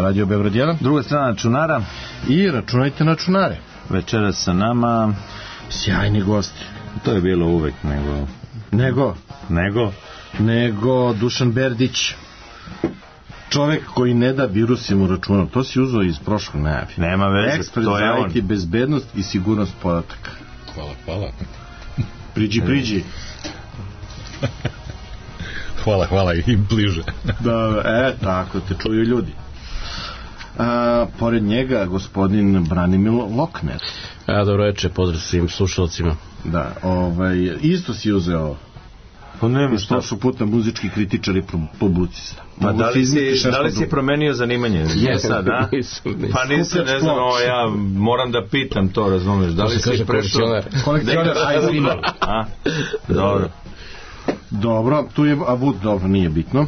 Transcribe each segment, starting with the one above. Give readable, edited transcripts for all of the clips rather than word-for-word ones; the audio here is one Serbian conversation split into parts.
Radio Beograd 1. Druga strana računara. I računajte na računare. Večeras sa nama sjajni gosti. To je bilo uvek nego Dušan Berdić, čovek koji ne da virusima u računar. To si uzeo iz prošlog najave. Nema veze, ekspert to je on. IT, bezbednost i sigurnost podataka. Hvala. Priđi. Hvala i bliže. Da, tako te čuju ljudi. Pored njega gospodin Branimir Lokner. Dobro večer, pozdrav svim slušalcima. Da, isto si uzeo. Što su puta muzički kritičari publicista. Pa da li si promenio zanimanje? Sad, a? Pa nisam, ne znam, ja moram da pitam to, razumeš? Da li si prešao? Kolekcioner iPhone. Dobro, tu je Avud, dobro, nije bitno.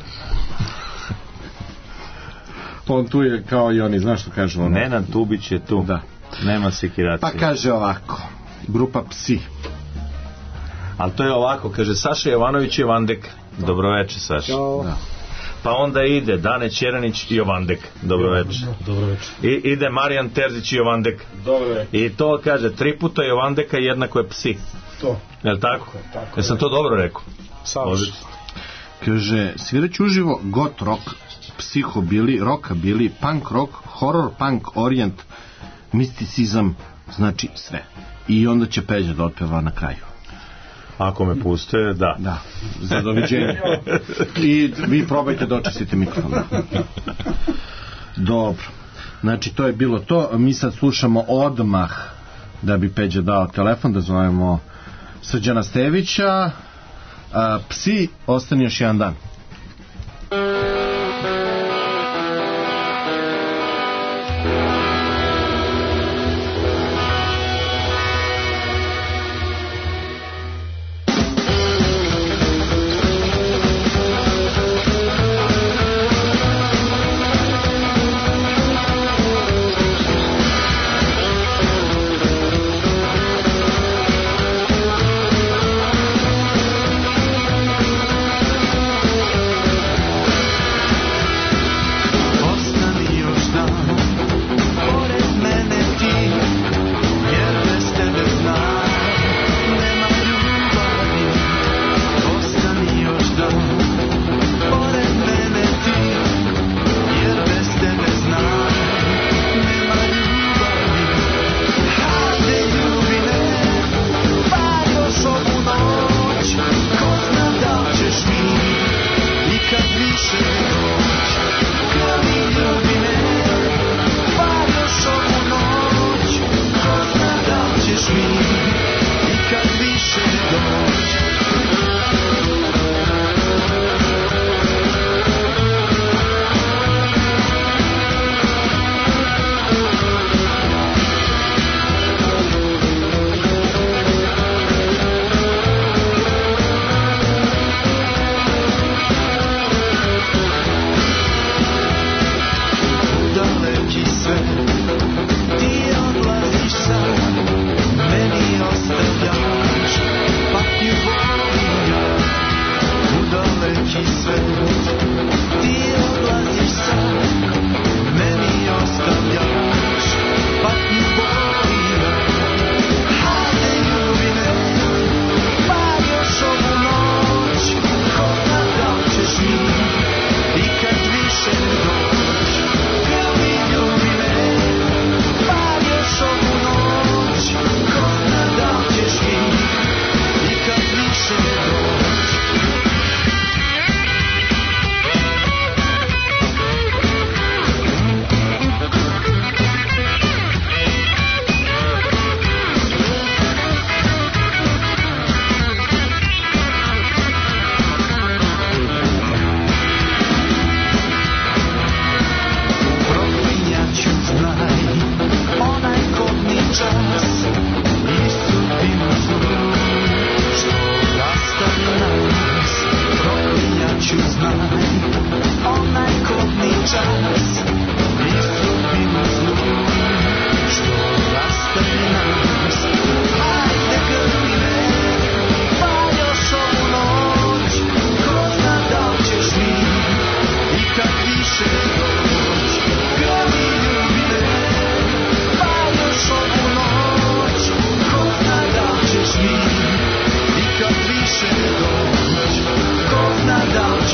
On tu je kao i oni, znaš što kaže ono? Nenad Tubić je tu. Da. Nema sekiracije. Pa kaže ovako, grupa Psi. Ali to je ovako, kaže Saša Jovanović i Jovandek. Dobroveče, Saša. Da. Pa onda ide Dane Ćeranić i Jovandek. Dobroveče. Ide Marijan Terzić i Jovandek. Dobroveče. I to kaže 3 puta Jovandeka jednako je Psi. To. Jel' tako? Jesam to dobro rekao? Savršeno. Kaže, svirać uživo got rock, psihobili, rockabili, punk rock, horror punk, orient, misticizam, znači sve. I onda će Peđa da otpeva na kraju. Ako me puste, da. Da, za doviđenje. I vi probajte da očistite mikrofon. Dobro. Znači, to je bilo to. Mi sad slušamo odmah, da bi Peđa dao telefon, da zovemo Srđana Stevića. Psi, ostani još jedan dan.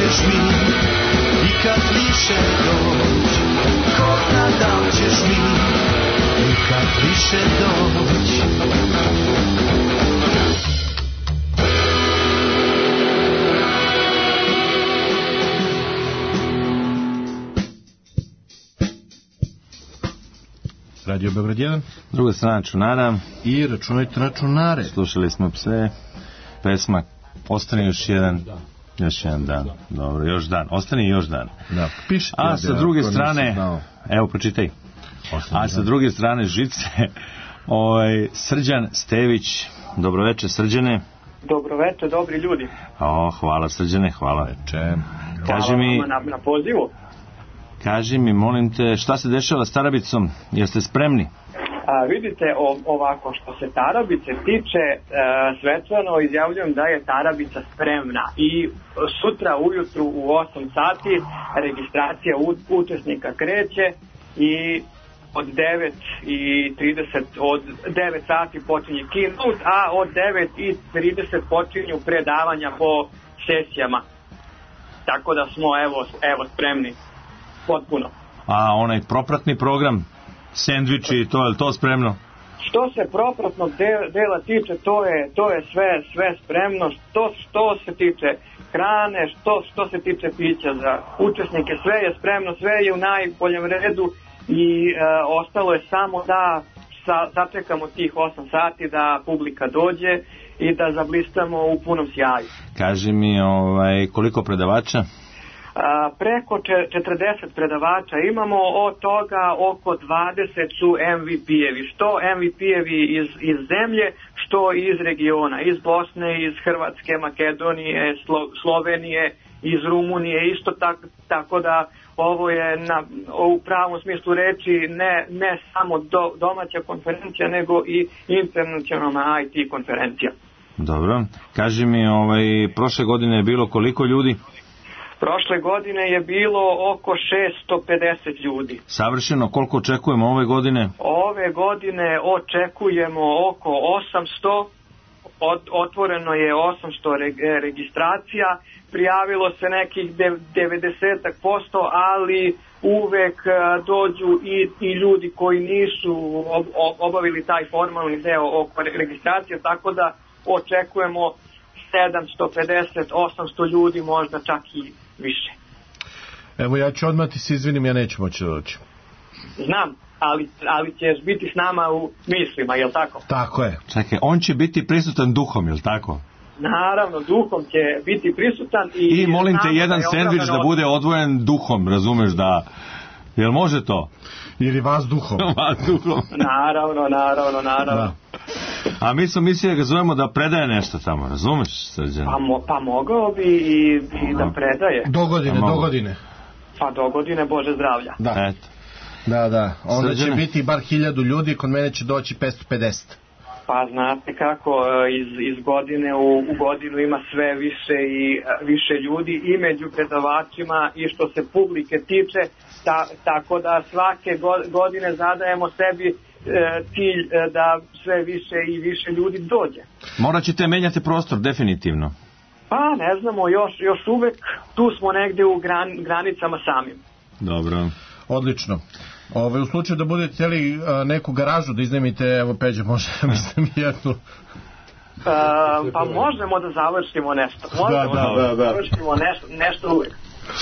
ćeš mi ikad više doć? Ko zna da li ćeš mi ikad više doć? Radio Beograd 1. Druga strana računara. I računajte računare. Slušali smo pse. Pesma Ostani još jedan dan. Dobro, još dan. Ostani još dan. Da, piši. A sa druge strane, evo pročitaj. A sa druge strane žice, Srđan Stević. Dobroveče, Srđane. Dobroveče, dobri ljudi. Hvala Srđane, hvala. Kaži mi na pozivu. Kaži mi, molim te, šta se dešava s Tarabicom? Jeste spremni? Vidite, ovako, što se Tarabice tiče, svetlano izjavljujem da je Tarabica spremna i sutra ujutru u 8 sati registracija učesnika kreće i od 9:30 od 9 sati počinje keynote, a od 9:30 počinju predavanja po sesijama. Tako da smo evo spremni. Potpuno. A onaj propratni program, sendviči, je to spremno? Što se propratnog dela tiče, to je sve spremno. Što se tiče hrane, što se tiče pića za učesnike, sve je spremno, sve je u najboljem redu i ostalo je samo da sačekamo tih 8 sati da publika dođe i da zablistamo u punom sjaju. Kaži mi, koliko predavača? Preko 40 predavača imamo, od toga oko 20 su MVP-evi, što MVP-evi iz zemlje, što iz regiona, iz Bosne, iz Hrvatske, Makedonije, Slovenije, iz Rumunije, isto tako da ovo je u pravom smislu reči ne samo domaća konferencija, nego i internacionalna IT konferencija. Dobro, kaži mi, prošle godine je bilo koliko ljudi? Prošle godine je bilo oko 650 ljudi. Savršeno, koliko očekujemo ove godine? Ove godine očekujemo oko 800, otvoreno je 800 registracija, prijavilo se nekih 90%, ali uvek dođu i ljudi koji nisu obavili taj formalni deo oko registracije, tako da očekujemo 750, 800 ljudi, možda čak i više. Evo, ja ću odmah ti se izvinim, ja neću moći da doći. Znam, ali ćeš biti s nama u mislima, jel tako? Tako je. Čekaj, on će biti prisutan duhom, jel tako? Naravno, duhom će biti prisutan i molim te, jedan sendvič da bude odvojen duhom, razumeš da... Jel može to? Ili vazduhom. Vazduhom. Naravno. Da. A mi smo mislili da ga zovemo da predaje nešto tamo, razumeš, Srđan? Pa mogao bi i da predaje. Dogodine. Pa dogodine, Bože zdravlja. Da. Eto. Da. Onda će biti bar 1000 ljudi, kod mene će doći 550. Pa znate kako, iz godine u godinu ima sve više i više ljudi i među predavačima i što se publike tiče, tako da svake godine zadajemo sebi cilj da sve više i više ljudi dođe. Morat ćete menjati prostor, definitivno. Pa ne znamo, još uvek tu smo negde u granicama samim. Dobro. Odlično. U slučaju da budete htjeli neku garažu da iznajmite, evo Peđa može mislim jednu. Pa možemo da završimo nešto. Da. Završimo nešto uvek.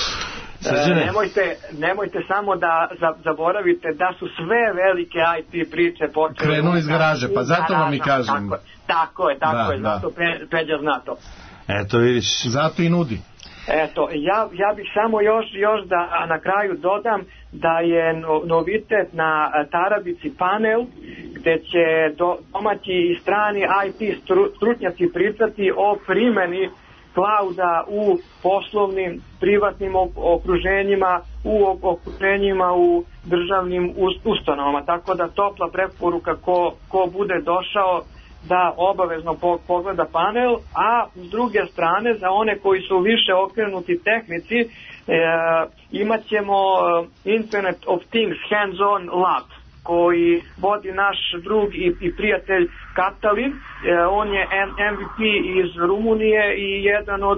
Nemojte samo da zaboravite da su sve velike IT priče počele. Krenuli iz garaže, pa zato vam i kažem. Tako je, zato Peđa zna to. Eto vidiš. Zato i nudi. Eto, ja bih samo još da na kraju dodam da je novitet na Tarabici panel gde će domaći i strani IT stručnjaci pričati o primjeni clouda u poslovnim, privatnim okruženjima, u okruženjima u državnim ustanovama. Tako da topla preporuka ko bude došao da obavezno pogleda panel, a s druge strane za one koji su više okrenuti tehnici imat ćemo Internet of Things Hands-on Lab koji vodi naš drug i prijatelj Katalin. On je MVP iz Rumunije i jedan od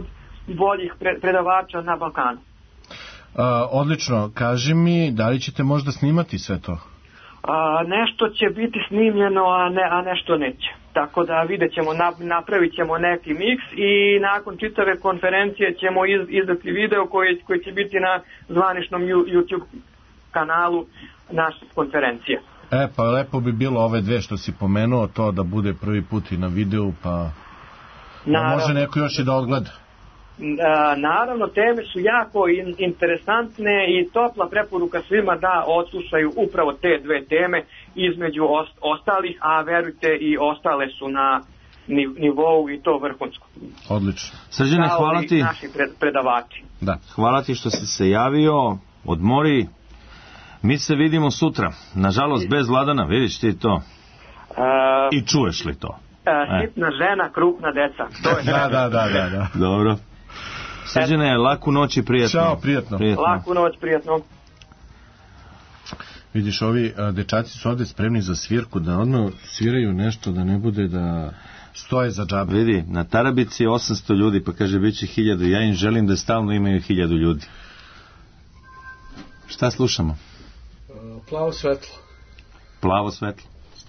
najboljih predavača na Balkanu. Odlično, kaži mi, da li ćete možda snimati sve to? Nešto će biti snimljeno, a nešto neće. Tako da vidjet ćemo, napravit ćemo neki miks i nakon čitave konferencije ćemo izdati video koji će biti na zvaničnom YouTube kanalu naše konferencije. Pa lepo bi bilo ove dve što si pomenuo, to da bude prvi put i na videu, pa može neko još i da odgleda. Naravno, teme su jako interesantne i topla preporuka svima da odslušaju upravo te dve teme između ostalih, a verujte i ostale su na nivou i to vrhunsko. Odlično. Srđane, hvala ti. Naši predavači. Da. Hvala ti što si se javio, odmori. Mi se vidimo sutra. Nažalost, bez Vladana, vidiš ti to? I čuješ li to? Sitna žena, krupna deca. To je da. Dobro. Srđane, laku noć i prijatno. Ćao, prijatno. Laku noć, prijatno. Vidiš, ovi dečaci su ovdje spremni za svirku, da odmah sviraju nešto, da ne bude da stoje za džabe. Vidi, na Tarabici 800 ljudi, pa kaže bit će 1000. Ja im želim da stalno imaju 1000 ljudi. Šta slušamo? Plavo svetlo. Plavo svetlo.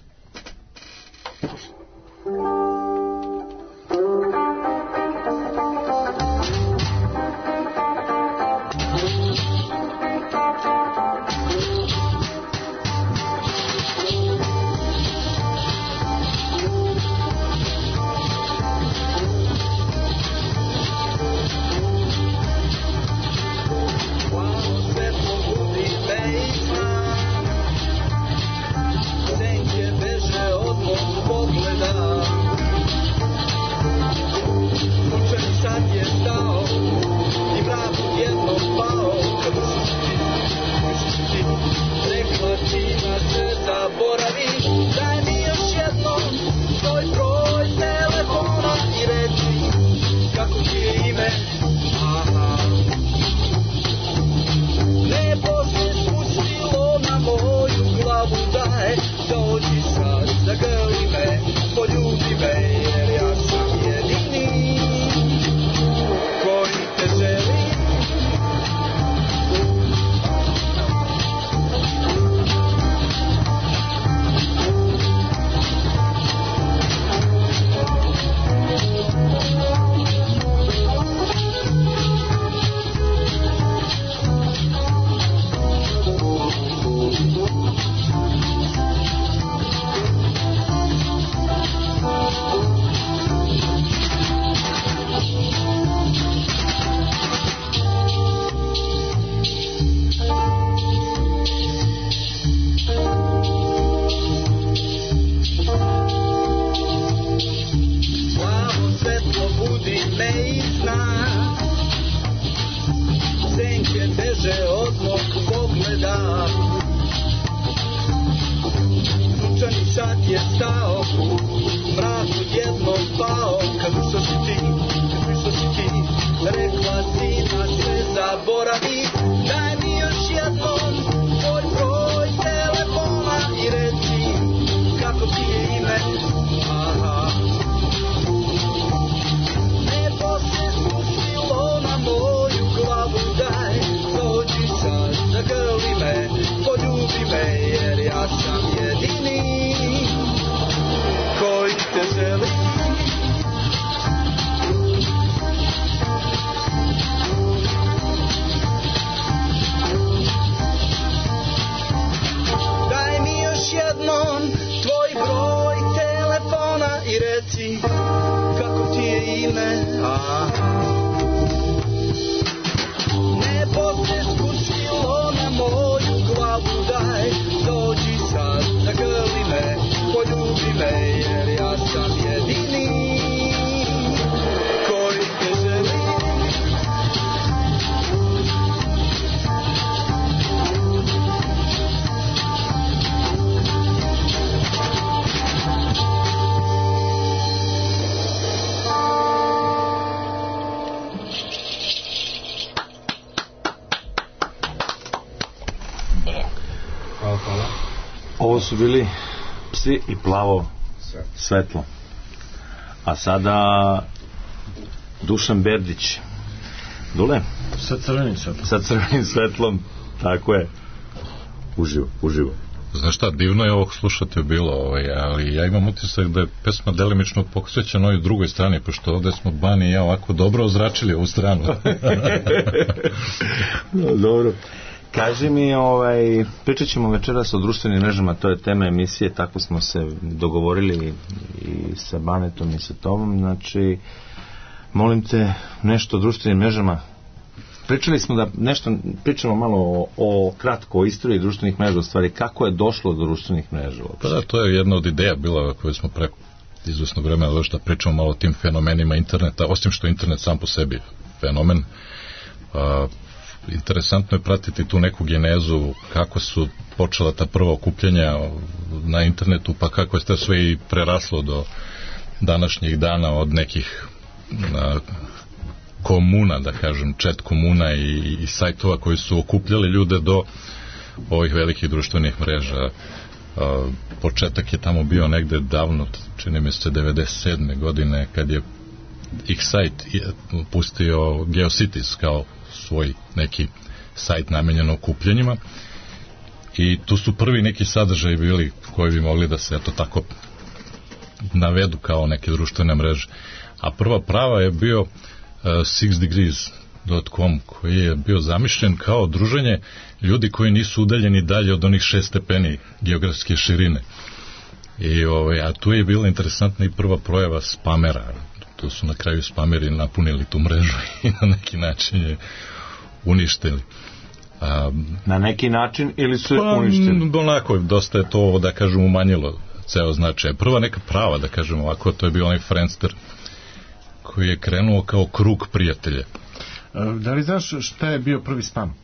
Ovo su bili Psi i Plavo svetlo. A sada Dušan Berdić Dule? Sa crvenim svetlom. Sa crvenim svetlom, tako je. Uživo. Znaš šta, divno je ovog slušati bilo, ali ja imam utisak da je pesma delimično posvećena i drugoj strani, pošto ovde smo Bani i ja ovako dobro ozračili ovu stranu. No, dobro. Kaži mi, pričat ćemo večeras o društvenim mrežama, to je tema emisije, tako smo se dogovorili i sa Banetom i sa tobom, znači, molim te, nešto o društvenim mrežama. Pričali smo da pričamo malo kratko o istoriji društvenih mreža, u stvari kako je došlo do društvenih mreža uopšte. Pa da, to je jedna od ideja bila koju smo pre izvesnog vremena da pričamo malo o tim fenomenima interneta, osim što je internet sam po sebi fenomen. Interesantno je pratiti tu neku genezu, kako su počela ta prva okupljanja na internetu, pa kako je to sve i preraslo do današnjih dana, od nekih komuna, da kažem, chat komuna i sajtova koji su okupljali ljude do ovih velikih društvenih mreža. Početak je tamo bio negde davno, čini mi se 97. godine, kad je X-Site pustio GeoCities kao svoj neki sajt namenjen okupljanjima, i tu su prvi neki sadržaji bili koji bi mogli da se tako navedu kao neke društvene mreže. A prva prava je bio 6degrees.com, koji je bio zamišljen kao druženje ljudi koji nisu udaljeni dalje od onih 6 stepeni geografske širine. A tu je bila interesantna i prva projava spamera. Tu su na kraju spameri napunili tu mrežu i na neki način je uništili. Na neki način ili su je uništili? Onako, dosta je to, da kažem, umanjilo ceo značaj. Prva neka prava, da kažem ovako, to je bio onaj Friendster, koji je krenuo kao krug prijatelja. Da li znaš šta je bio prvi spam?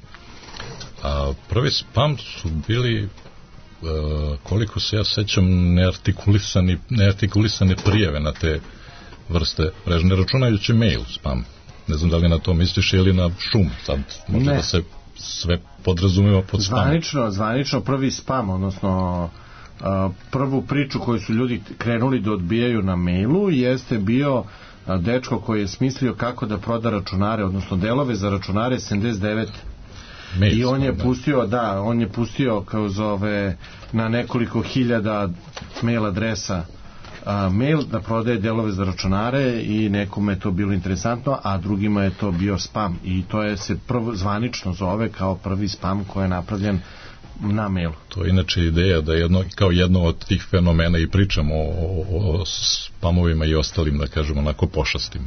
Prvi spam su bili, koliko se ja sećam, neartikulisane prijave na te vrste mreže, ne računajući mail spam. Ne znam da li na to misliš ili na šum. Sad može da se sve podrazumeva pod spam. Zvanično prvi spam, odnosno prvu priču koju su ljudi krenuli da odbijaju na mailu jeste bio dečko koji je smislio kako da proda računare, odnosno delove za računare 79. I on je pustio kao zove na nekoliko hiljada mail adresa mail da prodaje delove za računare, i nekome je to bilo interesantno, a drugima je to bio spam, i to je se zvanično zove kao prvi spam koji je napravljen na mailu. To je inače ideja da kao jedno od tih fenomena i pričamo o spamovima i ostalim, da kažemo, onako pošastima.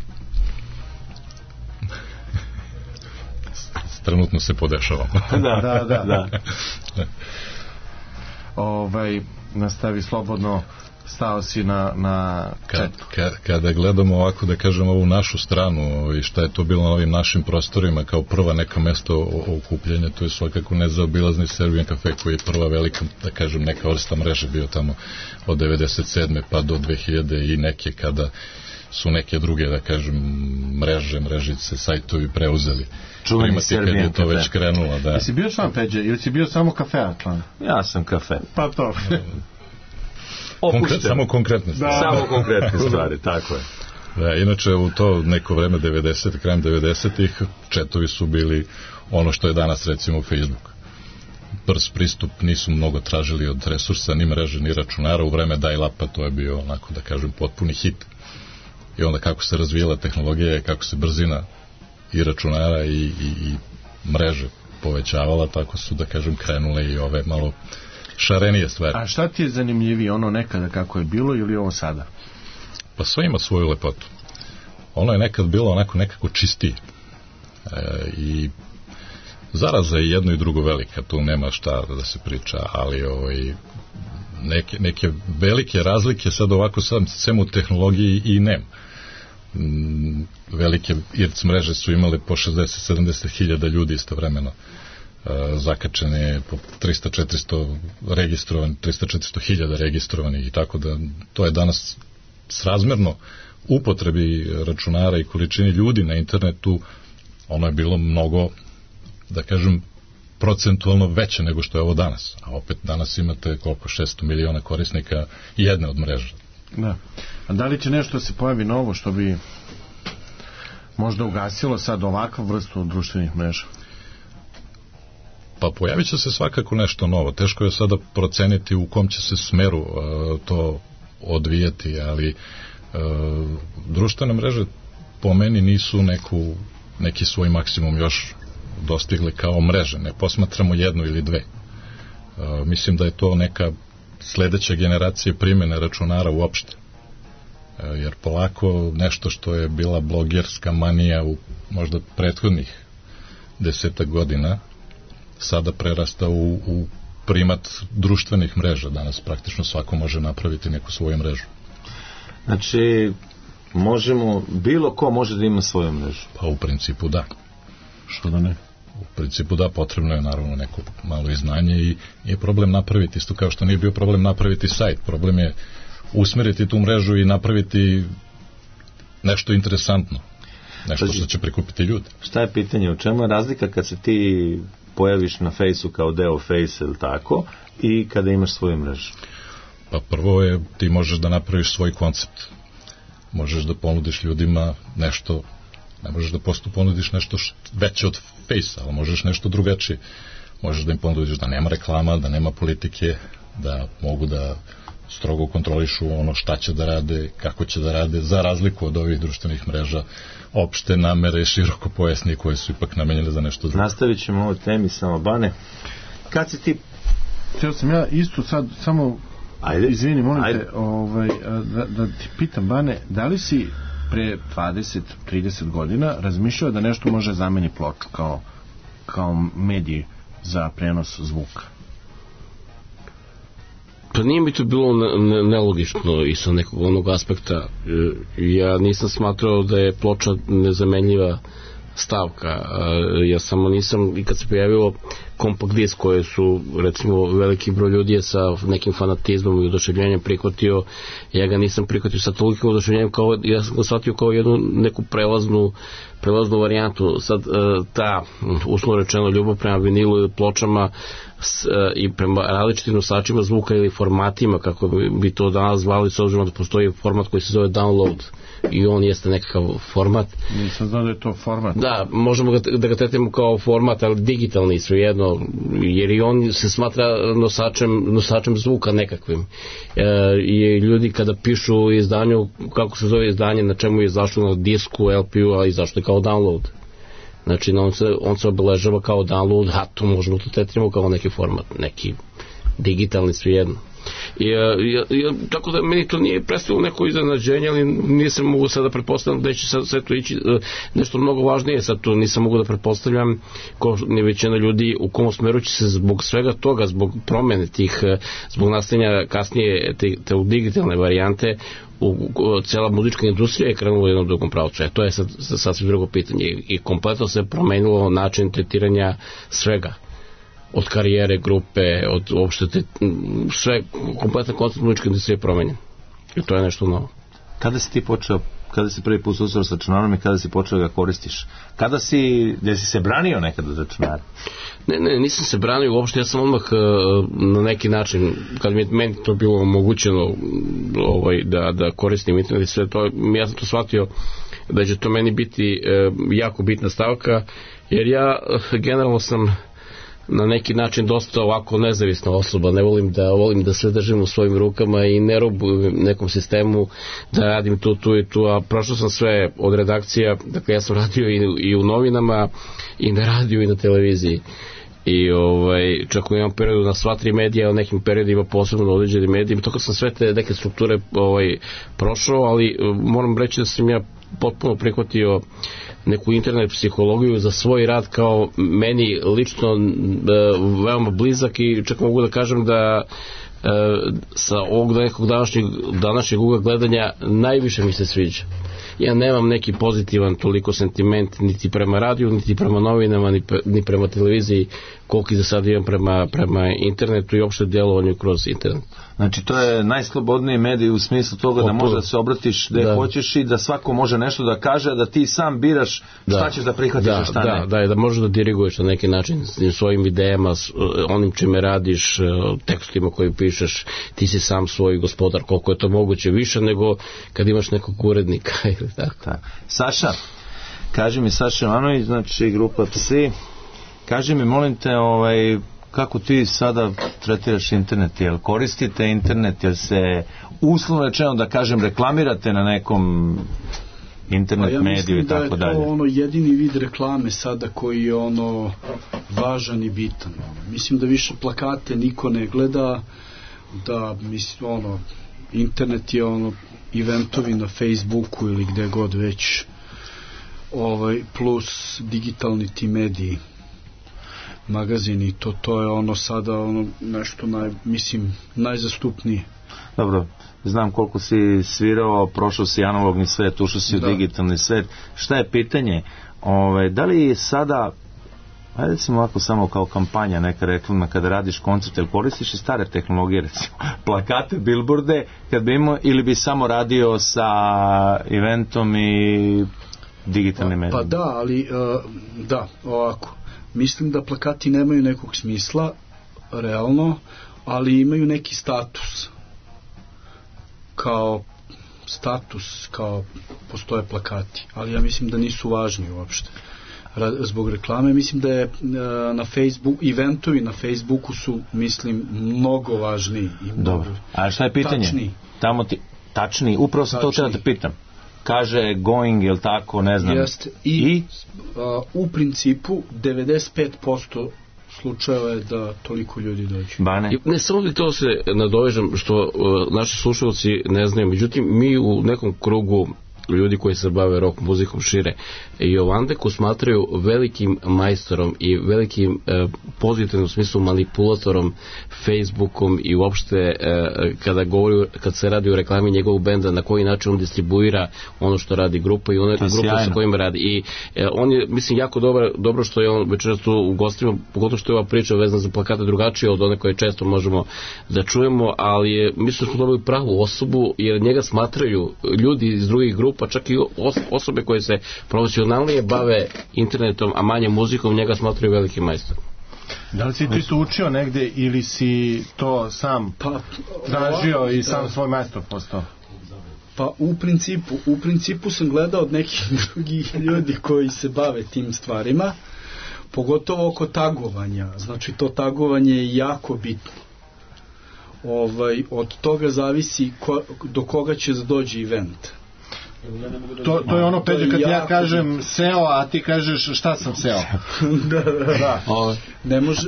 Trenutno se podešavamo. Da. Nastavi slobodno, stao si na chatu. Kada gledamo ovako, da kažemo, ovu našu stranu i šta je to bilo na ovim našim prostorima kao prva neka mesto okupljanja, to je svakako nezaobilazni Serbian Cafe, koji je prva velika, da kažem, neka vrsta mreže bio tamo od 97. pa do 2000 i neke, kada su neke druge, da kažem, mrežice, sajtovi preuzeli. Čuveni Serbian Cafe. Kad je to već krenulo, da. Jesi bio član Peđe ili si bio samo kafea član? Ja sam kafe. Pa to. Samo konkretne stvari. Samo konkretne stvari, tako je. Da, inače u to neko vreme 90, krajem 90-ih četovi su bili ono što je danas recimo Facebook. Brz pristup, nisu mnogo tražili od resursa, ni mreže, ni računara. U vreme dial-upa to je bio, onako da kažem, potpuni hit. I onda kako se razvijela tehnologija, kako se brzina i računara i mreže povećavala, tako su, da kažem, krenule i ove malo šarenije stvari. A šta ti je zanimljivije, ono nekada kako je bilo ili ovo sada? Pa sve ima svoju lepotu. Ono je nekad bilo onako nekako čistije. I zaraza je jedno i drugo velika, tu nema šta da se priča, ali neke velike razlike sad ovako sam u tehnologiji i nema. Velike IRC mreže su imale po 60-70 hiljada ljudi istovremeno zakačene, po 300-400 registrovan, 300-400 hiljada registrovanih, i tako da to je danas srazmerno upotrebi računara i količini ljudi na internetu, ono je bilo mnogo, da kažem, procentualno veće nego što je ovo danas. A opet danas imate koliko, 600 miliona korisnika jedne od mreža. Da. A da li će nešto se pojavi novo što bi možda ugasilo sad ovakvu vrstu društvenih mreža? Pa pojavit će se svakako nešto novo. Teško je sada proceniti u kom će se smeru to odvijeti, ali društvene mreže po meni nisu neki svoj maksimum još dostigli kao mreže. Ne posmatramo jednu ili dve. Mislim da je to neka sledeća generacija primjene računara uopšte. Jer polako nešto što je bila blogerska manija u možda prethodnih 10 godina sada prerasta u primat društvenih mreža. Danas praktično svako može napraviti neku svoju mrežu. Znači, bilo ko može da ima svoju mrežu? Pa u principu da. Što da ne? U principu da, potrebno je naravno neko malo i znanje i je problem napraviti, isto kao što nije bio problem napraviti sajt, problem je usmeriti tu mrežu i napraviti nešto interesantno, nešto što će prikupiti ljudi. Šta je pitanje, u čemu je razlika kad se ti pojaviš na Fejsu kao deo Fejsa ili tako i kada imaš svoju mrežu? Pa prvo je, ti možeš da napraviš svoj koncept, možeš da ponudiš ljudima nešto, ne možeš da ponudiš nešto veće od Fejsa, ali možeš nešto drugačije. Možeš da im ponudiš da nema reklama, da nema politike, da mogu da strogo kontrolišu ono šta će da rade, kako će da rade, za razliku od ovih društvenih mreža, opšte namere, široko pojasnije koje su ipak namenjene za nešto drugo. Nastavit ćemo ovo temi samo, Bane. Kad si ti... Htio sam ja isto sad, samo izvini, molim te, da ti pitam, Bane, da li si pre 20-30 godina razmišljao da nešto može zameni ploču kao medij za prenos zvuka? Pa nije mi to bilo nelogično i sa nekog onog aspekta. Ja nisam smatrao da je ploča nezamenljiva stavka. Ja samo nisam, i kad se pojavilo kompakt disk koje su recimo veliki broj ljudi je sa nekim fanatizmom i oduševljenjem prihvatio, ja ga nisam prihvatio sa tolikim oduševljenjem, ja sam ga shvatio kao jednu neku prelaznu varijantu. Sad ta uslovno rečeno ljubav prema vinilu ili pločama i prema različitim nosačima zvuka ili formatima, kako bi to danas zvali, s obzirom da postoji format koji se zove download i on jeste nekakav format. Nisam znao da je to format. Da, možemo da ga tretimo kao format, ali digitalni svejedno, jer i on se smatra nosačem zvuka nekakvim. I ljudi kada pišu u izdanju, kako se zove izdanje, na čemu je izašlo na disku, LP-u, ali izašlo je kao download. Znači, on se obeležava kao download, a to možemo to tretiramo kao neki format, neki digitalni svejedno. Tako da meni to nije predstavilo neko iznenađenje, ali nisam mogu sada da pretpostavljam da će sve to ići nešto mnogo važnije. Sad to nisam mogu da pretpostavljam ko ni većina ljudi u kom smeru će se zbog svega toga, zbog promene tih, zbog nastavljanja kasnije te digitalne varijante, cijela muzička industrija je krenula u jednom drugom pravcu. To je sad sasvim drugo pitanje i kompletno se promenilo način tretiranja svega. Od karijere, grupe, od uopšte sve, kompletan koncept muzičke industrije je promenjen. I to je nešto novo. Kada si prvi put susreo sa računarom i kada si počeo da ga koristiš? Gde si se branio nekada od računara? Ne, nisam se branio uopšte, ja sam odmah na neki način, kad mi je meni to bilo omogućeno da koristim internet i sve to, ja sam to shvatio da će to meni biti jako bitna stavka, jer ja generalno sam na neki način dosta ovako nezavisna osoba, ne volim da sve držim u svojim rukama i ne robujem nekom sistemu da radim tu i tu, a prošao sam sve od redakcija, dakle ja sam radio i u novinama i na radiju i na televiziji i čak u jednom periodu na sva 3 medija, u nekim periodima posebno na određenim medijima, to kad sam sve te neke strukture prošao, ali moram reći da sam ja potpuno prihvatio neku internet psihologiju za svoj rad kao meni lično veoma blizak i čak mogu da kažem da sa ovog nekog današnjeg ugla gledanja najviše mi se sviđa. Ja nemam neki pozitivan toliko sentiment niti prema radiju, niti prema novinama, ni prema televiziji koliko i za sad imam prema internetu i uopšte djelovanju kroz internet. Znači to je najslobodniji medij u smislu toga da možeš da se obratiš gde hoćeš i da svako može nešto da kaže, da ti sam biraš šta ćeš da prihvatiš a šta ne. Da možeš da diriguješ na neki način svojim idejama, onim čime radiš, tekstima koji pišeš, ti si sam svoj gospodar, koliko je to moguće više nego kad imaš nekog urednika ili tako. Saša, Kaži mi, Saša Jovanović, znači grupa Psi, kaži mi, molim te, kako ti sada tretiraš internet, jel koristite internet, jel se uslovno rečeno da kažem reklamirate na nekom internet mediju i tako dalje? Ja mislim da je to jedini vid reklame sada koji je važan i bitan. Mislim da više plakate niko ne gleda, da mislim internet je eventovi na Facebooku ili gde god već, plus digitalni ti mediji, magazini, to je sada nešto najzastupnije. Dobro, znam koliko si svirao, prošao si analogni svet, ušao si u digitalni svet. Šta je pitanje? Da li sada, ajde recimo ovako samo kao kampanja neka reklamna, kada radiš koncert, ili koristiš i stare tehnologije, recimo plakate, billboarde, kad bi imao, ili bi samo radio sa eventom i digitalnim medijima? Pa da, ali ovako, mislim da plakati nemaju nekog smisla realno, ali imaju neki status, kao postoje plakati, ali ja mislim da nisu važni uopšte zbog reklame. Mislim da je na Facebooku, eventovi na Facebooku su, mislim, mnogo važniji. Dobro, a šta je pitanje? Tačniji, upravo sam to da te pitam. Kaže going, ili tako, ne znam. Jeste, i u principu 95% slučajeva je da toliko ljudi dođe. Bane? Ne samo da to se nadovežem što naši slušalci ne znaju, međutim mi u nekom krugu ljudi koji se bave rock muzikom šire Jovandeku smatraju velikim majstorom i velikim pozitivnom smislu manipulatorom Facebookom i uopšte kad se radi o reklami njegovog benda, na koji način on distribuira ono što radi grupa i onu grupu sa kojima radi. I on je, mislim, jako dobro što je on večeras tu u gostima, pogotovo što je ova priča vezana za plakate drugačije od one koje često možemo da čujemo, ali mislim da smo dobili pravu osobu, jer njega smatraju ljudi iz drugih grupa, čak i osobe koje se profesionalnije bave internetom, a manje muzikom, njega smatraju veliki majstor. Da li si ti to učio negde ili si to sam tražio i sam svoj majstor postao? Pa u principu sam gledao od nekih drugih ljudi koji se bave tim stvarima, pogotovo oko tagovanja. Znači to tagovanje je jako bitno. Od toga zavisi do koga će doći event. To je ono, Peđe, kad ja kažem seo, a ti kažeš šta sam seo. Da. Ne može,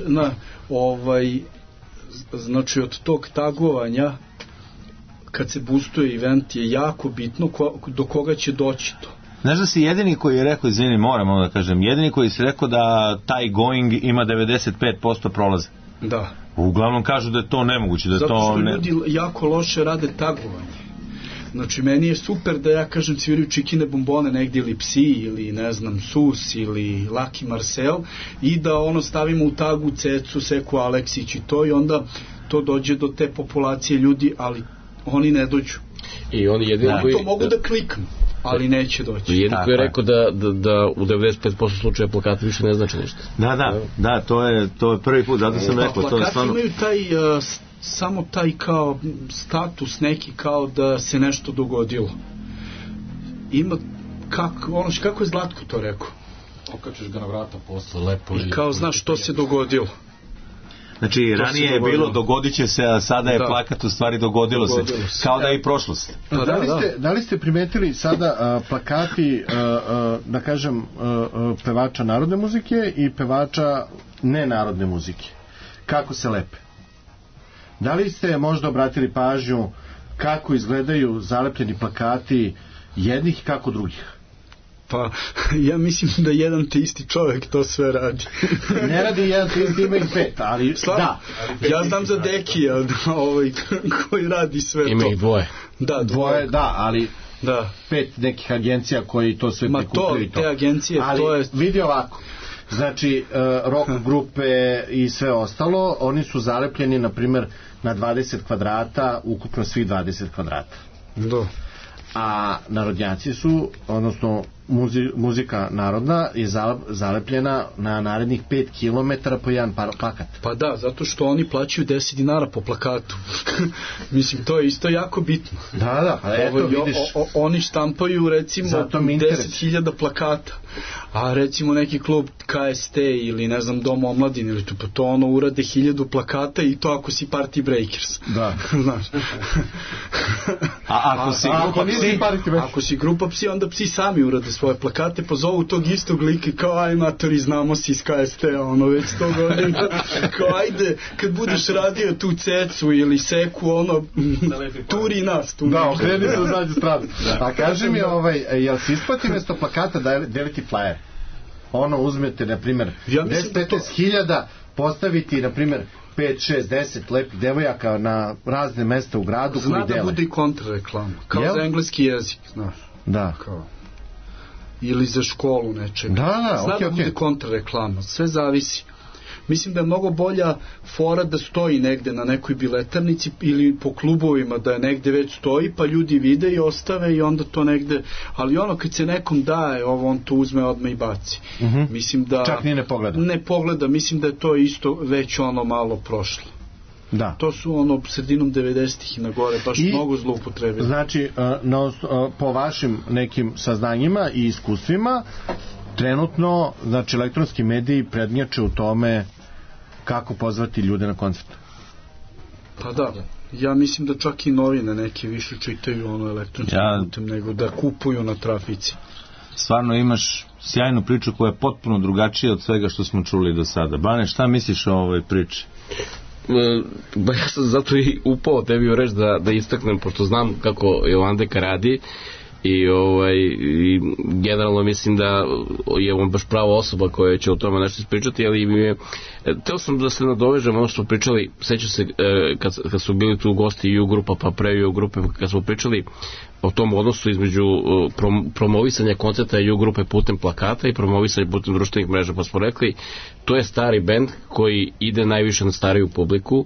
znači od tog tagovanja, kad se boostuje event, je jako bitno do koga će doći to. Znaš da si jedini koji je rekao, izvini, moram da kažem, jedini koji si rekao da taj going ima 95% prolaza. Da. Uglavnom kažu da je to nemoguće. Zato što ljudi jako loše rade tagovanje. Znači, meni je super da ja kažem sviraju Čikine bombone negdje, ili Psi, ili ne znam, Sus, ili Laki Marcel, i da stavimo u tagu Cecu, Seku Aleksić i to, i onda to dođe do te populacije ljudi, ali oni ne dođu. I oni jedini koji... to mogu da kliknu, ali neće doći. Jedini koji je rekao da u 95% slučaja plakati više ne znači ništa. Da, to je prvi put, zato sam rekao. Plakati imaju samo taj kao status neki, kao da se nešto dogodilo. Ima kako je Zlatko to rekao? Okačeš ga na vrata posle, lepo. I kao znaš što se dogodilo. Znači, ranije je bilo dogodit će se, a sada je plakat u stvari dogodilo se. Kao da je i prošlost. Da li ste primetili sada plakati, da kažem, pevača narodne muzike i pevača nenarodne muzike? Kako se lepe? Da li ste možda obratili pažnju kako izgledaju zalepljeni plakati jednih i kako drugih? Pa, ja mislim da jedan te isti čovjek to sve radi. Ne radi jedan te isti, ima i pet, ali da. Ja znam za Dekija koji radi sve to. Ima ih dvoje. Da, dvoje, ali pet nekih agencija koji to sve prikupili. Te agencije, ali to je... vidi ovako. Znači, rock grupe i sve ostalo, oni su zalepljeni, na primjer, na 20 kvadrata, ukupno svih 20 kvadrata. Da. A narodnjaci su, odnosno muzika narodna je zalepljena na narednih 5 km po jedan plakat. Pa da, zato što oni plaćaju 10 dinara po plakatu. Mislim, to je isto jako bitno. Da, pa eto vidiš. Oni štampaju recimo 10.000 plakata, a recimo neki klub KST ili ne znam Dom omladine ili to ono urade 1000 plakata i to ako si Party Breakers. Da. Znaš. Ako si grupa Psi, onda Psi sami urade svoje plakate, pozovu tog istog lika kao aj matori, znamo si iz KST-a, ono već 100 godina, kao ajde kad budeš radio tu cecu ili seku, ono turi nas tu. Da, okreni se u zadnju stranu. A kaži mi, jel se isplati mjesto plakata deliti flyer? Ono uzmete, na primjer, 10-15.000, postaviti, na primjer, 5, 6, 10 lepih devojaka na razne mesta u gradu koji dele. Zna da bude i kontrareklama, kao za engleski jezik, znaš. Da. Kao. Ili za školu nečega. Zna da bude kontrareklama, sve zavisi. Mislim da je mnogo bolja fora da stoji negde na nekoj biletarnici ili po klubovima, da je negde već stoji, pa ljudi vide i ostave i onda to negde, ali ono kad se nekom daje ovo, on to uzme odmah i baci. Mislim da čak ni ne pogleda. Ne pogleda, mislim da je to isto već ono malo prošlo. Da. To su ono sredinom 90-ih i na gore baš mnogo zloupotrebili. Znači, po vašim nekim saznanjima i iskustvima, trenutno, znači, elektronski mediji prednjače u tome kako pozvati ljude na koncert. Pa da, ja mislim da čak i novine neke više čitaju ono elektronskim putem nego da kupuju na trafici. Stvarno imaš sjajnu priču koja je potpuno drugačija od svega što smo čuli do sada. Bane, šta misliš o ovoj priči? Ba ja sam zato i upao tebi u reč da istaknem, pošto znam kako Jovandeka radi i generalno mislim da je on baš prava osoba koja će o tome nešto ispričati, ali teo sam da se nadovežem ono što pričali, sećam se kad su bili tu gosti i u grupa pa pre u grupe, kad smo pričali o tom odnosu između promovisanja koncerta i u grupe putem plakata i promovisanja putem društvenih mreža, pa smo rekli to je stari bend koji ide najviše na stariju publiku,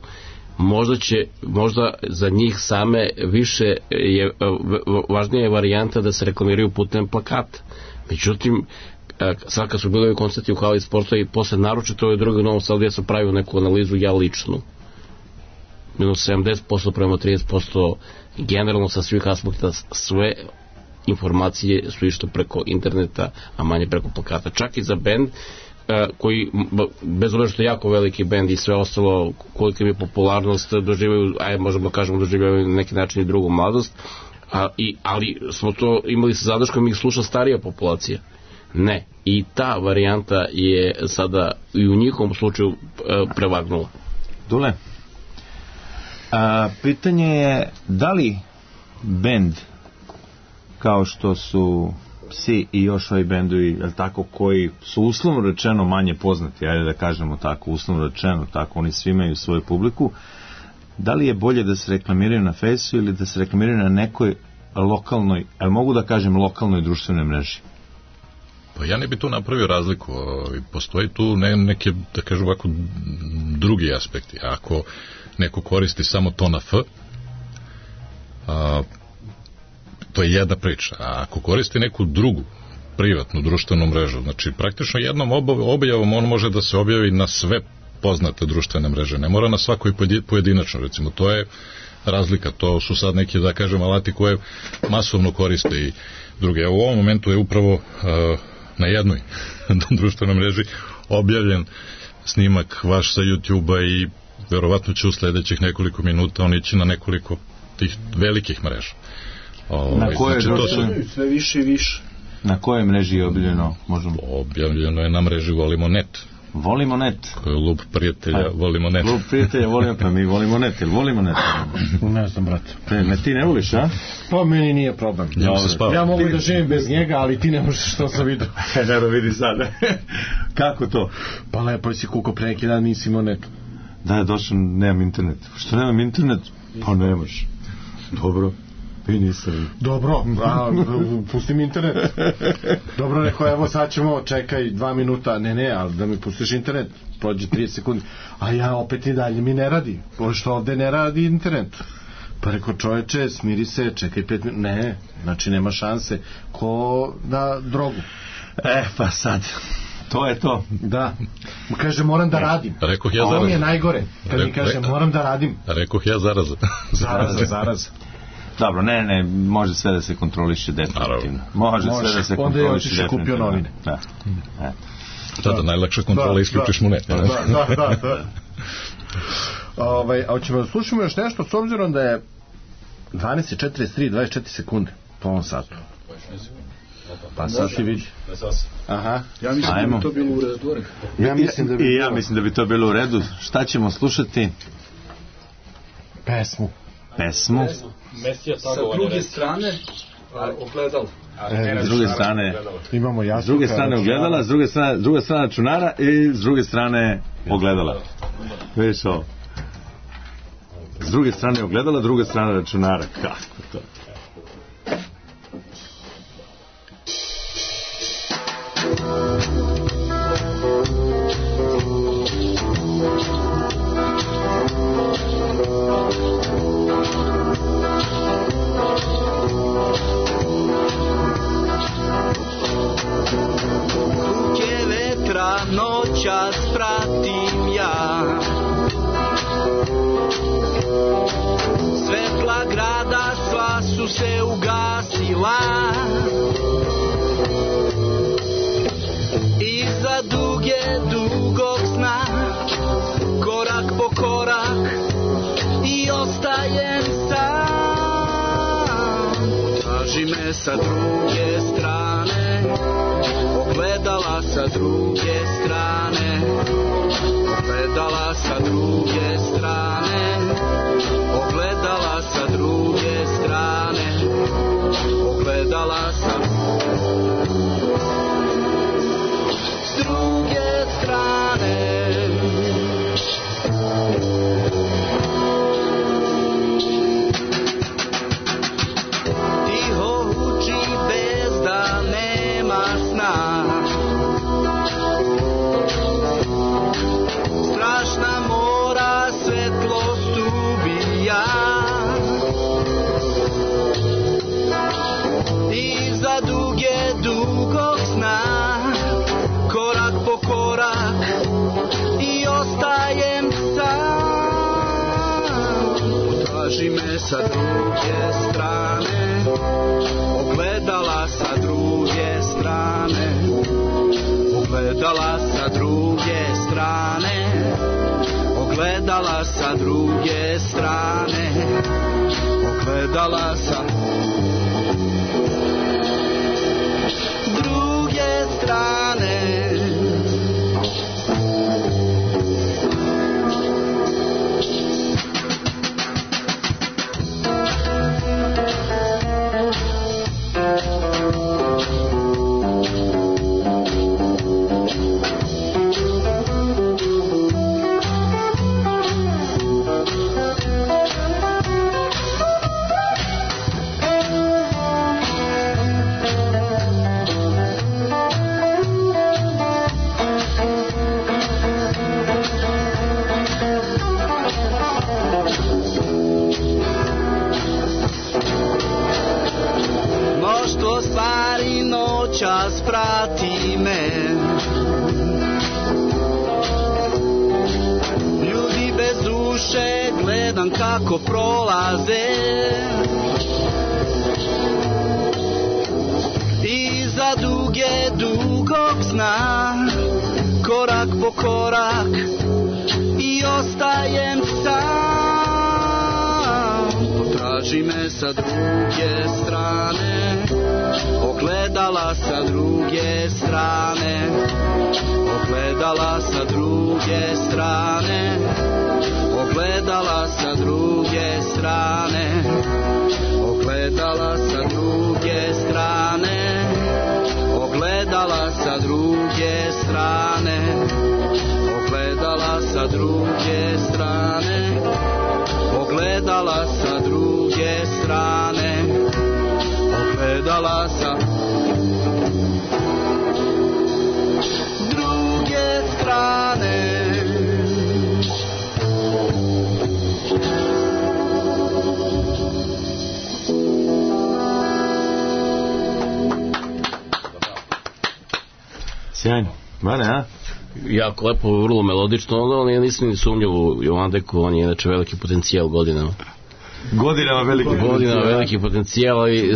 možda za njih same više je važnija je varijanta da se reklamiraju putem plakata. Međutim, sad kad su bili koncerti u hali sporta i posle naročito ove druge u Novom Sadu, ja sam pravio neku analizu ja ličnu. Minus 70% prema 30% generalno sa svih aspekta, sve informacije su išto preko interneta, a manje preko plakata. Čak i za bend koji, bez obzira što je jako veliki bend i sve ostalo, koliko im je popularnost, doživaju, možemo kažemo doživljaju na neki način i drugu mladost, ali smo to imali sa zadrškom, ih sluša starija populacija. Ne, i ta varijanta je sada i u njihovom slučaju prevagnula. Dule, pitanje je da li bend kao što su Psi i još ovi bendovi, tako, koji su uslovno rečeno manje poznati, ajde da kažemo tako, uslovno rečeno tako, oni svi imaju svoju publiku, da li je bolje da se reklamiraju na Fejsu ili da se reklamiraju na nekoj lokalnoj, ali mogu da kažem lokalnoj društvenoj mreži? Pa ja ne bi tu napravio razliku. Postoji tu neke, da kažem ovako, drugi aspekti. Ako neko koristi samo to na F, to je jedna priča. A ako koristi neku drugu privatnu društvenu mrežu, znači praktično jednom objavom on može da se objavi na sve poznate društvene mreže, ne mora na svakoj pojedinačno, recimo, to je razlika, to su sad neki, da kažem, alati koje masovno koriste i druge. U ovom momentu je upravo na jednoj društvenoj mreži objavljen snimak vaš sa YouTube-a i verovatno će u sledećih nekoliko minuta on ići na nekoliko tih velikih mreža. Na koje sve više i više. Na kojoj mreži je objavljeno? Objavljeno je na mreži Volimo net. Volimo net. Klub prijatelja Volimo net. Klub prijatelja Volimo, pa mi volimo net, ili volimo net? Ne znam, brate. Ti ne voliš, a? Pa meni nije problem. Ja mogu da živim bez njega, ali ti ne možeš što sam vidio. Nero, vidi sada. Kako to? Pa lepo si kuko pre neki dan, nisi imao net. Da, je došao, nemam internet. Što nemam internet? Pa nemaš. Dobro. Dobro, pustim internet. Dobro, rekao, evo sad ćemo, čekaj 2 minuta, ne, ali da mi pustiš internet, prođe 30 sekundi, a ja opet i dalje mi ne radi, pošto ovde ne radi internet. Pa rekao, čoveče, smiri se, čekaj 5 minuta. Ne, znači nema šanse. Ko da drogu. Pa sad, to je to. Da. Kaže, moram da radim. Rekoh ja ovo mi je najgore. Kad mi kaže, moram da radim. Rekoh ja zaraza. Zaraza. Dobro, ne, može sve da se kontroliše definitivno. Može sve da se kontroliše definitivno. Onda je kupio novine. Da, najlakša kontrola, isključiš mu ne. Da. A ćemo da slušamo još nešto, s obzirom da je 12:43, 24 sekunde po ovom satu. Pa sad ti vidi. Aha. Ja mislim da bi to bilo u redu. Ja mislim da bi to bilo u redu. Šta ćemo slušati? Pesmu. Sa druge strane ogledalo. S druge strane imamo jasno. S druge strane ogledala, s druge strane računara i s druge strane ogledala. Vidiš ovo? S druge strane ogledala, druga strana računara. Kako to? Noćas pratim ja, svetla grada sva su se ugasila, iza dugog sna, korak po korak i ostajem sam. Traži me sa druge strane, ogledala sa druge strane, ogledala sa druge strane, ogledala sa druge strane, ogledala sa druge strane. Tiho uči bez da nema sna, strašna mora svetlost ubija, iza dugog sna, korak po korak i ostajem sam. Potraži me sa druge strane, ogledala sa druge strane, ogledala sa druge strane, ogledala sa druge strane, ogledala sa druge strane. Čas prati me, ljudi bez duše gledam kako prolaze, iza dugog sna, korak po korak i ostajem sam. Potraži me sa druge strane, ogledala sa druge strane, ogledala sa druge strane, ogledala sa druge strane, ogledala sa druge strane, ogledala sa druge strane, ogledala sa druge strane, ogledala sa druge strane, ogledala sa druge strane. Sjajno. Mane, a? Jako lepo, vrlo melodično, onda ja nisam ni sumnjao u Jovandeku, on je inače veliki potencijal godinama. Godinama veliki potencijal, ali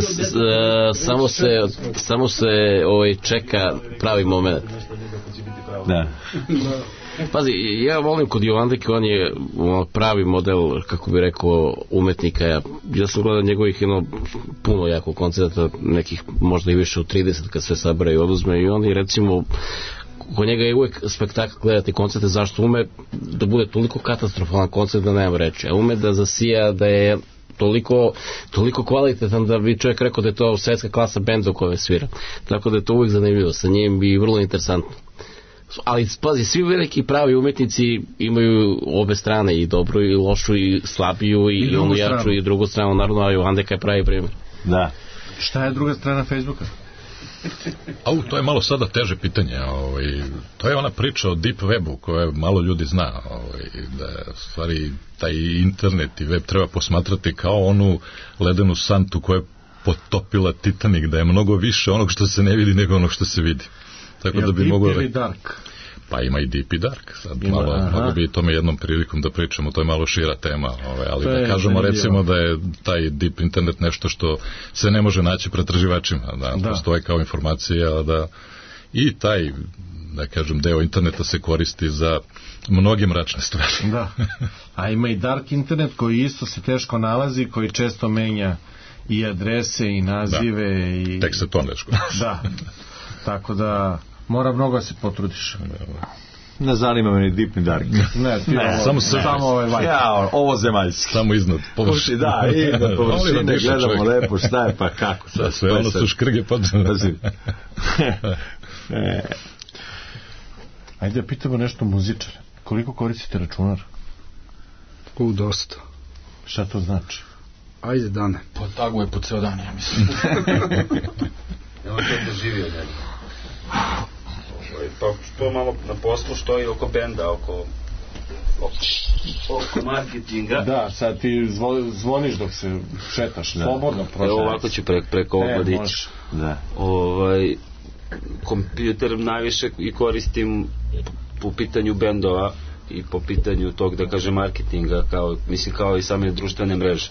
samo se čeka pravi moment. Da. Pazi, ja volim kod Jovandeke, on je pravi model, kako bi rekao, umetnika. Ja sam gledao njegovih puno jako koncerta, nekih možda i više od 30 kad sve sabere i oduzme, i on je recimo kod njega je uvek spektakl gledati koncerte, zašto ume da bude toliko katastrofalan koncert da nema reči, a ume da zasija, da je toliko kvalitetan da bi čovjek rekao da je to svetska klasa benda u kojoj svira, tako da je to uvek zanimljivo sa njim i vrlo interesantno. Ali pazi, svi veliki pravi umetnici imaju obe strane, i dobru i lošu i slabiju i onu jaču i drugu stranu, naravno, a Jovandeka je pravi primjer. Da. Šta je druga strana Facebooka? To je malo sada teže pitanje. To je ona priča o deep webu koje malo ljudi zna, da u stvari taj internet i web treba posmatrati kao onu ledenu santu koja je potopila Titanic, da je mnogo više onog što se ne vidi nego onog što se vidi. Tako da bi deep ili dark? Pa ima i deep i dark. Sad malo bi tome jednom prilikom da pričamo, to je malo šira tema, ali da kažemo recimo da je taj deep internet nešto što se ne može naći pretraživačima, da postoje kao informacija, da i taj, da kažem, deo interneta se koristi za mnoge mračne stvari. Da. A ima i dark internet koji isto se teško nalazi, koji često menja i adrese i nazive. I tek se to nešto. Da. Tako da mora mnogo da se potrudiš. Ne zanima me ni deep ni dark. Samo ovaj ovo zemaljski. Samo iznad površine. Da, iznad površine gledamo lepo šta je pa kako. Sve ono su škrge podne. Ajde da pitamo nešto muzičare. Koliko koristite računar? Dosta. Šta to znači? Ajde, Dane. Taguje po ceo dan, ja mislim. Evo to da živi od njega. Pa što malo na poslu, što i oko benda, oko marketinga. Da, sad ti zvoniš dok se šetaš, slobodno prošle. Evo ovako ću preko ovog vodići. Kompjuter najviše i koristim po pitanju bendova i po pitanju tog, da kažem, marketinga, kao i same društvene mreže.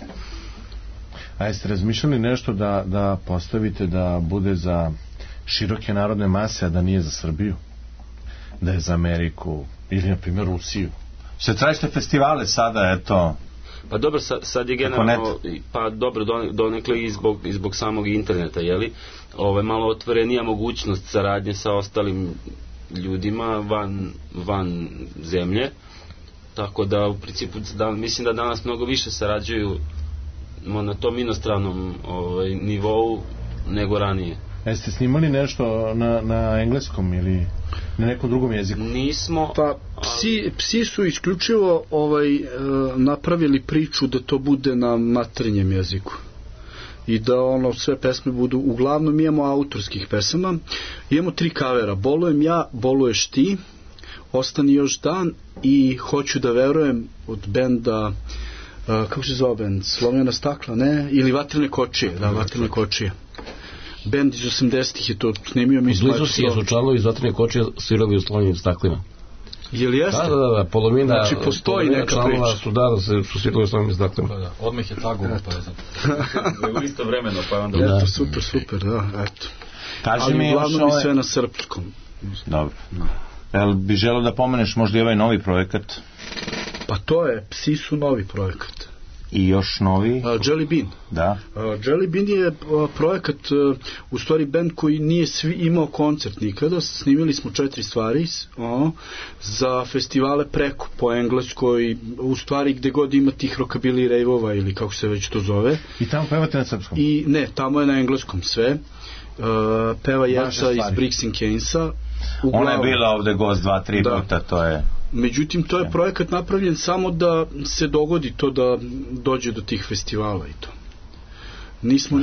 A jeste razmišljali nešto da postavite da bude za široke narodne mase, a da nije za Srbiju? Da je za Ameriku ili, na primjer, Rusiju? Što tražite festivale sada, eto? Pa dobro, sad je generalno, pa dobro, donekle i zbog samog interneta, jeli? Malo otvorenija mogućnost saradnje sa ostalim ljudima van zemlje, tako da u principu mislim da danas mnogo više sarađuju na tom inostranom nivou nego ranije. Jeste snimali nešto na engleskom ili na nekom drugom jeziku? Nismo. Pa psi su isključivo napravili priču da to bude na materinjem jeziku i da sve pesme budu, uglavnom imamo autorskih pesama, imamo 3 kavera, Bolujem ja, Boluješ ti, Ostani još dan i Hoću da verujem od benda, kako se zove bend, Slomljena stakla, ne? Ili Vatrene kočije, da, Vatrene kočije. Bend iz 80-ih je to snimio. Blizu si je su članovi iz Vatrene kočije svirali u Slomljenim staklima. Je li jeste? Da, polovina. Znači postoji neka priča. Su svirali u Slomljenim staklima. Odmah je tagovo, pa je zato. U isto vremeno, pa onda... Eto, super, da, eto. Ali uglavnom i sve na srpskom. Dobro. Jel bi želeo da pomeneš možda i ovaj novi projekat? Pa to je, Psi su novi projekat. I još novi? Jelly Bean. Da. Jelly Bean je projekat, u stvari band koji nije imao koncert nikada. Snimili smo 4 stvari za festivale preko, po engleskoj, u stvari gde god ima tih rockabilly rave-ova ili kako se već to zove. I tamo pevate na srpskom? I ne, tamo je na engleskom sve. Peva Jeca iz Bricks and Cainsa. Ona je bila ovde gost 2-3 puta, to je... Međutim, to je projekat napravljen samo da se dogodi to da dođe do tih festivala i to. Nismo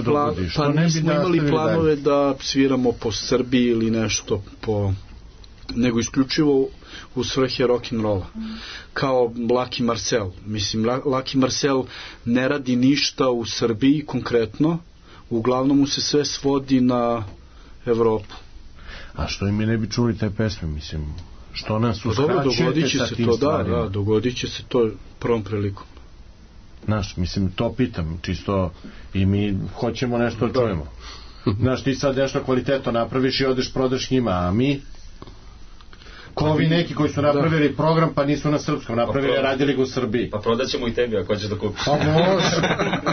imali planove da sviramo po Srbiji ili nešto nego isključivo u svrhe rock'n'rolla. Kao Lucky Marcel. Mislim, Lucky Marcel ne radi ništa u Srbiji konkretno, uglavnom mu se sve svodi na Evropu. A što i mi ne bi čuli te pesme, mislim, što nas uskraćujete sa tim stvarima? Da, dogodit će se to prvom prilikom. Znaš, mislim, to pitam, čisto i mi hoćemo nešto da čujemo. Znaš, ti sad nešto kvalitetno napraviš i odeš prodaš njima, a mi ko ovi neki koji su napravili program pa nisu na srpskom napravili, radili ga u Srbiji. Pa prodaćemo i tebi ako hoćeš da kupiš. Pa može.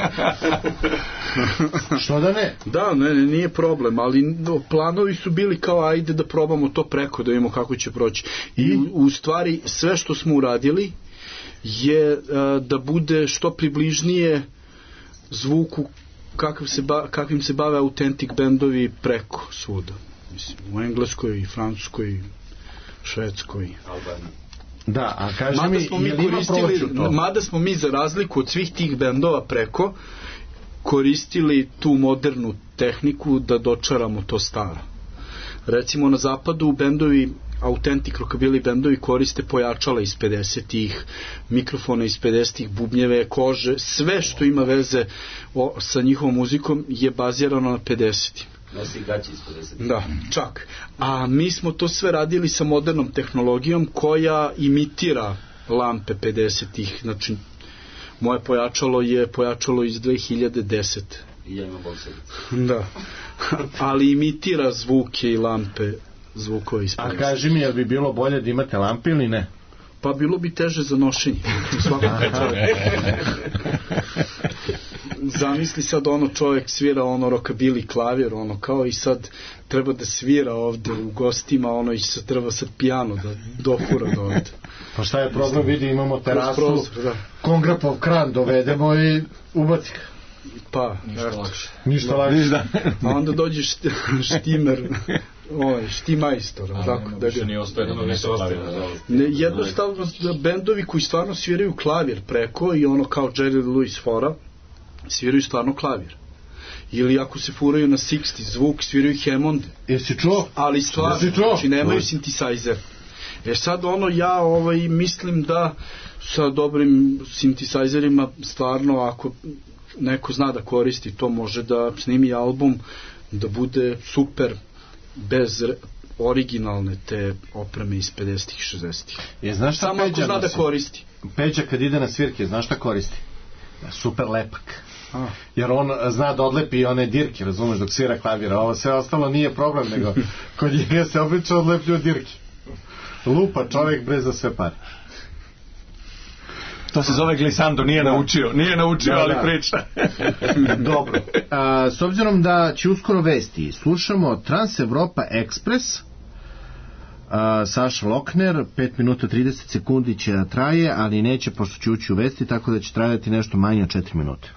Što da ne? Da, ne, nije problem, ali planovi su bili kao ajde da probamo to preko, da vidimo kako će proći. I u stvari sve što smo uradili je da bude što približnije zvuku kakvim se bave autentik bendovi preko svuda. Mislim, u Engleskoj, Francuskoj, Švedskoj, Albaniji. Da, a kaži mi, je li ima proću to? Mada smo mi za razliku od svih tih bendova preko koristili tu modernu tehniku da dočaramo to staro. Recimo na zapadu bendovi autentik rockabilly bendovi koriste pojačala iz 50-ih, mikrofone iz 50-ih, bubnjeve, kože, sve što ima veze sa njihovom muzikom je bazirano na 50-im. Nosi gaći iz 50-ih. Da, čak. A mi smo to sve radili sa modernom tehnologijom koja imitira lampe 50-ih. Znači, moje pojačalo je pojačalo iz 2010. I ja imam boksericu. Da. Ali imitira zvuke i lampe zvukove iz 50. A kaži mi, jel bi bilo bolje da imate lampe ili ne? Pa bilo bi teže za nošenje. Zamisli sad čovjek svira rockabilly klavir, kao i sad treba da svira ovde u gostima, i se treba sad pijano da dofura do ovde. Pa šta je problem, vidi, imamo terasu, Kongrapov kran dovedemo i ubaci ga. Pa, ništa lakše. A onda dođe štimer, štimajstor. Više nije ostaje da donese klavir. Jednostavno, bendovi koji stvarno sviraju klavir preko i kao Jerry Lewis fora, sviraju stvarno klavir. Ili ako se furaju na 60 zvuk, sviraju Hammond. Jesi čuo? Ali stvarno, znači nemaju synthesizer. Sad ja mislim da sa dobrim synthesizerima stvarno, ako neko zna da koristi, to može da snimi album da bude super bez originalne te opreme iz 50-ih i 60-ih. Samo ako zna da koristi. Peđa kad ide na svirke, znaš šta koristi? Super lepak. Jer on zna da odlepi one dirke, razumeš, dok svira klavira. Ovo sve ostalo nije problem, nego kod njega se obično odleplju dirke. Lupa čovjek bre za sve pare. To se zove glissando, nije naučio, ali priča. Dobro. S obzirom da će uskoro vesti, slušamo Trans Evropa Express, Saša Lokner, 5 minuta 30 sekundi će da traje, ali neće, pošto će ući u vesti, tako da će trajati nešto manje od 4 minute.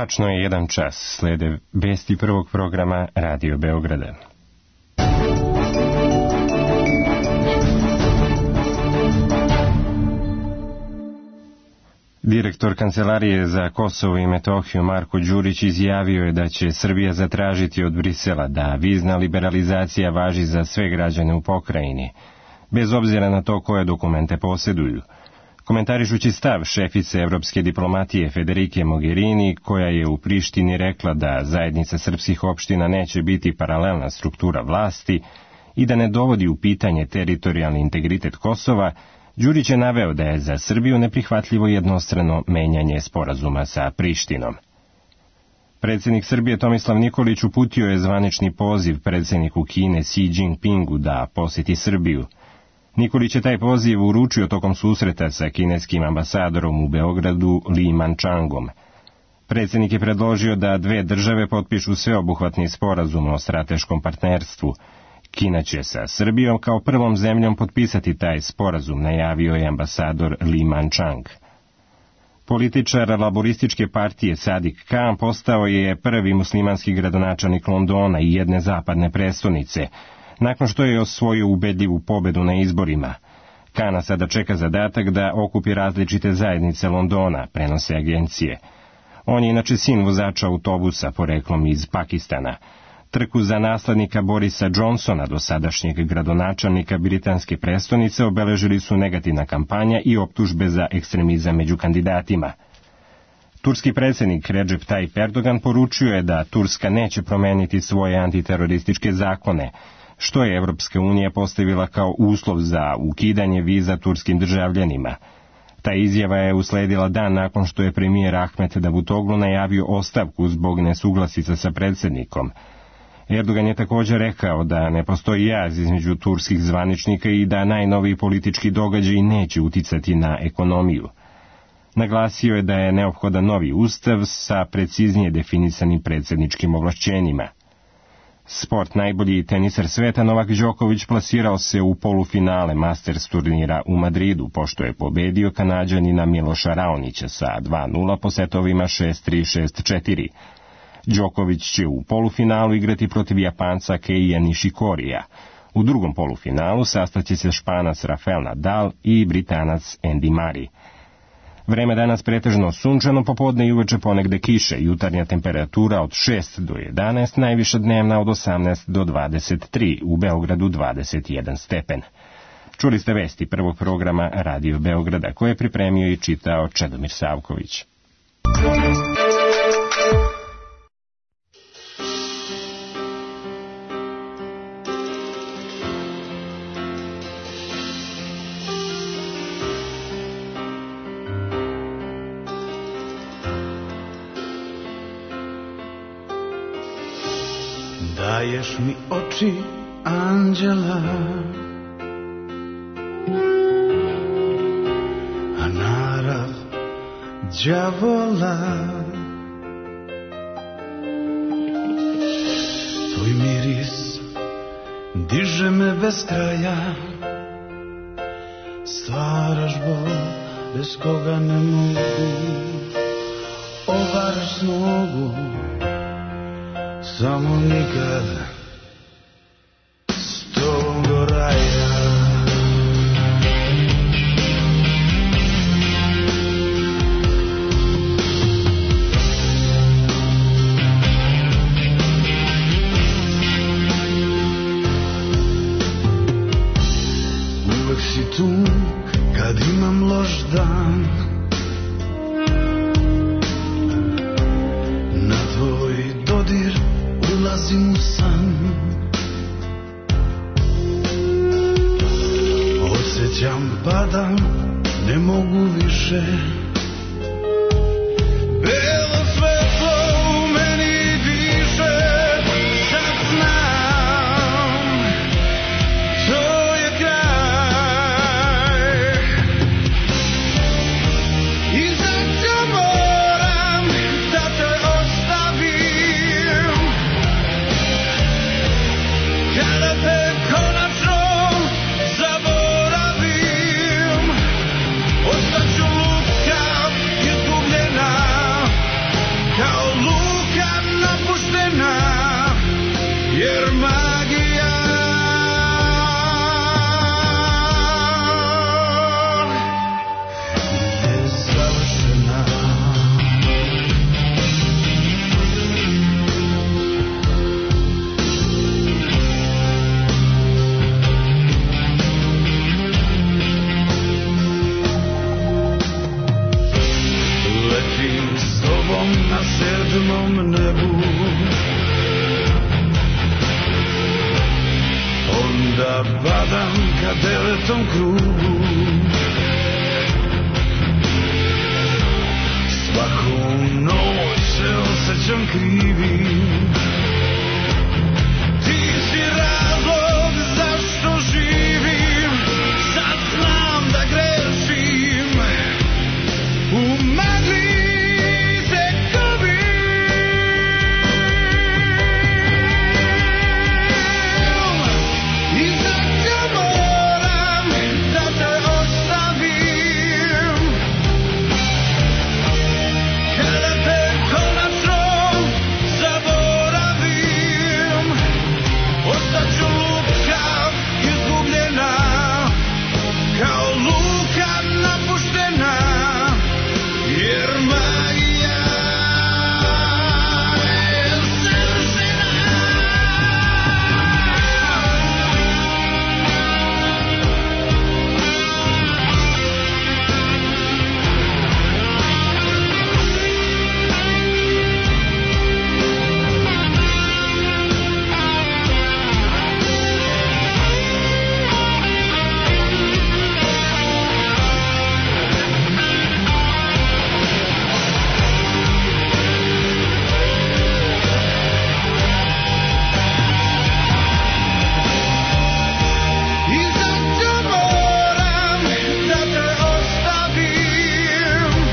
Tačno je 1 čas, slede vesti prvog programa Radio Beograda. Direktor Kancelarije za Kosovo i Metohiju Marko Đurić izjavio je da će Srbija zatražiti od Brisela da vizna liberalizacija važi za sve građane u pokrajini, bez obzira na to koje dokumente posjeduju. Komentarišući stav šefice evropske diplomatije Federike Mogherini, koja je u Prištini rekla da zajednica srpskih opština neće biti paralelna struktura vlasti i da ne dovodi u pitanje teritorijalni integritet Kosova, Đurić je naveo da je za Srbiju neprihvatljivo jednostrano menjanje sporazuma sa Prištinom. Predsjednik Srbije Tomislav Nikolić uputio je zvanični poziv predsjedniku Kine Xi Jinpingu da posjeti Srbiju. Nikolić je taj poziv uručio tokom susreta sa kineskim ambasadorom u Beogradu Li Manchangom. Predsjednik je predložio da 2 države potpišu sveobuhvatni sporazum o strateškom partnerstvu. Kina će sa Srbijom kao prvom zemljom potpisati taj sporazum, najavio je ambasador Li Manchang. Političar laborističke partije Sadik Khan postao je prvi muslimanski gradonačelnik Londona i jedne zapadne prestonice, nakon što je osvojio ubedljivu pobedu na izborima. Kana sada čeka zadatak da okupi različite zajednice Londona, prenose agencije. On je inače sin vozača autobusa poreklom iz Pakistana. Trku za naslednika Borisa Johnsona, dosadašnjeg gradonačelnika britanske prestonice, obeležili su negativna kampanja i optužbe za ekstremizam među kandidatima. Turski predsjednik Recep Tayyip Erdogan poručio je da Turska neće promeniti svoje antiterorističke zakone, što je Evropska unija postavila kao uslov za ukidanje viza turskim državljanima. Ta izjava je usledila dan nakon što je premijer Ahmet Davutoglu najavio ostavku zbog nesuglasica sa predsjednikom. Erdogan je također rekao da ne postoji jaz između turskih zvaničnika i da najnoviji politički događaji neće uticati na ekonomiju. Naglasio je da je neophodan novi ustav sa preciznije definisanim predsjedničkim ovlašćenjima. Sport. Najbolji tenisar sveta Novak Đoković plasirao se u polufinale Masters turnira u Madridu, pošto je pobedio Kanađanina Miloša Raonića sa 2:0 po setovima 6-3, 6-4. Đoković će u polufinalu igrati protiv Japanca Keija Nishikorija. U drugom polufinalu sastaće se Španac Rafael Nadal i Britanac Andy Murray. Vreme danas pretežno sunčano, popodne i uveče ponegde kiše, jutarnja temperatura od 6 do 11, najviša dnevna od 18 do 23, u Beogradu 21 stepen. Čuli ste vesti prvog programa Radio Beograda, koje je pripremio i čitao Čedomir Savković. Daješ mi oči anđela, a narav đavola. Tvoj miris diže me bez kraja, stvaraš bol bez koga ne mogu, ovaraš nogu, samo nikad s tobom do raja. Uvek si tu kad imam loš dan, na tvoj dodir ulazim u san. Osjećam padam, ne mogu više. Belo svetlo u meni diše, sad znam, to je kraj. I zato moram da te ostavim, kada te konačno zaboravim. Ostaću lutka sedmom nebu. Onda badam ka devetom krugu. Svaku noć se osjećam krivim. Ti si razlog zašto živim. Sad znam da grešim. U magli se gubim. I zato moram da te ostavim. Kada te konačno zaboravim, ostaću lutkav, izgubljena, kao luka napuštena, jer magija je savršena. I zato moram da te ostavim.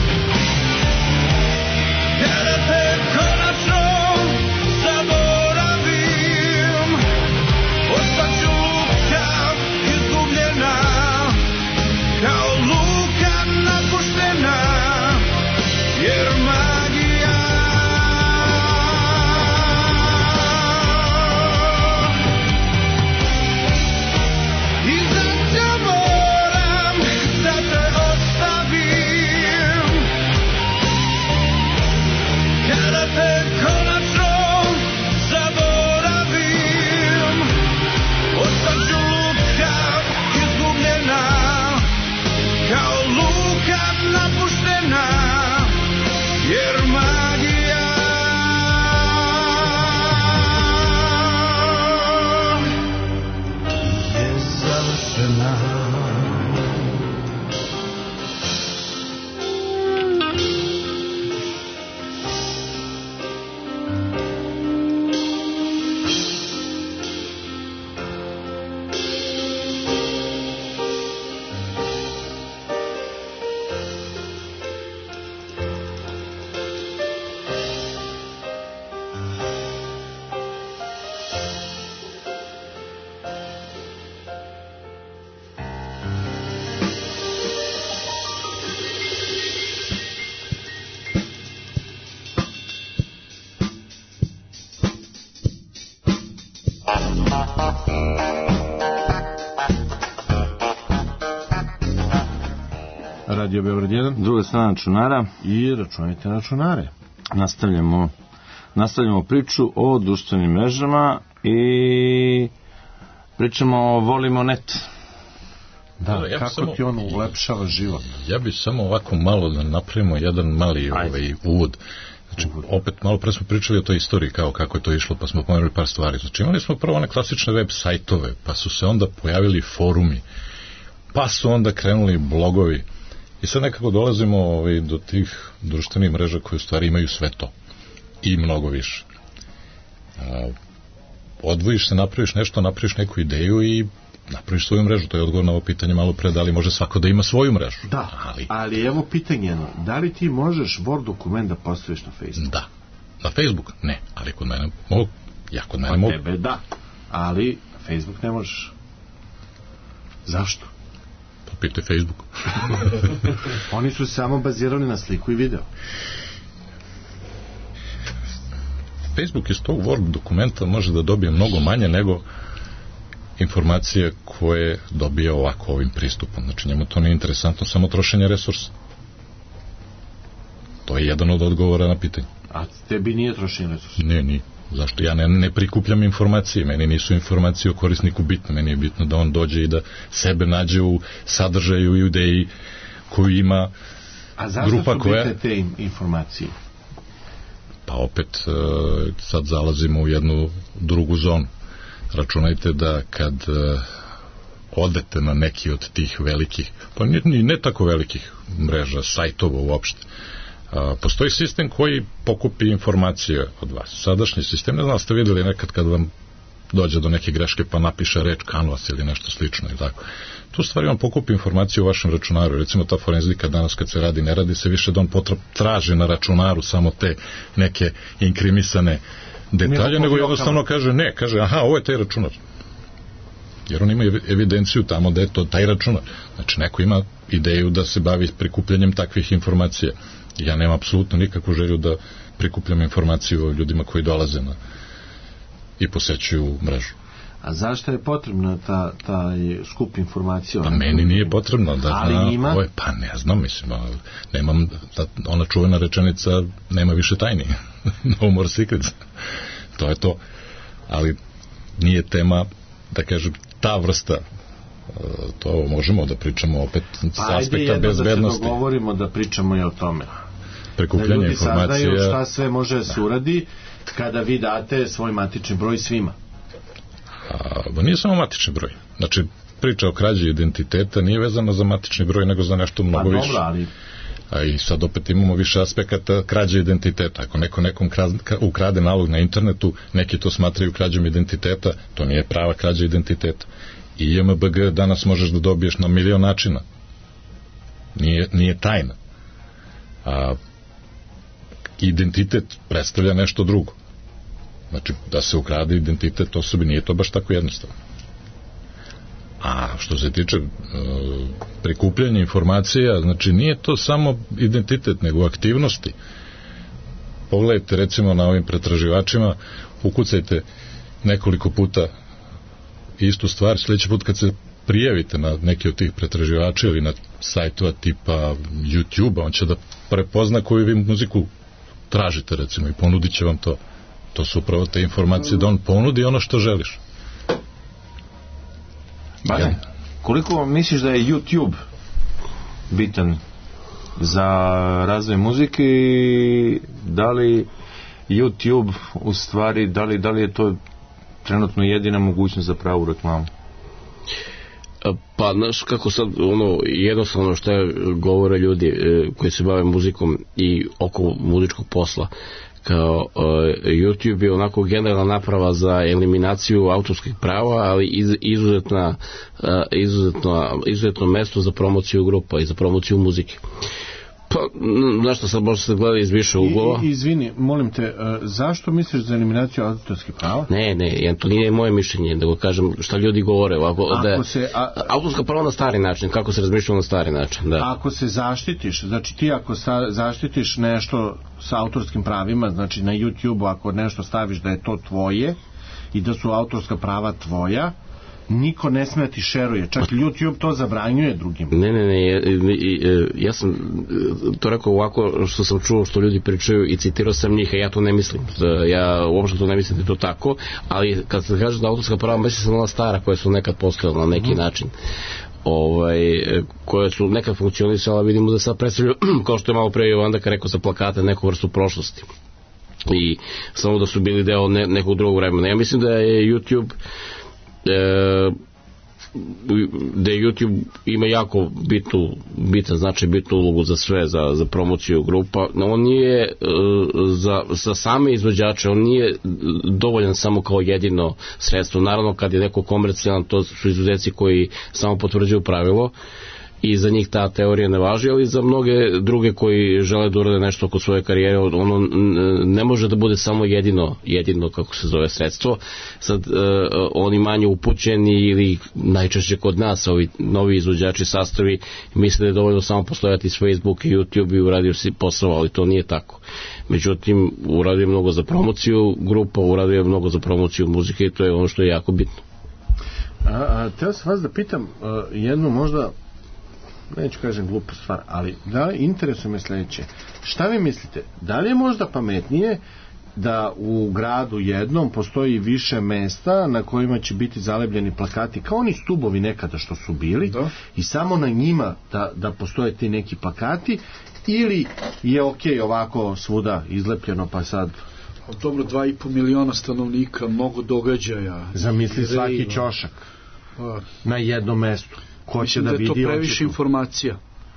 Kada te konačno zaboravim, ostaću lutkav, izgubljena, kao luka napuštena, jer magija I zato moram da te ostavim. Kada te konačno zaboravim, ostaću lutkav, izgubljena, kao luka napuštena, jer magija je završena. Radio Beograd 1, druga strana računara i računajte na računare. Nastavljamo priču o društvenim mrežama i pričamo o volimo net. Da, ja kako samo, ti ono ulepšava život? Ja bih samo ovako malo da napravimo jedan mali uvod. Znači, opet malo pre smo pričali o toj istoriji kao kako je to išlo, pa smo pomenuli par stvari. Znači, imali smo prvo one klasične web sajtove, pa su se onda pojavili forumi, pa su onda krenuli blogovi. I sad nekako dolazimo do tih društvenih mreža koje u stvari imaju sve to i mnogo više. Odvojiš se, napraviš nešto, napraviš neku ideju i napraviš svoju mrežu. To je odgovor na ovo pitanje malo pre, da li može svako da ima svoju mrežu. Da, ali evo pitanje, da li ti možeš Word dokument da postaviš na Facebook? Da, na Facebook ne, ali kod mene mogu. Ja kod mene mogu. Tebe da, ali na Facebook ne možeš. Zašto? Pitaj Facebook. Oni su samo bazirani na sliku i video. Facebook iz tog Word dokumenta može da dobije mnogo manje nego informacije koje dobije ovako ovim pristupom. Znači njemu to nije interesantno, samo trošenje resursa. To je jedan od odgovora na pitanje. A tebi nije trošenje resursa? Ne, nije. Zašto? Ja ne prikupljam informacije, meni nisu informacije o korisniku bitne, meni je bitno da on dođe i da sebe nađe u sadržaju i ideji koju ima grupa koja... A zašto su bitne te informacije? Pa opet sad zalazimo u jednu drugu zonu. Računajte da kad odete na neki od tih velikih, pa ne tako velikih mreža, sajtova uopšte, postoji sistem koji pokupi informacije od vas. Sadašnji sistem, ne znam, ste videli nekad kad vam dođe do neke greške pa napiše reč kanvas ili nešto slično i tako. Tu stvari on pokupi informaciju u vašem računaru. Recimo ta forenzika danas kad se radi, ne radi se više da on traži na računaru samo te neke inkrimisane detalje, nego jednostavno kaže aha, ovo je taj računar. Jer on ima evidenciju tamo da je to taj računar. Znači neko ima ideju da se bavi prikupljanjem takvih informacija. Ja nemam apsolutno nikakvu želju da prikupljam informaciju o ljudima koji dolaze i posećuju mrežu. A zašto je potrebna taj skup informacija? Pa meni nije potrebno da ali ima? Pa ne znam, mislim, nemam, ona čuvena rečenica nema više tajni. No more secrets. To je to. Ali nije tema, da kažem, ta vrsta. To možemo da pričamo opet sa aspekta bezbednosti. Da se dogovorimo da pričamo i o tome. Prikupljanje informacija. Da ljudi saznaju šta sve može da se uradi kada vi date svoj matični broj svima. Nije samo matični broj. Znači, priča o krađi identiteta nije vezana za matični broj, nego za nešto mnogo više. I sad opet imamo više aspekata krađe identiteta. Ako neko nekom ukrade nalog na internetu, neki to smatraju krađom identiteta, to nije prava krađa identiteta. I JMBG danas možeš da dobiješ na milion načina. Nije tajna. Identitet predstavlja nešto drugo. Znači, da se ukrade identitet osobi, nije to baš tako jednostavno. A što se tiče prikupljanja informacija, znači nije to samo identitet, nego aktivnosti. Pogledajte recimo na ovim pretraživačima, ukucajte nekoliko puta istu stvar, sljedeći put kad se prijavite na neki od tih pretraživača ili na sajtova tipa YouTube-a, on će da prepozna koju vi muziku tražite recimo i ponudit će vam to. To su upravo te informacije da on ponudi ono što želiš. Koliko misliš da je YouTube bitan za razvoj muzike i da li YouTube u stvari, da li je to trenutno jedina mogućnost za pravu reklamu? Pa, znaš kako sad, jednostavno što govore ljudi koji se bave muzikom i oko muzičkog posla, kao YouTube je onako generalna naprava za eliminaciju autorskih prava, ali izuzetno mesto za promociju grupa i za promociju muzike. Pa, znaš što sad možda se gleda iz više uglova. Izvini, molim te, zašto misliš za eliminaciju autorskih prava? Ne, to nije moje mišljenje, nego kažem šta ljudi govore. Autorska prava na stari način, kako se razmišljamo na stari način. Da. Ako se zaštitiš, znači ti ako zaštitiš nešto sa autorskim pravima, znači na YouTube-u ako nešto staviš da je to tvoje i da su autorska prava tvoja, niko ne sme ti šeruje, čak YouTube to zabranjuje drugim. Ne, ja sam to rekao ovako što sam čuo što ljudi pričaju i citirao sam njih, a ja to ne mislim. Ja uopšte to ne mislim da je to tako, ali kad se kaže da autorska prava, mislim sam ona stara koja su nekad postojala na neki način. Koje su nekad funkcionisala, vidimo da sad predstavljaju, kao što je malo pre Jovandaka rekao, sa plakate neku vrstu prošlosti. I samo da su bili deo nekog drugog vremena. Ja mislim da je YouTube da YouTube ima jako bitnu ulogu za sve, za promociju grupa. On nije za same izvođače, on nije dovoljan samo kao jedino sredstvo. Naravno kad je neko komercijalan, to su izuzeci koji samo potvrđuju pravilo i za njih ta teorija ne važi, ali za mnoge druge koji žele da urade nešto oko svoje karijere, ono ne može da bude samo jedino kako se zove sredstvo. Sad oni manje upućeni ili najčešće kod nas ovi novi izvođači sastavi misle da je dovoljno samo postojati s Facebook i YouTube i uradio si posao, ali to nije tako. Međutim, uradio je mnogo za promociju grupa, uradio je mnogo za promociju muzike i to je ono što je jako bitno. Teo sam vas da pitam jednu možda, neću kažem glupu stvar, ali da li interesuje me sljedeće, šta vi mislite, da li je možda pametnije da u gradu jednom postoji više mesta na kojima će biti zalepljeni plakati kao oni stubovi nekada što su bili i samo na njima da postoje ti neki plakati ili je okej ovako svuda izlepljeno pa sad... Dobro, 2,5 miliona stanovnika, mnogo događaja. Zamisli svaki ćošak na jednom mestu. Ko će da vidi? Mislim da je to previše informacija.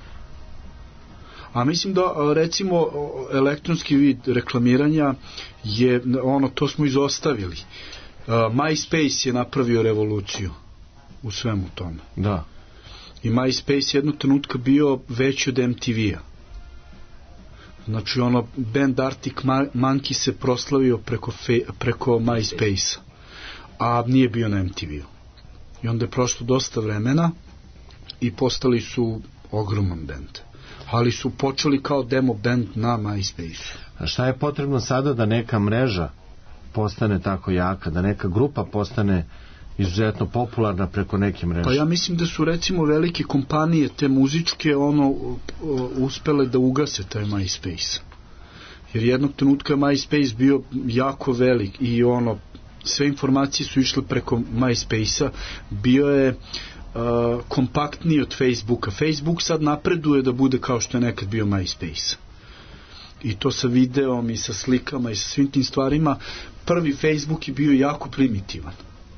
A mislim da, recimo, elektronski vid reklamiranja je, to smo izostavili. MySpace je napravio revoluciju u svemu tome. Da. I MySpace jednog trenutka bio veći od MTV-a. Znači, band Arctic Monkey se proslavio preko MySpace-a, a nije bio na MTV-u. I onda je prošlo dosta vremena i postali su ogroman band. Ali su počeli kao demo band na MySpace. A šta je potrebno sada da neka mreža postane tako jaka, da neka grupa postane izuzetno popularna preko neke mreže? Pa ja mislim da su recimo velike kompanije te muzičke uspele da ugase taj MySpace. Jer jednog trenutka MySpace bio jako velik i sve informacije su išle preko MySpace-a, bio je kompaktniji od Facebooka. Facebook sad napreduje da bude kao što je nekad bio MySpace. I to sa videom i sa slikama i sa svim tim stvarima. Prvi Facebook je bio jako primitivan.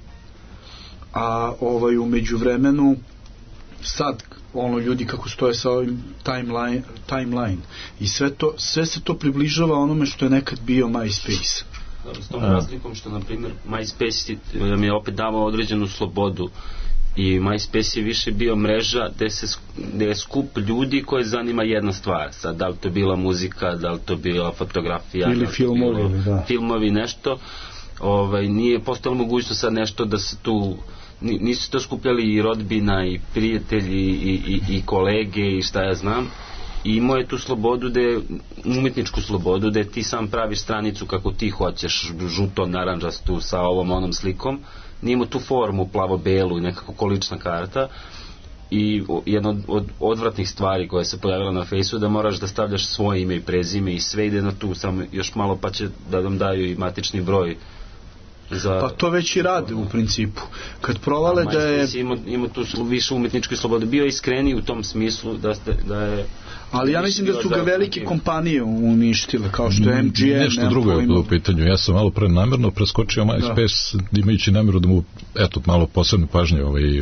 A u međuvremenu sad ljudi kako stoje sa ovim timeline i sve se to približava onome što je nekad bio MySpace. S tom razlikom što, na primjer, MySpace mi je opet davao određenu slobodu i MySpace je više bio mreža gde je skup ljudi koje zanima jedna stvar. Sad, da li to bila muzika, da li to bila fotografija ili filmovi, nešto. Nije postala mogućnost sad nešto da se tu nisu to skupljali i rodbina i prijatelji i kolege i šta ja znam. I imao je tu slobodu, umetničku slobodu, da ti sam praviš stranicu kako ti hoćeš, žuto, naranđastu, sa onom slikom. Nije imao tu formu plavo-belu i nekako količna karta. I jedna od odvratnih stvari koja se pojavila na Fejsu da moraš da stavljaš svoje ime i prezime i sve ide na tu, samo još malo pa će da nam daju i matični broj. Pa to već i rade u principu. Kad provale da je... Ima tu više umetničke slobode. Bio je iskreniji u tom smislu da je... Ali ja mislim da su ga velike kompanije uništile, kao što je MGM. Nešto drugo je bilo u pitanju. Ja sam malo namerno preskočio MySpace, imajući namjeru da mu, malo posebnu pažnju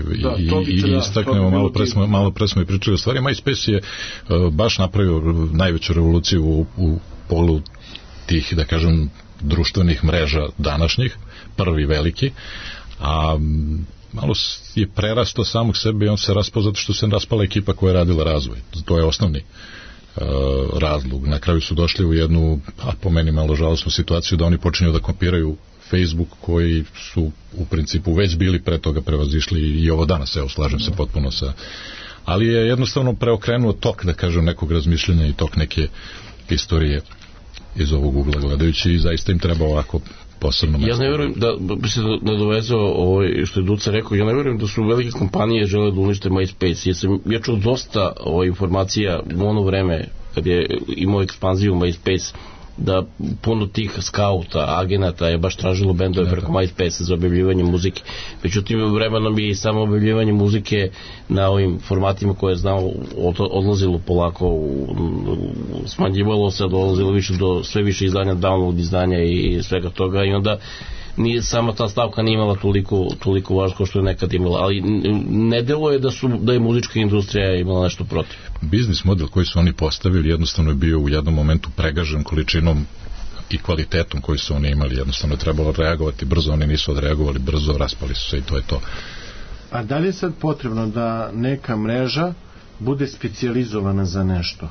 i istaknemo, malo pre smo i pričali o stvari. MySpace je baš napravio najveću revoluciju u pogledu tih, da kažem, društvenih mreža današnjih, prvi veliki, a malo je prerastao samog sebe i on se raspao zato što se raspala ekipa koja je radila razvoj. To je osnovni razlog. Na kraju su došli u jednu, po meni malo žalosnu situaciju, da oni počinju da kopiraju Facebook koji su u principu već bili pre toga prevazišli i ovo danas, slažem se potpuno sa... Ali je jednostavno preokrenuo tok, da kažem, nekog razmišljenja i tok neke istorije iz ovog ugla gledajući i zaista im treba ovako posebno mesto. Ja ne verujem da bi se nadovezao što je Duca rekao, ja ne verujem da su velike kompanije žele da unište MySpace. Ja čuo dosta informacija u ono vreme kad je imao ekspanziju MySpace, da puno tih skauta, agenata je baš tražilo bendove preko MySpace za objavljivanje muzike. Međutim, vremenom je i samo objavljivanje muzike na ovim formatima koje je znao odlazilo polako, smanjivalo se, dolazilo više do sve više izdanja, download izdanja i svega toga i onda nije sama ta stavka nije imala toliko važno kao što je nekad imala, ali ne delo je da je muzička industrija imala nešto protiv. Biznis model koji su oni postavili jednostavno je bio u jednom momentu pregažen količinom i kvalitetom koji su oni imali, jednostavno je trebalo reagovati brzo, oni nisu odreagovali brzo, raspali su se i to je to. A da li je sad potrebno da neka mreža bude specijalizovana za nešto?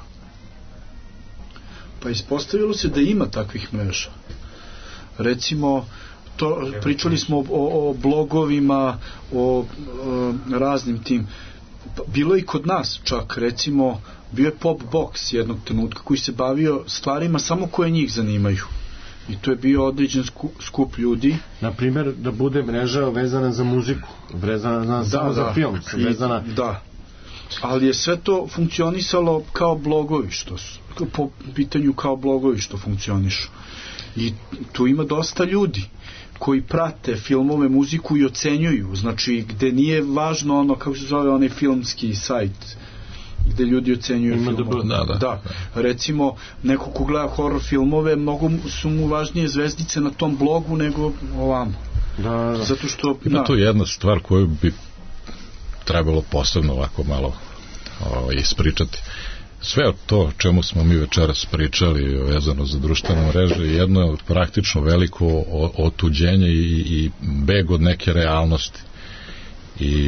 Pa ispostavilo se da ima takvih mreža. Recimo, pričali smo o blogovima, o raznim tim. Bilo i kod nas čak, recimo, bio je Pop Box jednog trenutka koji se bavio stvarima samo koje njih zanimaju. I to je bio određen skup ljudi. Naprimjer, da bude mreža vezana za muziku, vezana za film. Da. Ali je sve to funkcionisalo kao blogovi, po pitanju kao blogovi što funkcionišu. I tu ima dosta ljudi koji prate filmove, muziku i ocenjuju, znači gde nije važno kako se zove onaj filmski sajt, gde ljudi ocenjuju filmove. Da. Recimo, neko ko gleda horror filmove, mnogo su mu važnije zvezdice na tom blogu nego ovamo. Zato što... Ima tu jedna stvar koju bi trebalo posebno ovako malo ispričati. Sve to o čemu smo mi večeras pričali vezano za društvene mreže je jedno praktično veliko otuđenje i beg od neke realnosti i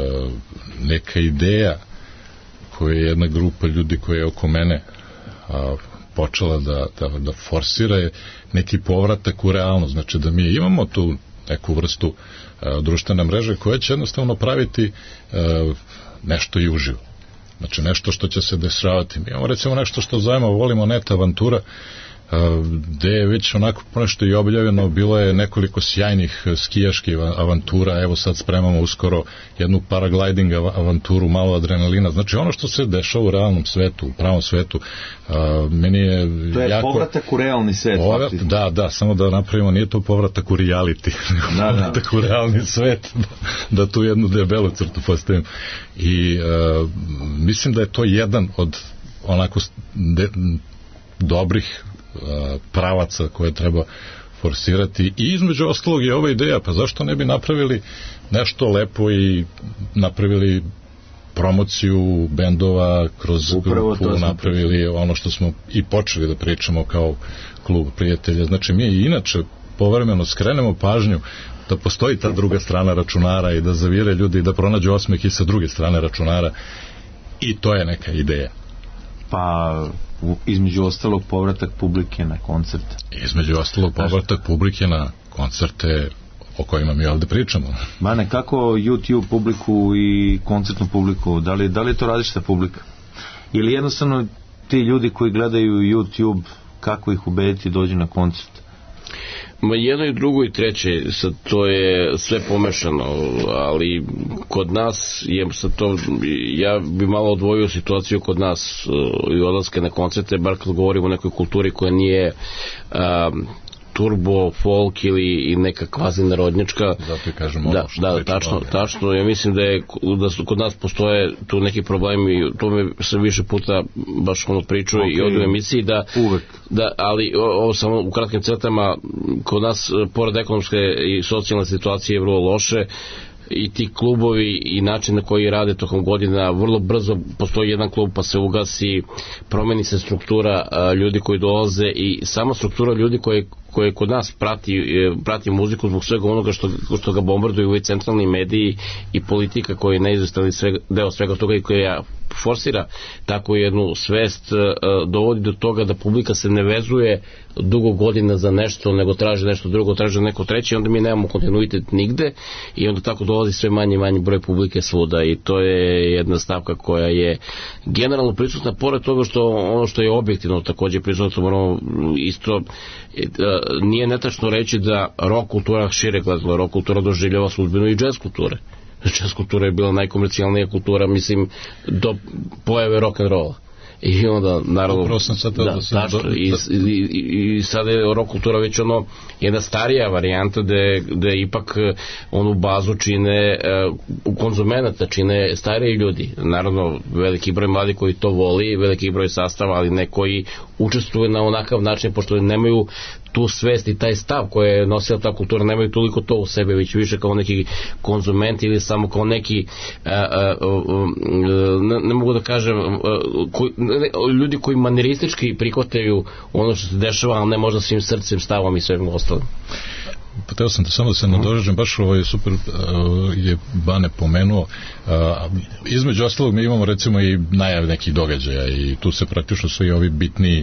neka ideja koju je jedna grupa ljudi koja je oko mene počela da forsira je neki povratak u realnost, znači da mi imamo tu neku vrstu društvene mreže koja će jednostavno praviti nešto i uživo. Znači nešto što će se dešavati. Mi imamo recimo nešto što zovemo, volimo Net avantura, gde je već onako ponešto i objavljeno, bilo je nekoliko sjajnih skijaških avantura, evo sad spremamo uskoro jednu paragliding avanturu, malo adrenalina, znači ono što se dešava u realnom svetu, u pravom svetu, meni je to je jako... povratak u realni svet. Da, samo da napravimo, nije to povratak u reality, povratak u realni svet, da tu jednu debelu crtu postavim. I mislim da je to jedan od onako dobrih pravaca koje treba forsirati i između ostalog je ova ideja, pa zašto ne bi napravili nešto lepo i napravili promociju bendova kroz grupu, napravili ono što smo i počeli da pričamo kao klub prijatelja. Znači mi inače povremeno skrenemo pažnju da postoji ta druga strana računara i da zavire ljudi i da pronađu osmeh i sa druge strane računara i to je neka ideja. Pa između ostalog povratak publike na koncerte. Između ostalog povratak publike na koncerte o kojima mi ovde pričamo. Bane, kako YouTube publiku i koncertnu publiku, da li je to različita publika? Ili jednostavno ti ljudi koji gledaju YouTube, kako ih ubediti dođu na koncert? Jedno i drugo i treće, sad to je sve pomešano, ali kod nas je sad to, ja bi malo odvojio situaciju kod nas i odlaske na koncerte, bar kad govorimo o nekoj kulturi koja nije turbo, folk ili neka kvazi narodnjačka. Zato i kažem ono što tačno. Ja mislim da kod nas postoje tu neki problemi, to me sam više puta baš ono pričao i ovdje u emisiji da, ali ovo samo u kratkim crtama, kod nas pored ekonomske i socijalne situacije je vrlo loše i ti klubovi i način na koji rade tokom godina, vrlo brzo postoji jedan klub pa se ugasi, promeni se struktura ljudi koji dolaze i sama struktura ljudi koje kod nas prati muziku zbog svega onoga što ga bombarduju i centralni mediji i politika koja je neizostavni deo svega toga i koja forsira takvu jednu svest, dovodi do toga da publika se ne vezuje dugo godina za nešto, nego traži nešto drugo, traži neko treće i onda mi nemamo kontinuitet nigde i onda tako dolazi sve manje i manje broj publike svuda i to je jedna stavka koja je generalno prisutna, pored toga što ono što je objektivno takođe prisutno, moramo isto nije netačno reći da rock kultura šire gledala, rock kultura doživljava sudbinu i jazz kulture. Jazz kultura je bila najkomercijalnija kultura, mislim, do pojave rock'n'rolla. I onda, naravno, i sada je rock kultura već ono jedna starija varijanta gde ipak onu bazu čine konzumenata, čine stariji ljudi. Naravno, veliki broj mladi koji to voli, veliki broj sastava, ali ne koji učestvuju na onakav način, pošto nemaju tu svest i taj stav koje je nosila ta kultura, nemaju toliko to u sebe, već više kao neki konzumenti ili samo kao neki ne mogu da kažem ljudi koji maniristički prihvataju ono što se dešava, ali ne možda svim srcem, stavom i svem ostalim. Pa teo sam samo da se nadožem, baš ovo je super, je Bane pomenuo, između ostalog mi imamo recimo i najave nekih događaja i tu se praktično svi ovi bitni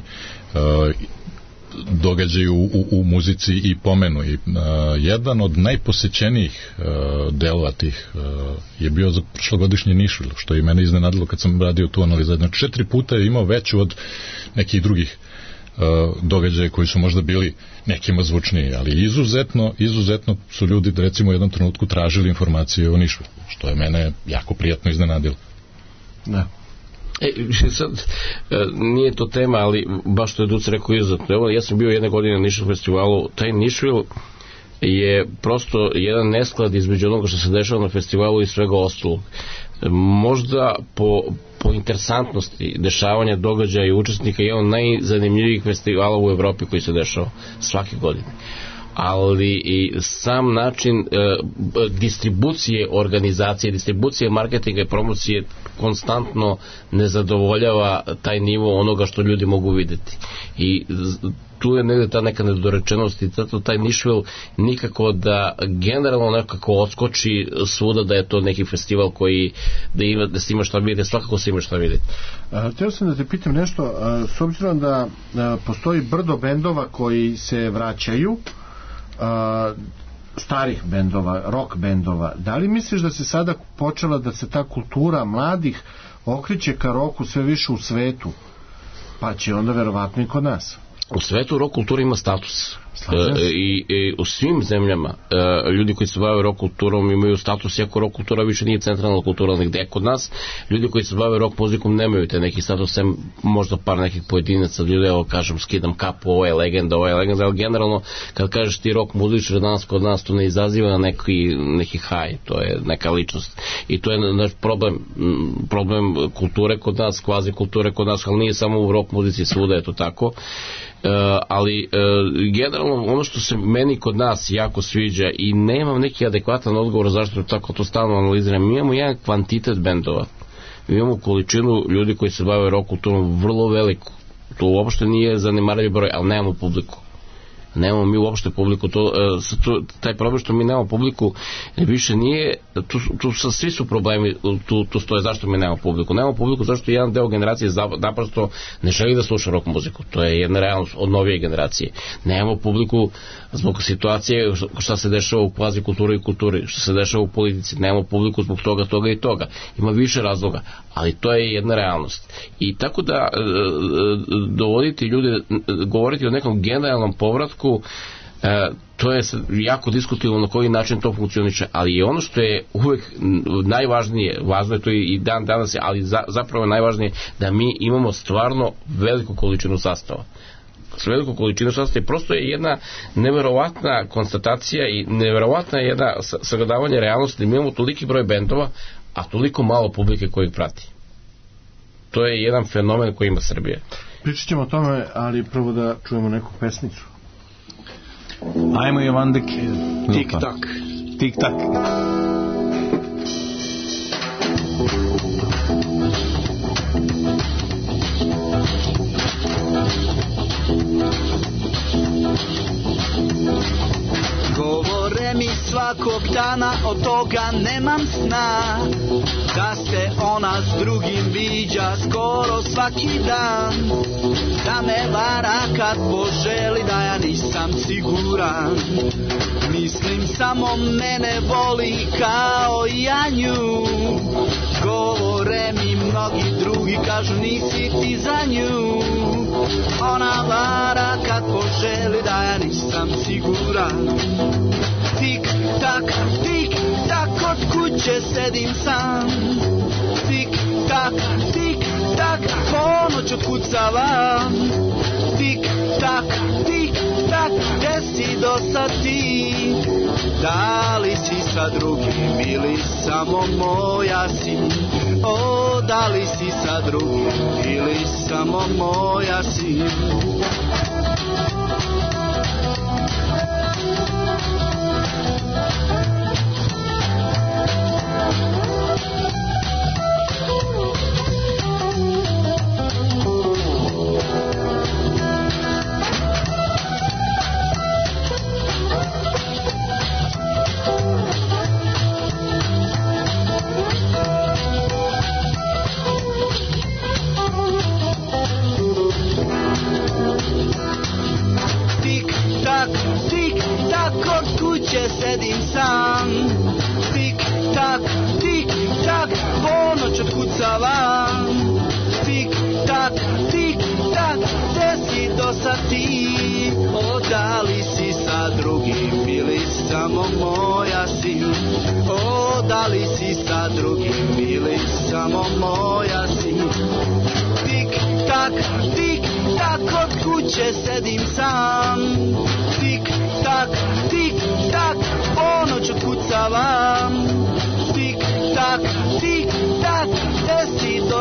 događaju u muzici i pomenu i jedan od najposećenijih delova tih je bio za prošlogodišnji Nišvil, što je mene iznenadilo kad sam radio tu analizu. Znači 4 puta je imao veću od nekih drugih događaje koji su možda bili nekima zvučniji, ali izuzetno su ljudi recimo u jednom trenutku tražili informacije o Nišvilu, što je mene jako prijatno iznenadilo. Da. Sad, nije to tema, ali baš što je Duc rekao izuzetno. Ja sam bio jedne godine na Nišvil festivalu. Taj Nišvil je prosto jedan nesklad između onoga što se dešava na festivalu i svega ostalog. možda po interesantnosti dešavanja događaja i učesnika je on najzanimljivijih festivala u Evropi koji se dešava svake godine. Ali i sam način distribucije organizacije, distribucije marketinga i promocije konstantno ne zadovoljava taj nivo onoga što ljudi mogu videti. I tu je negde ta neka nedorečenost i zato taj Nišvil nikako da generalno nekako odskoči svuda da je to neki festival koji da se ima šta vidjeti, svakako se ima šta vidjeti. Htio sam da te pitam nešto, s obzirom da postoji brdo bendova koji se vraćaju, starih bendova, rock bendova, da li misliš da se sada počela da se ta kultura mladih okreće ka roku sve više u svetu, pa će onda verovatno i kod nas? U svetu rock kultura ima status i u svim zemljama ljudi koji se bave rock kulturom imaju status, iako rock kultura više nije centralna kultura negde. Kod nas ljudi koji se bave rock muzikom nemaju te neki status, možda par nekih pojedinaca ljudi, evo kažem, skidam kapu, ovo je legenda, ali generalno kad kažeš ti rock muzičar danas kod nas to ne izaziva neki haj, to je neka ličnost i to je naš problem kulture kod nas, kvazi kulture kod nas, ali nije samo u rock muzici, svuda je to tako. Ali generalno ono što se meni kod nas jako sviđa i nemam neki adekvatan odgovor zašto tako to stalno analiziram, mi imamo jedan kvantitet bendova, mi imamo količinu ljudi koji se bave rock kulturom vrlo veliku, to uopšte nije zanemariv broj, ali nemamo publiku. Nemamo mi uopšte publiku, taj problem što mi nemamo publiku više nije, svi su problemi, tu stoje zašto mi nemamo publiku. Nemamo publiku zašto jedan deo generacije naprosto ne želi da sluša rock muziku, to je jedna realnost od novije generacije. Nemamo publiku zbog situacije šta se dešava u kvazi kulturi i kulturi, šta se dešava u politici, nemamo publiku zbog toga i toga. Ima više razloga, ali to je jedna realnost. I tako da dovoditi ljude, govoriti o nekom generalnom povratku, to je jako diskutabilno na koji način to funkcioniše, ali je ono što je uvek najvažnije, važno je to i dan danas, ali zapravo je najvažnije da mi imamo stvarno veliku količinu sastava. Veliku količinu sastava, prosto je jedna neverovatna konstatacija i neverovatna je jedna sagledavanje realnosti da mi imamo toliki broj bendova, a toliko malo publike koji ih prati. To je jedan fenomen koji ima Srbija. Pričat ćemo o tome, ali prvo da čujemo neku pesnicu. Ajmo Jovandek, tik-tak. Tik-tak. Govore mi svakog dana, od toga nemam sna, da se ona s drugim viđa skoro svaki dan, da me vara kad poželi, da ja nisam siguran. Mislim samo mene voli kao i ja nju. Govore mi mnogi drugi, kažu nisi ti za nju. Ona vara kad poželi, da ja nisam siguran. Tik tak, od kuće sedim sam. Tik tak, ponoć otkucavam. Tik tak, gdje si do sad ti? Da li si sa drugim ili samo moja si? O, da li si sa drugim ili samo moja si? Sedim sam. Tik tak, ponoć otkucavam. Tik tak, gdje si do sad ti? O, da li si sa drugim ili samo moja si? O, da li si sa drugim ili samo moja si? Tik tak, od kuće sedim sam. Tik tak, ponoć otkucavam. Tik tak,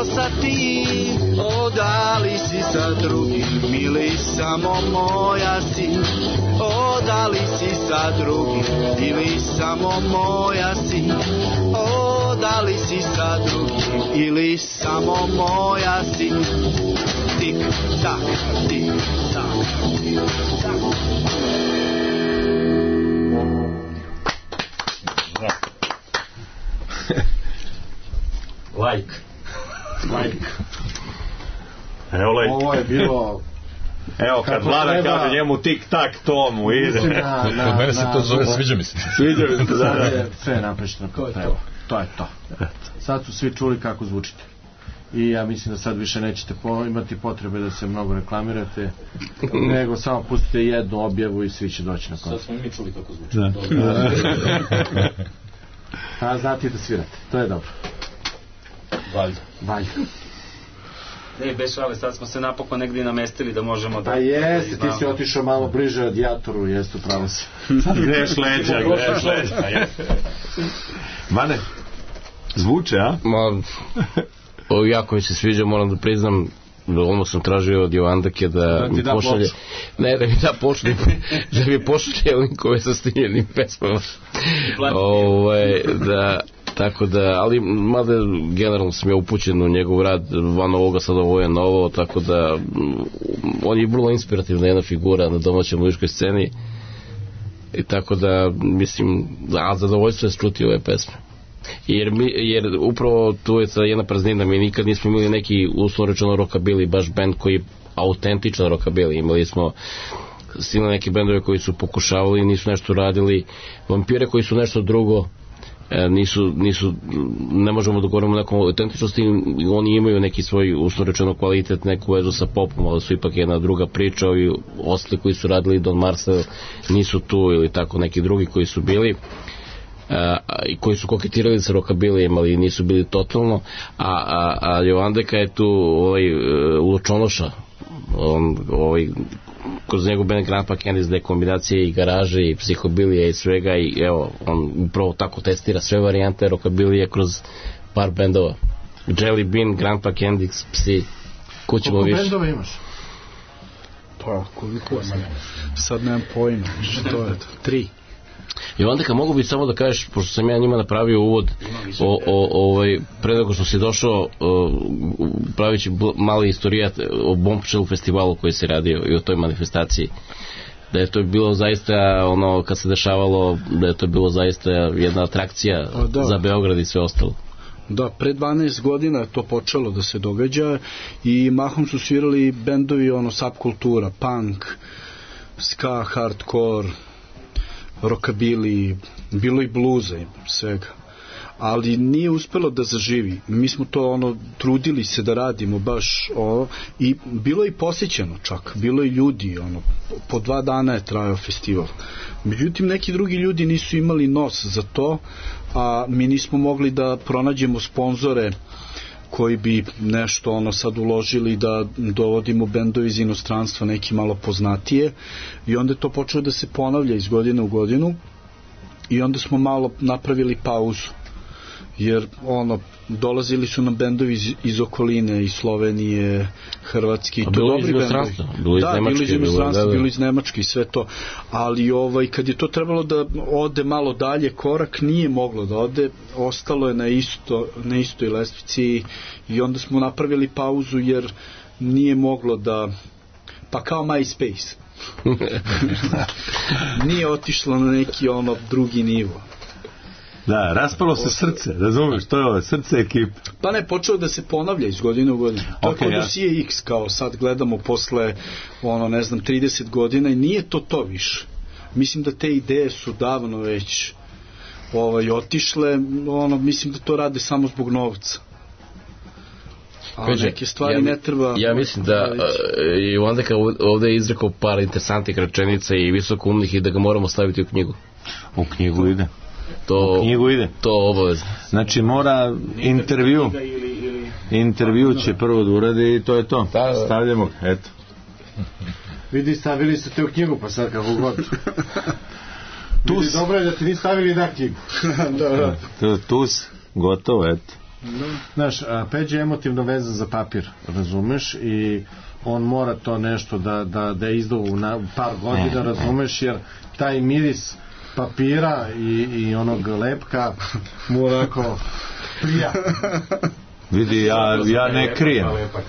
skoro sad ti, da li si sa drugim ili samo moja si, da li si sa drugim ili samo moja si, da li si sa drugim ili samo moja si. Tik tak, tik tak, tik tak. Like. Evo like. Ovo je bilo... Evo, kad Vlada kaže njemu tik-tak, to mu ide. Kod mene se to zove sviđa mi se. Sviđa mi se, da. Sve je naprešteno kako treba. To je to. Sad su svi čuli kako zvučite. I ja mislim da sad više nećete imati potrebe da se mnogo reklamirate, nego samo pustite jednu objavu i svi će doći na koncert. Sad smo mi čuli kako zvuči. A znate da svirate, to je dobro. Valjda. Bez šale, sad smo se napokon negdje namestili da možemo da... Pa jesi, ti si otišao malo bliže radijatoru, jeste, upravo si. Greš leđa. Mane, zvuče, a? Jako mi se sviđa, moram da priznam, ono sam tražio od Jovandake da mi pošalje, ne da mi da mi pošalje linkove sa snimljenim pesmama, tako da, ali mada generalno sam ja upućen u njegov rad, van ovoga sad ovo je novo, tako da on je vrlo inspirativna jedna figura na domaćoj muzičkoj sceni i tako da mislim, zadovoljstvo je čuti ove pesme. Jer upravo tu je jedna praznina, mi nikad nismo imali neki uslovno rečeno rockabilly, baš band koji je autentičan rockabilly, imali smo silne neke bendove koji su pokušavali i nisu nešto radili, Vampire koji su nešto drugo, ne možemo da govorimo o nekom autentičnosti, oni imaju neki svoj uslovno rečeno kvalitet, neku vezu sa popom, ali su ipak jedna druga priča, i ostali koji su radili Don Marcel nisu tu ili tako neki drugi koji su bili i koji su koketirali sa rockabilijem, ali nisu bili totalno, a Jovandeka je tu Lučonoša, kroz njegov band Grandpa Candies, da je kombinacija i garaže i psihabilije i svega, i evo, on upravo tako testira sve varijante rockabilije kroz par bendova. Jelly Bean, Grandpa Candies, Psi, kućemo više. Koliko bendova imaš? Pa, koliko sam? Sad nemam pojma, što je to? 3. Jovandeka, mogu bi samo da kažeš, pošto sam ja njima napravio uvod pre nego što si došao, pravići mali istorijat o Bombshell festivalu koji se radio i o toj manifestaciji, da je to bilo zaista ono kad se dešavalo, da je to bilo zaista jedna atrakcija za Beograd i sve ostalo. Da, pre 12 godina je to počelo da se događa i mahom su svirali bendovi subkultura, punk, ska, hardcore, rockabilly, bilo i bluza i svega, ali nije uspelo da zaživi. Mi smo to trudili se da radimo baš i bilo je i posjećeno, čak bilo je ljudi, po 2 dana je trajao festival, međutim neki drugi ljudi nisu imali nos za to, a mi nismo mogli da pronađemo sponzore koji bi nešto sad uložili da dovodimo bendove iz inostranstva, neki malo poznatije, i onda je to počelo da se ponavlja iz godine u godinu i onda smo malo napravili pauzu, jer dolazili su nam bendovi iz okoline, iz Slovenije, Hrvatske, i to dobri bendovi. Bili iz inostranstva, bili iz Nemačke i sve to, ali kad je to trebalo da ode malo dalje korak, nije moglo da ode, ostalo je na istoj lestvici, i onda smo napravili pauzu jer nije moglo da, pa kao MySpace nije otišlo na neki drugi nivo. Da, raspalo se srce, razumiješ, to je ovo, srce ekipe. Pa ne, počeo da se ponavlja iz godine u godinu. To je kod CX, kao sad gledamo posle, 30 godina, i nije to više. Mislim da te ideje su davno već otišle, mislim da to rade samo zbog novca. A neke stvari ne treba... Ja mislim da i Jovandeka ovdje je izrekao par interesantnih rečenica i visoko umnih, i da ga moramo staviti u knjigu. U knjigu ide. To obavezno. Znači mora intervju će prvo da uradi i to je to. Stavljamo, eto. Vidi, stavili su te u knjigu, pa sad kako god. Vidi, dobro je da ti ni stavili na knjigu. Tus, gotovo, eto. Znaš, Peđa je emotivno vezan za papir, razumeš, i on mora to nešto da je izdao u par godina, razumeš, jer taj miris papira i onog lepka mu onako prija. Vidi, ja ne krijem.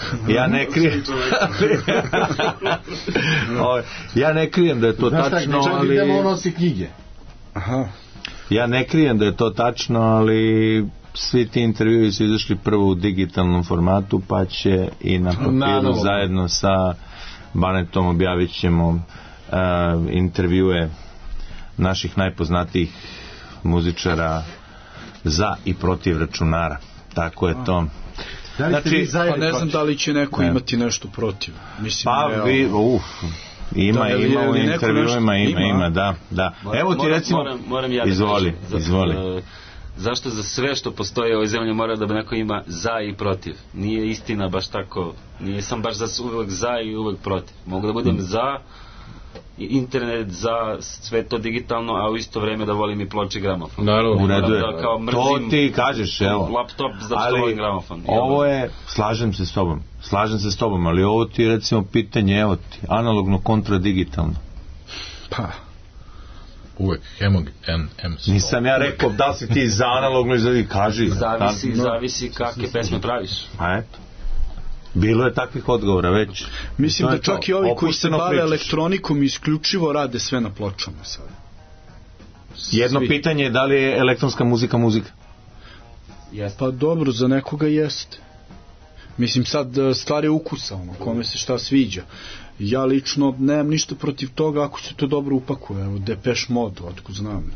Ja ne krijem da je to tačno, ali... Čak idemo nosi knjige. Ja ne krijem da je to tačno, ali svi ti intervjui su izašli prvo u digitalnom formatu, pa će i na papiru zajedno sa Banetom objavit ćemo intervjue naših najpoznatijih muzičara za i protiv računara. Tako je to. Znači, pa ne znam da li će neko imati nešto protiv. Mislim, ima u intervjuima, ima, da. Evo ti recimo, izvoli. Zašto za sve što postoji u ovoj zemlji mora da neko ima za i protiv? Nije istina baš tako, nije sam baš uvek za i uvek protiv. Mogu da budem za internet, za sve to digitalno, a u isto vreme da volim i ploče gramofon. Naravno, u redu je. To ti kažeš, evo. Laptop za što volim gramofon. Ovo je, slažem se s tobom, ali ovo ti je recimo pitanje, evo ti, analogno kontra digitalno. Pa, uvek hemog M100. Nisam ja rekao da si ti za analogno i kaži. Zavisi kakve pesme praviš. A eto. Bilo je takvih odgovora već. Mislim da čak i ovi koji se bave elektronikom isključivo rade sve na pločama sad. Jedno pitanje je da li je elektronska muzika? Pa dobro, za nekoga jeste. Mislim sad stvar je ukusa, kome se šta sviđa. Ja lično nemam ništa protiv toga ako se to dobro upakuje. Evo Depeche Mode, otkud znam.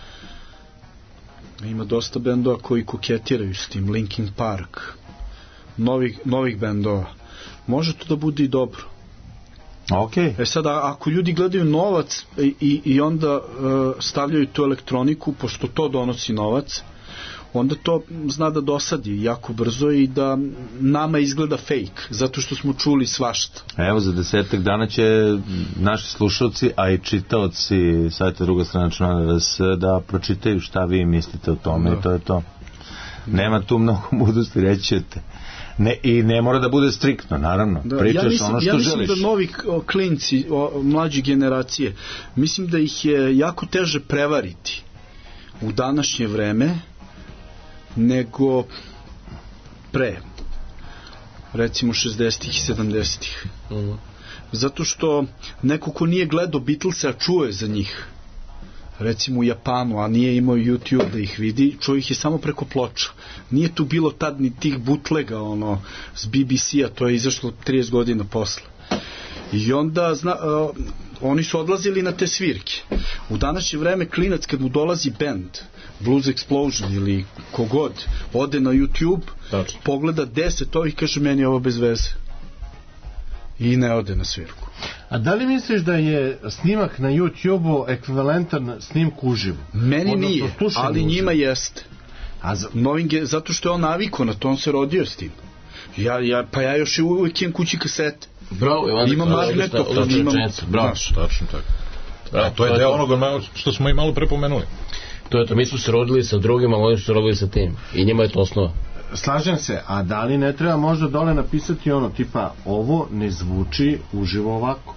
Ima dosta bendova koji koketiraju s tim, Linkin Park, novih bendova. Može to da bude i dobro. Okay. Sad, ako ljudi gledaju novac i onda stavljaju tu elektroniku, pošto to donosi novac, onda to zna da dosadi jako brzo i da nama izgleda fake, zato što smo čuli svašta. Evo, za 10 dana će naši slušalci, a i čitaoci sajta Druga strana računara da pročitaju šta vi mislite o tome, i to je to. Nema tu mnogo mudrosti, reći ćete. I ne mora da bude striktno, naravno. Pričaš ono što želiš. Ja mislim da novi klinci, mlađe generacije, mislim da ih je jako teže prevariti u današnje vreme nego pre, recimo 60-ih i 70-ih. Zato što neko ko nije gledao Beatlese, a čuo je za njih, recimo u Japanu, a nije imao YouTube da ih vidi, čuo ih je samo preko ploča. Nije tu bilo tad ni tih bootlega s BBC-a, to je izašlo 30 godina posle. I onda oni su odlazili na te svirke. U današnje vreme klinac kad mu dolazi band, Blues Explosion ili kogod, ode na YouTube, pogleda 10 ovih, kaže meni ovo bez veze. I ne ode na svirku. A da li misliš da je snimak na YouTube-u ekvivalentan snimku uživo? Meni nije, ali njima jeste. Zato što je on navikao na to, on se rodio s tim. Ja još uvijek imam kući kasete. Bravo, imam magnetofon, bravo, tačno tako. To je deo onoga što smo i malo prepomenuli. To je to, mi smo se rodili sa drugim, ali oni su se rodili sa tim. I njima je to osnova. Slažem se, a da li ne treba možda dole napisati tipa ovo ne zvuči uživo ovako?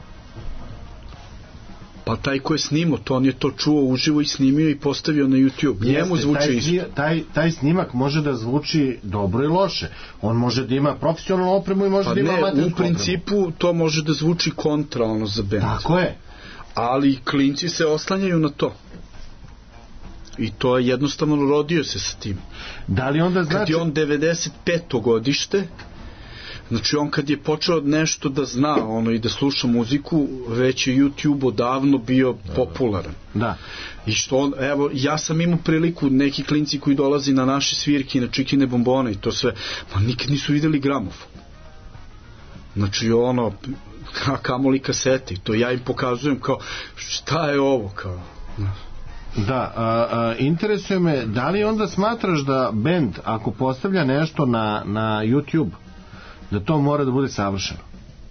Pa taj ko je snimao to, on je to čuo uživo i snimio i postavio na YouTube. Njemu zvuči isto. Taj snimak može da zvuči dobro i loše. On može da ima profesionalnu opremu i može da ima amatersku opremu. U principu to može da zvuči kontra za band. Tako je. Ali klinci se oslanjaju na to. I to je jednostavno rodio se sa tim. Da li onda znači... Kad je on 95. godište, znači on kad je počeo nešto da zna i da sluša muziku, već je YouTube odavno bio popularan. Da. I što on, evo, ja sam imao priliku, neki klinci koji dolazi na naše svirke, na Čikine bombone i to sve, pa nikad nisu videli gramofon. Znači kamoli kasete, to ja im pokazujem kao, šta je ovo, kao... Da, interesuje me, da li onda smatraš da band, ako postavlja nešto na YouTube, da to mora da bude savršeno?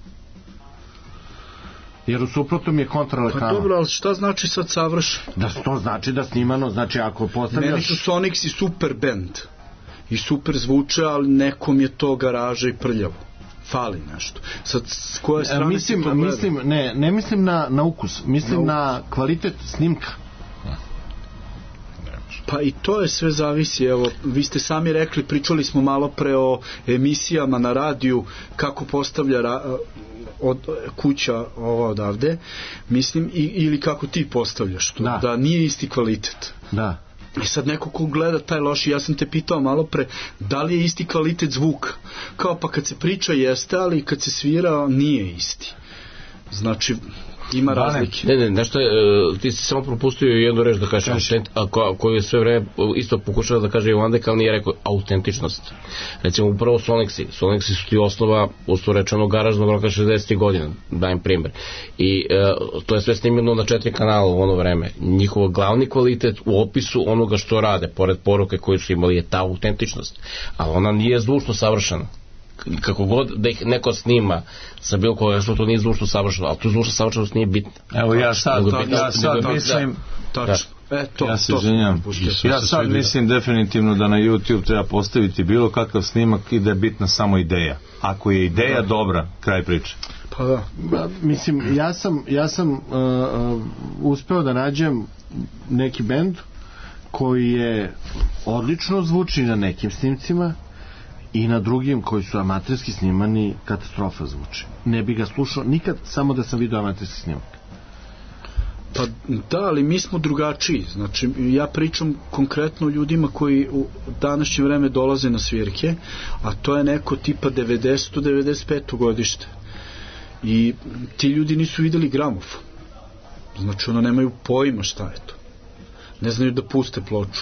Jer u suprotnom je kontralekrano. Pa dobro, ali šta znači sad savršeno? Da to znači da snimano, znači ako postavljaš... Meni su Sonics i super band. i super zvuče, ali nekom je to garaža i prljavo. Fali nešto. Sad, s koje strane ne mislim na ukus, mislim na kvalitet snimka. Pa i to je sve zavisi, evo, vi ste sami rekli, pričali smo malo pre o emisijama na radiju, kako postavlja od kuća ova odavde, mislim, ili kako ti postavljaš to, da nije isti kvalitet. Da. I sad neko ko gleda taj loši, ja sam te pitao malo pre, da li je isti kvalitet zvuka? Kao pa kad se priča jeste, ali kad se svira nije isti. Znači, ima razlike. Ne, nešto je, ti si samo propustio jednu reč da kažeš, koju je sve vreme isto pokušao da kaže Vandek, ali nije rekao autentičnost. Recimo upravo Sonexi su ti osnova ustorečeno garažnog roka 60. godina, dajem primjer. I to je sve snimljeno na 4 kanala u ono vreme. Njihov glavni kvalitet u opisu onoga što rade, pored poruke koju su imali, je ta autentičnost. Ali ona nije zvučno savršena. Kako god da ih neko snima sa bilo koga, što to nije zvučno savršeno, ali tu zvučno savršenost nije bitna. Evo ja sad mislim ja sad mislim definitivno da na YouTube treba postaviti bilo kakav snimak i da je bitna samo ideja. Ako je ideja dobra, kraj priče. Pa da. Mislim, ja sam uspeo da nađem neki bend koji je odlično zvuči na nekim snimcima i na drugim koji su amaterski snimani katastrofa zvuči. Ne bi ga slušao nikad, samo da sam vidio amaterski snimak. Pa da, ali mi smo drugačiji. Znači, ja pričam konkretno o ljudima koji u današnje vreme dolaze na svirke, a to je neko tipa 90-95 godište. I ti ljudi nisu videli gramofon. Znači, nemaju pojma šta je to. Ne znaju da puste ploču.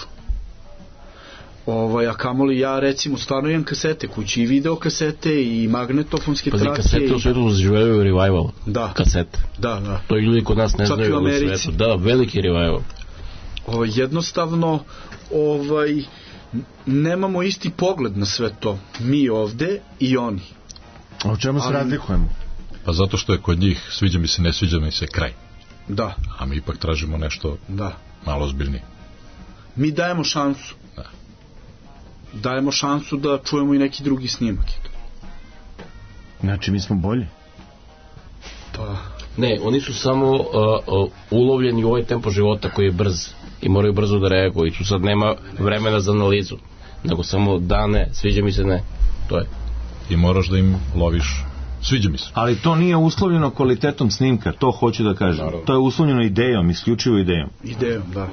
A kamoli ja recimo stvarno imam kasete kući, i video kasete i magnetofonske trake. Kasete u svetu zaživaju revival. Da. Kasete. Da. To i ljudi kod nas ne znaju u svetu. Da, veliki revival. Jednostavno nemamo isti pogled na sve to. Mi ovde i oni. A u čemu se razlikujemo? Pa zato što je kod njih sviđa mi se, ne sviđa mi se kraj. Da. A mi ipak tražimo nešto malo ozbiljnije. Mi dajemo šansu. Dajemo šansu da čujemo i neki drugi snimak. Znači mi smo bolji? Pa ne, oni su samo ulovljeni u ovaj tempo života koji je brz i moraju brzo da reaguju i tu sad nema vremena za analizu, nego samo da ne, sviđa mi se, ne, to je. I moraš da im loviš sviđa mi se. Ali to nije uslovljeno kvalitetom snimka, to hoću da kažem. Naravno. To je uslovljeno idejom, isključivo idejom. Idejom, da.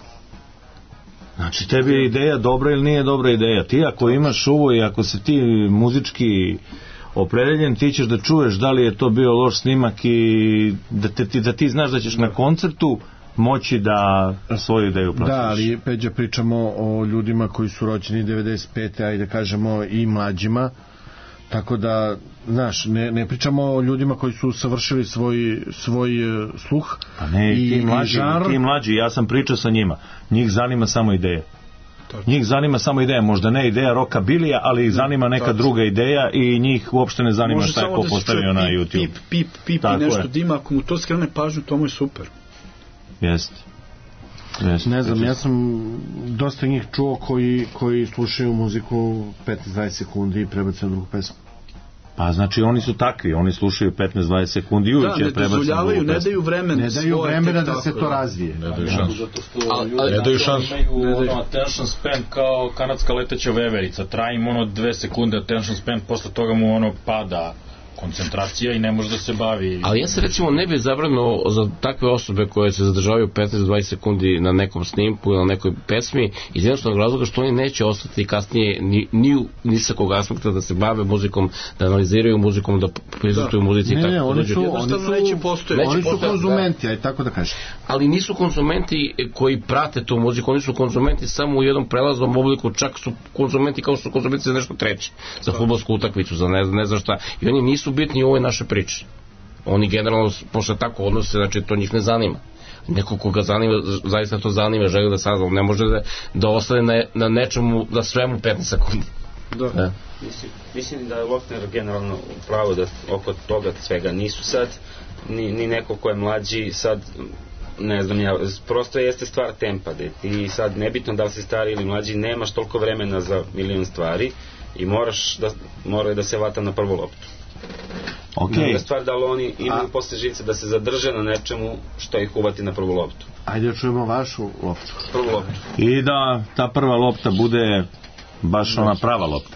Znači, tebi je ideja dobra ili nije dobra ideja. Ti ako imaš uvo i ako si ti muzički opredeljen, ti ćeš da čuješ da li je to bio loš snimak i da ti znaš da ćeš na koncertu moći da svoju ideju platiš. Da, ali Peđa, pričamo o ljudima koji su rođeni 95. ajde kažemo i mlađima, tako da, znaš, ne pričamo o ljudima koji su savršili svoj sluh. Pa ne, ti mlađi, ja sam pričao sa njima. Njih zanima samo ideja. Njih zanima samo ideja, možda ne ideja rockabilija, ali ih zanima neka druga ideja i njih uopšte ne zanima šta je ko postavio na YouTube. Pip i nešto dima, ako mu to skrene pažnju, to mu je super. Jeste. Ne znam, ja sam dosta njih čuo koji slušaju muziku 15-20 sekundi i prebacuju drugu pesmu. Pa znači oni su takvi, oni slušaju 15-20 sekundi i uvijek će prebaciti drugu pesmu. Ne daju vremena da se to razvije. Ne daju šansu. Ne daju šansu. Attention span kao kanadska leteća veverica, traje im 2 sekunde attention span, posle toga mu pada koncentracija i ne može da se bavi. Ali ja se recimo ne bi zabrano za takve osobe koje se zadržavaju 15-20 sekundi na nekom snimku ili na nekoj pesmi iz jednostavnog razloga što oni neće ostati kasnije ni sa kog aspekta da se bave muzikom, da analiziraju muzikom, da prizustuju muzici. Ne, oni su konzumenti, aj tako da kažem. Ali nisu konzumenti koji prate tu muziku, oni su konzumenti samo u jednom prelaznom obliku, čak su konzumenti kao što su konzumenti za nešto treće, za fudbalsku utakmicu, za ne znam šta. I oni nisu bitni u ovoj naše priče. Oni generalno, pošto tako odnose, znači to njih ne zanima. Neko koga zanima, zaista to zanima, želi da sazna, ne može da ostane na nečemu, da svemu 15 sekundi. Da. Mislim da je Lokner generalno pravo da oko toga svega nisu sad, ni neko ko je mlađi sad ne znam ja, prosto jeste stvar tempa, da ti sad nebitno da li si stari ili mlađi, nemaš toliko vremena za milion stvari i mora da se vata na prvu loptu. Druga stvar da li oni imaju posle živce da se zadrže na nečemu što ih uvati na prvu loptu. Ajde čujemo vašu loptu. Prvu loptu. I da ta prva lopta bude baš ona prava lopta.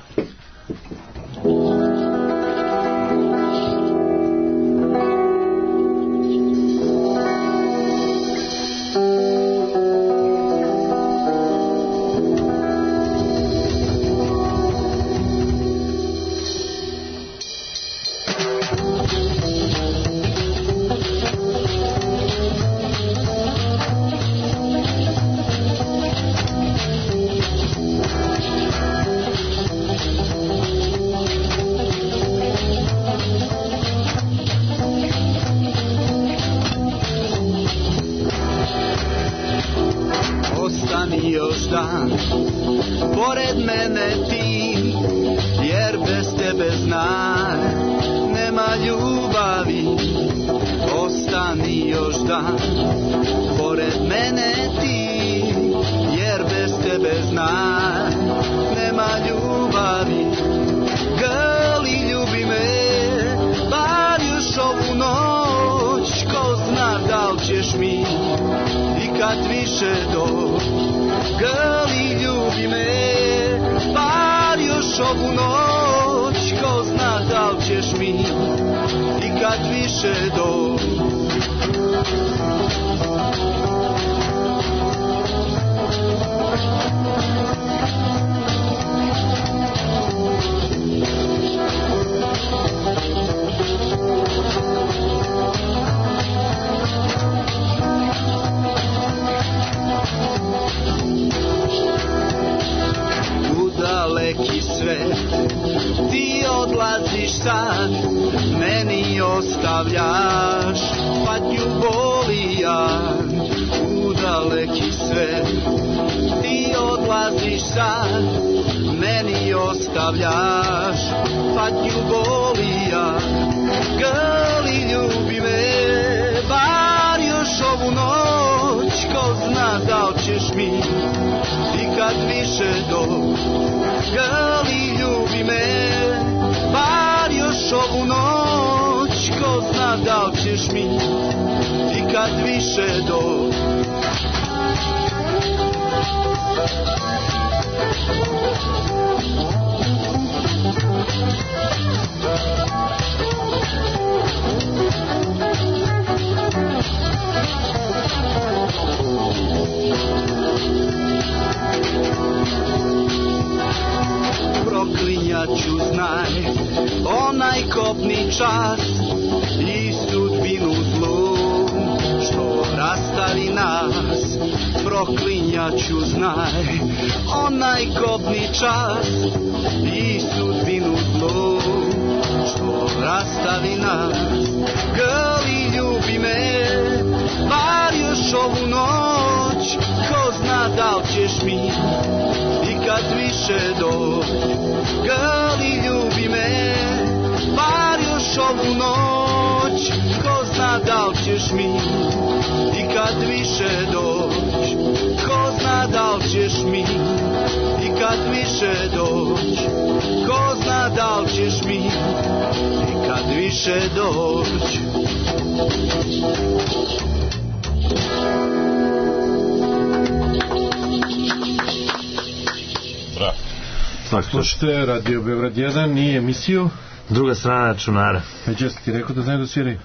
Slušajte, Radio Beograd 1 i emisiju Druga strana računara. Peđa, si ti rekao da znaju da sviraju?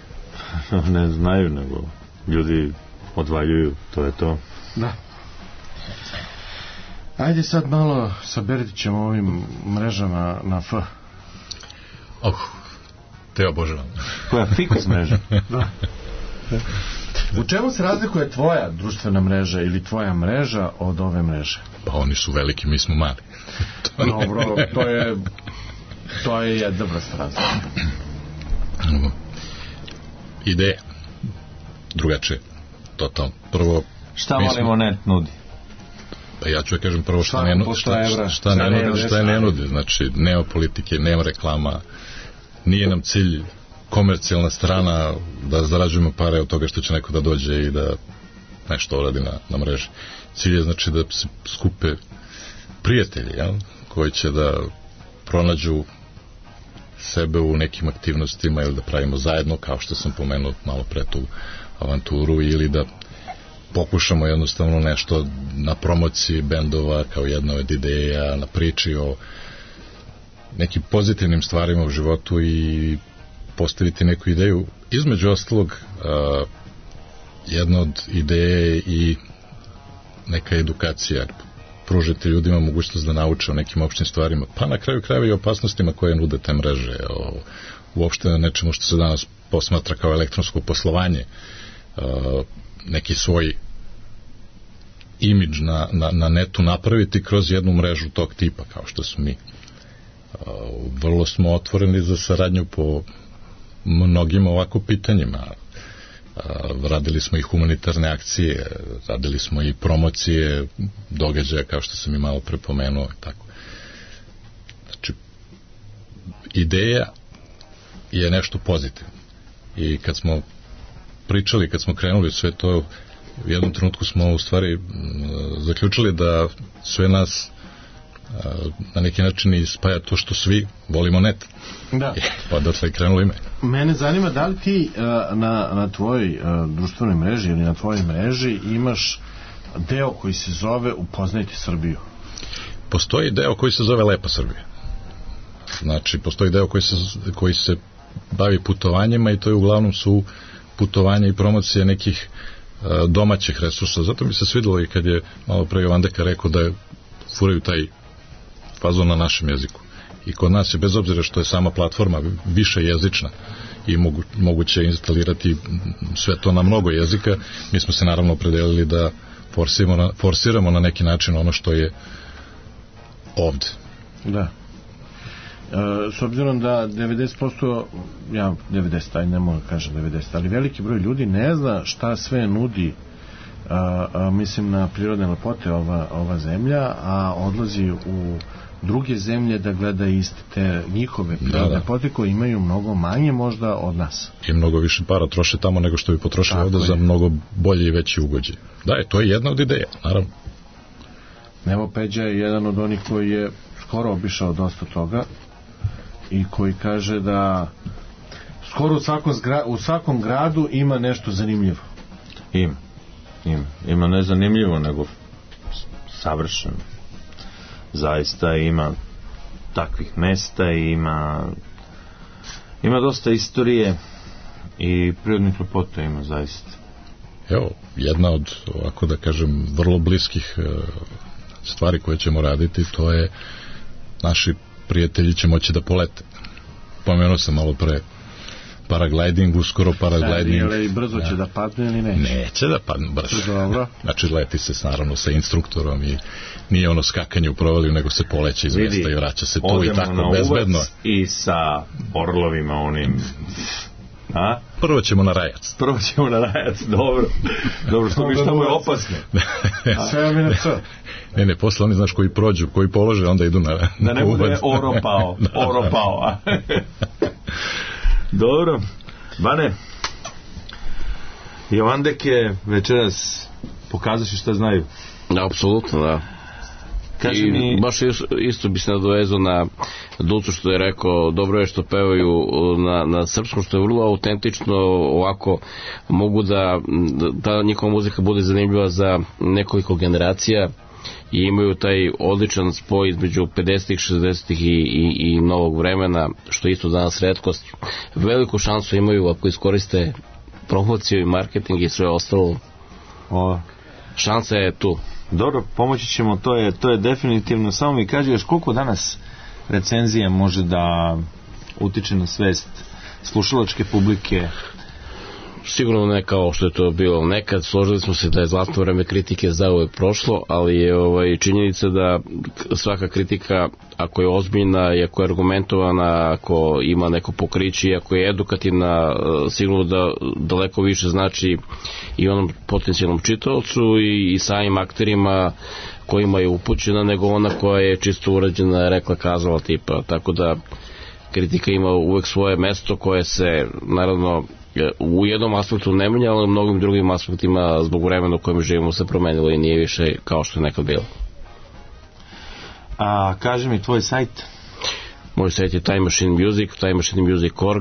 Ne znaju, nego ljudi odvaljuju, to je to. Da. Ajde sad malo sa Berdićem ovim mrežama na F. Te obožavam. Koja fikus mreža? Da. U čemu se razlikuje tvoja društvena mreža ili tvoja mreža od ove mreže? Pa oni su veliki, mi smo mali. Dobro, to je jedna vrsta razlika. Ideja drugačije, totalno. Prvo, šta volimo net nudi? Pa ja ću da kažem prvo šta ne nudi. Znači, nema politike, nema reklama, nije nam cilj komercijalna strana, da zarađujemo pare od toga što će neko da dođe i da nešto uradi na mreži. Cilj je znači da se skupe prijatelji, koji će da pronađu sebe u nekim aktivnostima ili da pravimo zajedno, kao što sam pomenuo malo pre tu avanturu, ili da pokušamo jednostavno nešto na promociji bendova kao jedna od ideja, na priči o nekim pozitivnim stvarima u životu i postaviti neku ideju. Između ostalog, jedna od ideje i neka edukacija, pružiti ljudima mogućnost da nauče o nekim opštim stvarima, pa na kraju krajeva i opasnostima koje nude te mreže, uopšte nečemu što se danas posmatra kao elektronsko poslovanje, neki svoj imidž na netu napraviti kroz jednu mrežu tog tipa, kao što su mi. Vrlo smo otvoreni za saradnju po mnogim ovako pitanjima. Radili smo i humanitarne akcije, radili smo i promocije događaja, kao što sam i malo prepomenuo. Tako. Znači, ideja je nešto pozitivno. I kad smo pričali, kad smo krenuli sve to, u jednom trenutku smo u stvari zaključili da sve nas na neki način ispaja to što svi volimo net. Da. Pa odatle i krenuli ime. Mene zanima da li ti na tvojoj društvenoj mreži ili na tvojoj mreži imaš deo koji se zove Upoznajte Srbiju? Postoji deo koji se zove Lepa Srbija. Znači, postoji deo koji se bavi putovanjima i to je uglavnom su putovanja i promocije nekih domaćih resursa. Zato mi se svidelo i kad je malo pre Jovandeka rekao da furaju taj fazon na našem jeziku. I kod nas je, bez obzira što je sama platforma više jezična i moguće instalirati sve to na mnogo jezika, mi smo se naravno opredelili da forsiramo na neki način ono što je ovde. Da. S obzirom da 90%, ne mogu kažem 90%, ali veliki broj ljudi ne zna šta sve nudi, mislim, na prirodne lepote ova zemlja, a odlazi u druge zemlje da gleda iste te njihove prirodne lepote koje imaju mnogo manje možda od nas. I mnogo više para troše tamo nego što bi potrošili ovde za mnogo bolje i veći ugođaj. Da, to je jedna od ideja, naravno. Evo, Peđa je jedan od onih koji je skoro obišao dosta toga i koji kaže da skoro u svakom gradu ima nešto zanimljivo. Ima ne zanimljivo, nego savršeno. Zaista ima takvih mesta i ima dosta istorije i prirodnih lepota ima zaista. Evo, jedna od, ovako da kažem, vrlo bliskih stvari koje ćemo raditi, to je naši prijatelji će moći da polete. Pomenuo sam malo pre paragliding, uskoro paragliding. Ali brzo će da padne ili neće? Neće da padne brzo. Dobro. Znači, leti se naravno sa instruktorom i nije ono skakanje u provaliju, nego se poleće iz mesta i vraća se tu i tako bezbedno. I sa orlovima onim... A? Prvo ćemo na Rajac. Dobro, što mi tamo je opasno. Sve mi na co. Ne, posle oni, znaš, koji prođu, koji polože, onda idu na da ne bude oropao. Dobro. Bane, Jovandek je večeras pokazaš šta znaju. Apsolutno, da. I baš isto bi se nadovezao na Ducu što je rekao, dobro je što pevaju na srpskom, što je vrlo autentično, ovako mogu da ta njihova muzika bude zanimljiva za nekoliko generacija i imaju taj odličan spoj između 50-ih, 60-ih i novog vremena, što je isto danas retkost. Veliku šansu imaju ako iskoriste promociju i marketing i sve ostalo. Šansa je tu. Dobro, pomoći ćemo, to je definitivno. Samo mi kaži još koliko danas recenzija može da utiče na svest slušalačke publike? Sigurno ne kao što je to bilo nekad. Složili smo se da je zlatno vreme kritike zauvek prošlo, ali je činjenica da svaka kritika, ako je ozbiljna i ako je argumentovana, ako ima neko pokriće i ako je edukativna, sigurno da daleko više znači i onom potencijalnom čitaocu i samim akterima kojima je upućena, nego ona koja je čisto urađena, rekla, kazala tipa. Tako da kritika ima uvek svoje mesto koje se naravno u jednom aspektu ne menja, ali u mnogim drugim aspektima zbog vremena u kojem živimo se promenilo i nije više kao što je nekad bilo. A kaži mi tvoj sajt? Moj sajt je Time Machine Music, timemachinemusic.org.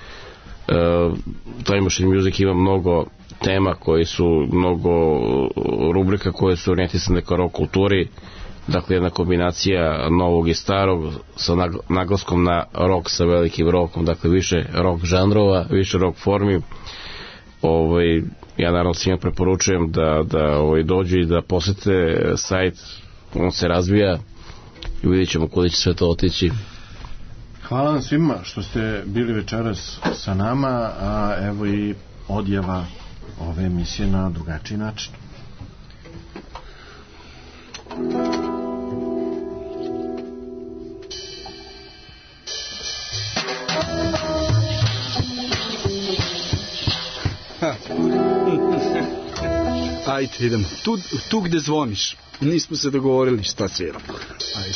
Time Machine Music ima mnogo tema koji su, mnogo rubrika koje su orijentisane ka rock kulturi, dakle jedna kombinacija novog i starog sa naglaskom na rock sa velikim rockom, dakle više rock žanrova, više rock formi. Ja naravno svima preporučujem da dođu i da posete sajt, on se razvija i vidjet ćemo kuda će sve to otići. Hvala vam svima što ste bili večeras sa nama, a evo i odjava ove emisije na drugačiji način. Ajde, idemo. Tu gde zvoniš. Nismo se dogovorili šta sviramo. Ajde.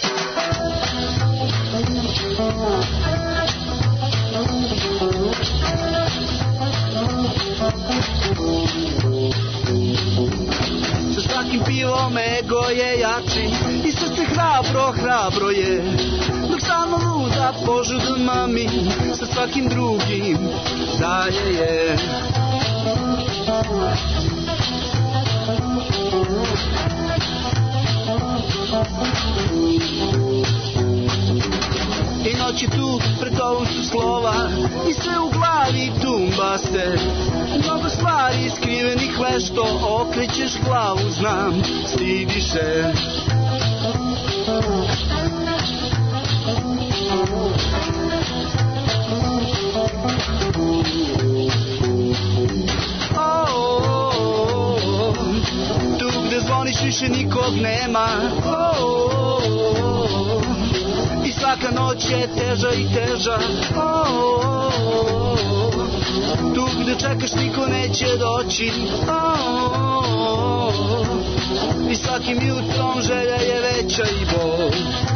Sa svakim pivom ego je jači i srce hrabro je, dok samo luda požuda mami sa svakim drugim dalje je. I noći tu pred tobom su slova i sve u glavi tumbaste, mnogo stvari skrivenih vešto, okrećeš glavu, znam, stidiš se. Tu gde zvoniš više nikog nema, i svaka noć je teža i teža. Tu gde čekaš niko neće doći, i svakim jutrom želja je veća i bol.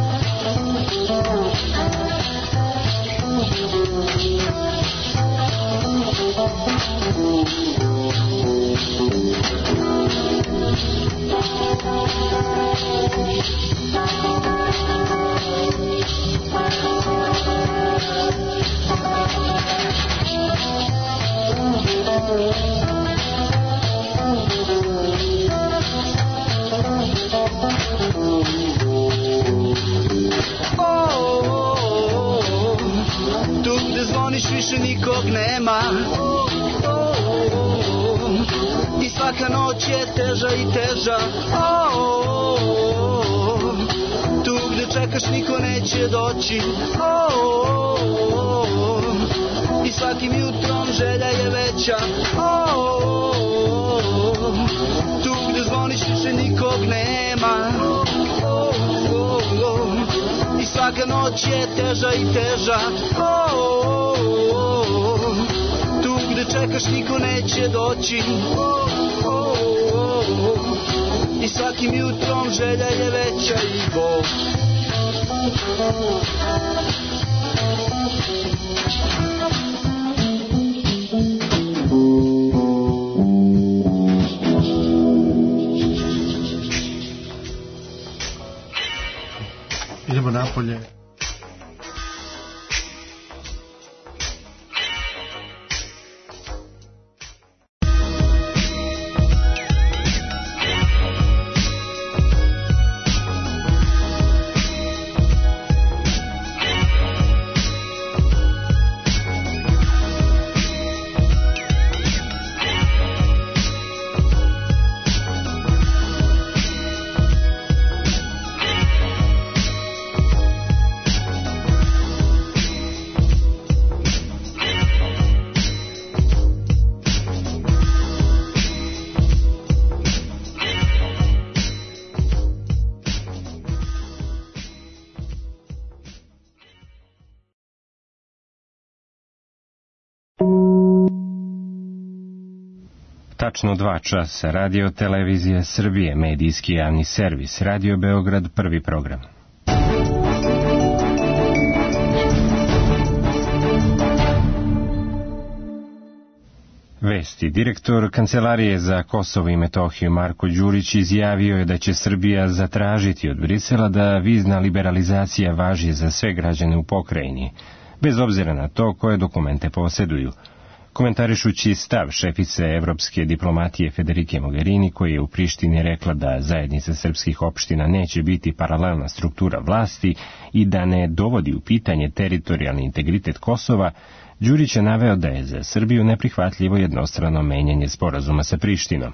Tu gde zvoniš više nikog nema, i svaka noć je teža i teža. Tu gde čekaš niko neće doći, i svakim jutrom želja je veća. Tu gde zvoniš više nikog nema, i svaka noć je teža i teža. Tu gde čekaš niko neće doći, i svakim jutrom želja je veća i bol. Idemo napolje. Tačno 2 časa, Radio Televizija Srbije, medijski javni servis, Radio Beograd, prvi program. Vesti. Direktor Kancelarije za Kosovo i Metohiju Marko Đurić izjavio je da će Srbija zatražiti od Brisela da vizna liberalizacija važi za sve građane u pokrajini, bez obzira na to koje dokumente posjeduju. Komentarišući stav šefice evropske diplomatije Federike Mogherini, koja je u Prištini rekla da zajednica srpskih opština neće biti paralelna struktura vlasti i da ne dovodi u pitanje teritorijalni integritet Kosova, Đurić je naveo da je za Srbiju neprihvatljivo jednostrano menjanje sporazuma sa Prištinom.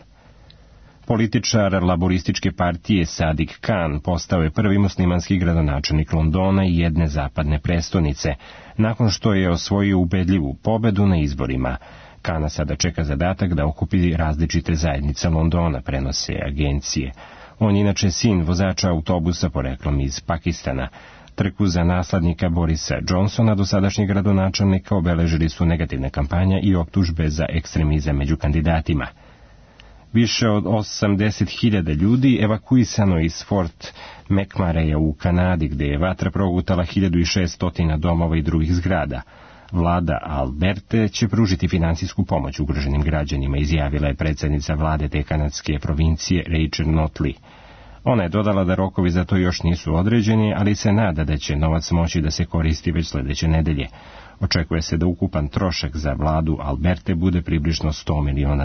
Političar laborističke partije Sadik Khan postao je prvi muslimanski gradonačelnik Londona i jedne zapadne prestonice, nakon što je osvojio ubedljivu pobedu na izborima. Khana sada čeka zadatak da okupi različite zajednice Londona, prenose agencije. On je inače sin vozača autobusa poreklom iz Pakistana. Trku za naslednika Borisa Johnsona, dosadašnjeg gradonačelnika, obeležili su negativne kampanja i optužbe za ekstremizam među kandidatima. Više od 80.000 ljudi evakuisano iz Fort McMurraya u Kanadi, gde je vatra progutala 1600 domova i drugih zgrada. Vlada Alberte će pružiti finansijsku pomoć ugroženim građanima, izjavila je predsjednica vlade te kanadske provincije Rachel Notley. Ona je dodala da rokovi za to još nisu određeni, ali se nada da će novac moći da se koristi već sledeće nedelje. Očekuje se da ukupan trošak za vladu Alberte bude približno $100 miliona.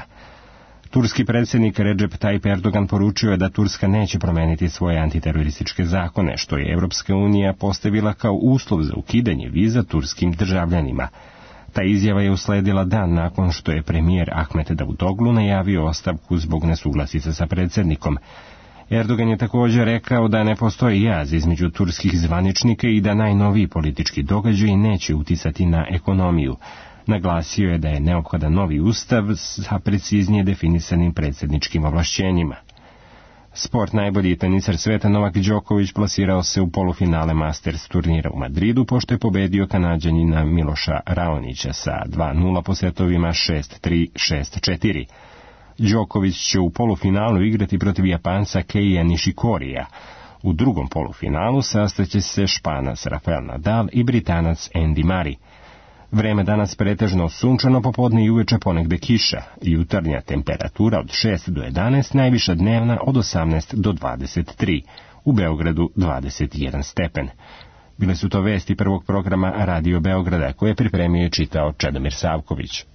Turski predsjednik Recep Tayyip Erdogan poručio je da Turska neće promeniti svoje antiterorističke zakone, što je Evropska unija postavila kao uslov za ukidanje viza turskim državljanima. Ta izjava je usledila dan nakon što je premijer Ahmet Davutoglu najavio ostavku zbog nesuglasica sa predsjednikom. Erdogan je također rekao da ne postoji jaz između turskih zvaničnika i da najnoviji politički događaj neće uticati na ekonomiju. Naglasio je da je neophodan novi ustav sa preciznije definisanim predsjedničkim ovlašćenjima. Sport. Najbolji tenisar sveta Novak Đoković plasirao se u polufinale Masters turnira u Madridu, pošto je pobedio Kanađanina Miloša Raonića sa 2-0 po setovima 6-3, 6-4. Đoković će u polufinalu igrati protiv Japanca Keija Nishikorija. U drugom polufinalu sastaće se Španac Rafael Nadal i Britanac Andy Murray. Vreme danas pretežno sunčano, popodne i uveče ponegde kiša. Jutarnja temperatura od 6 do 11, najviša dnevna od 18 do 23. U Beogradu 21 stepen. Bile su to vesti prvog programa Radio Beograda, koje je pripremio i čitao Čedomir Savković.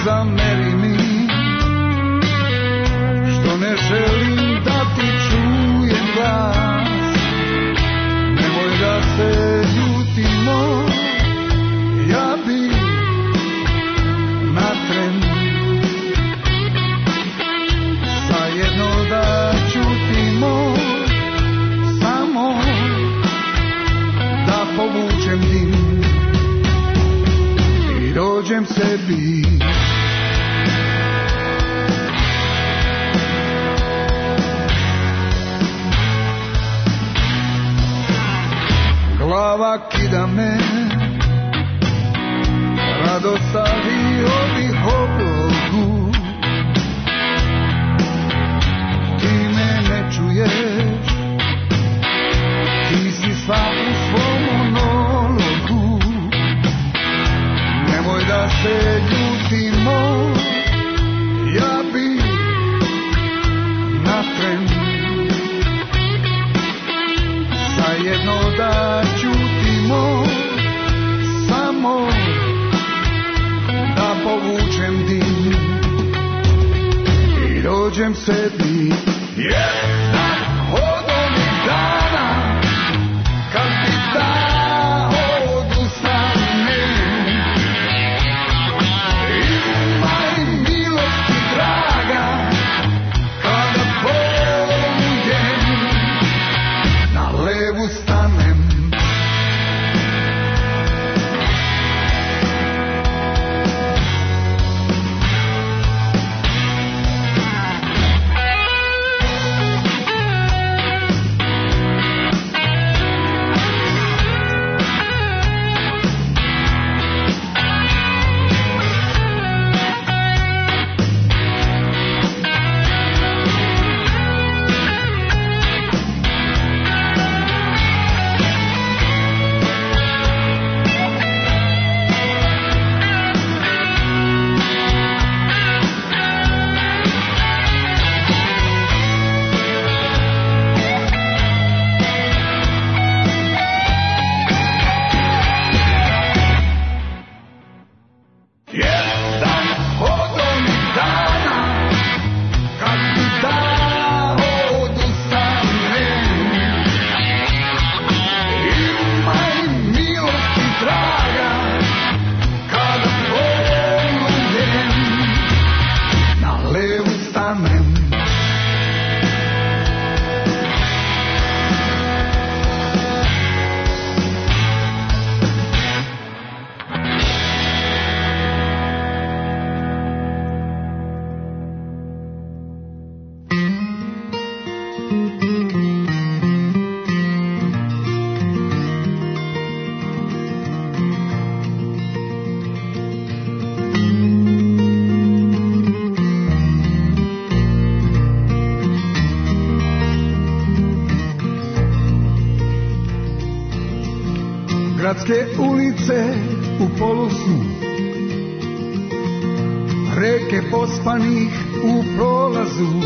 zameri mi što ne želim da ti čujem glas. Nemoj da se ljutimo, ja bi na tren zajedno da čutimo, samo da povučem dim i dođem sebi. Glava kida me, rado stavi ovih oblogu. Ti me ne čuješ, ti si sva u svom monologu. Nemoj da se ljutimo, ja bi na tren zajedno da čutimo, samo da povučem dim i dođem sebi. Jedan od onih dana kad bi da odustane, imaj milosti draga, kada polujem na levu stanem. Gradske ulice u polusnu, reke pospanih u prolazu,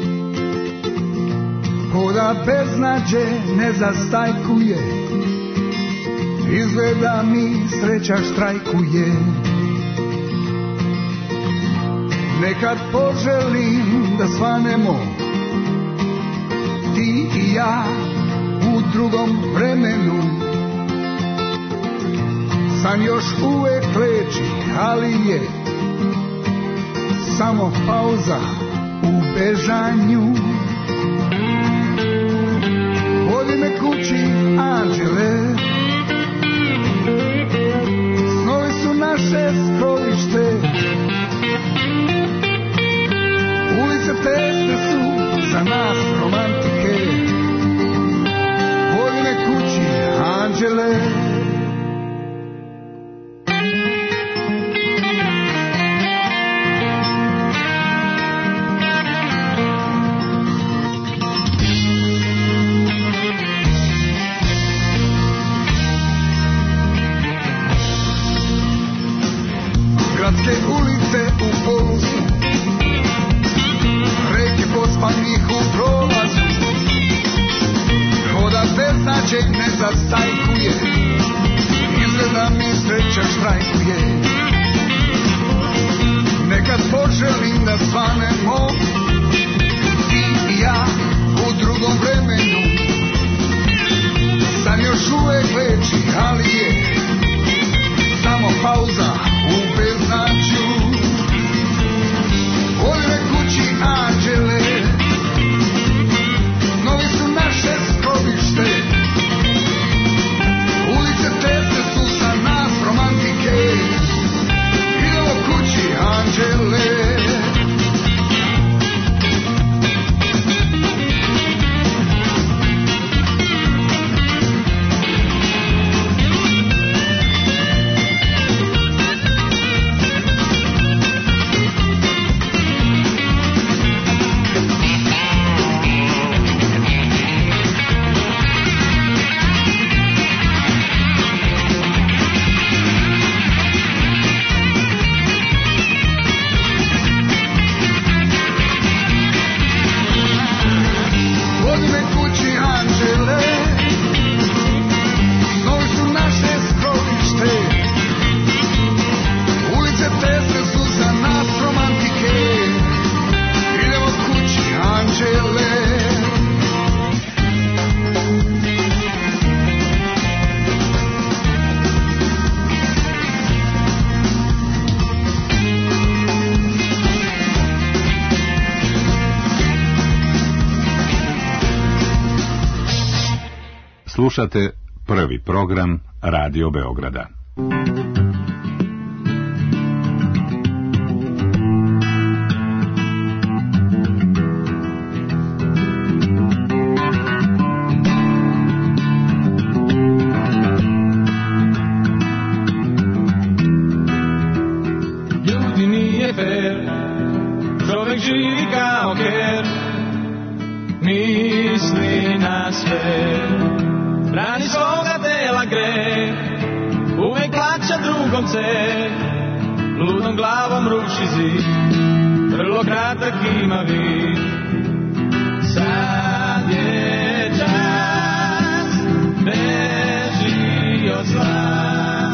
ko da beznađe ne zastajkuje, izgleda mi sreća štrajkuje. Nekad poželim da svanemo, ti i ja u drugom vremenu. San još uvek leči, ali je samo pauza u bežanju. Vodi me kući, anđele, snovi su naše skrovište. Ulice tesne su za nas romantike. Vodi me kući, anđele. Gradske ulice u polusu, reke pospanih u prolazu, voda beznađeg ne zastajkuje, izgleda mi sreća štrajkuje. Slušate prvi program Radio Beograda. Ljudi nije fair, čovek živi kao ker, misli na sve, brani svoga tela greh, uvek plaća drugom ceh, ludom glavom ruši zid, vrlo kratak ima vid. Sad je čas, beži od zla,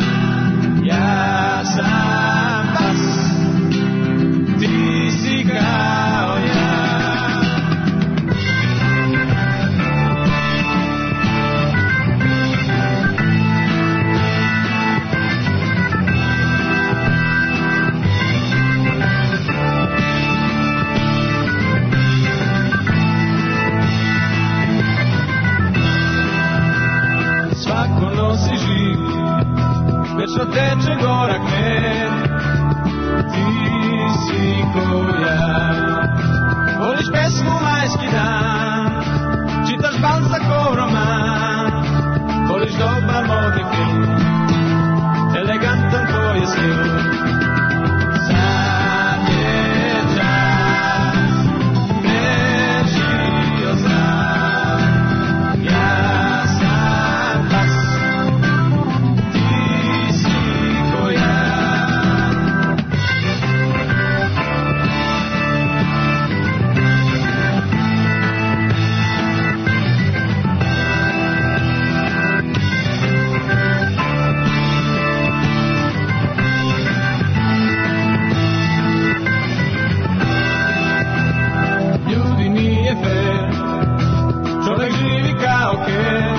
ja sam pas, ti si kao ja. Svako nosi živ, večno teče gorak med, ti si ko ja. Voliš pesmu majski dan, čitaš Balzacov roman, voliš dobar modni film, elegantan tvoj je stil. Sad je čas, beži od zla, ja sam pas, ti si ko ja. Ljudi nije fair, čovek živi kao ker,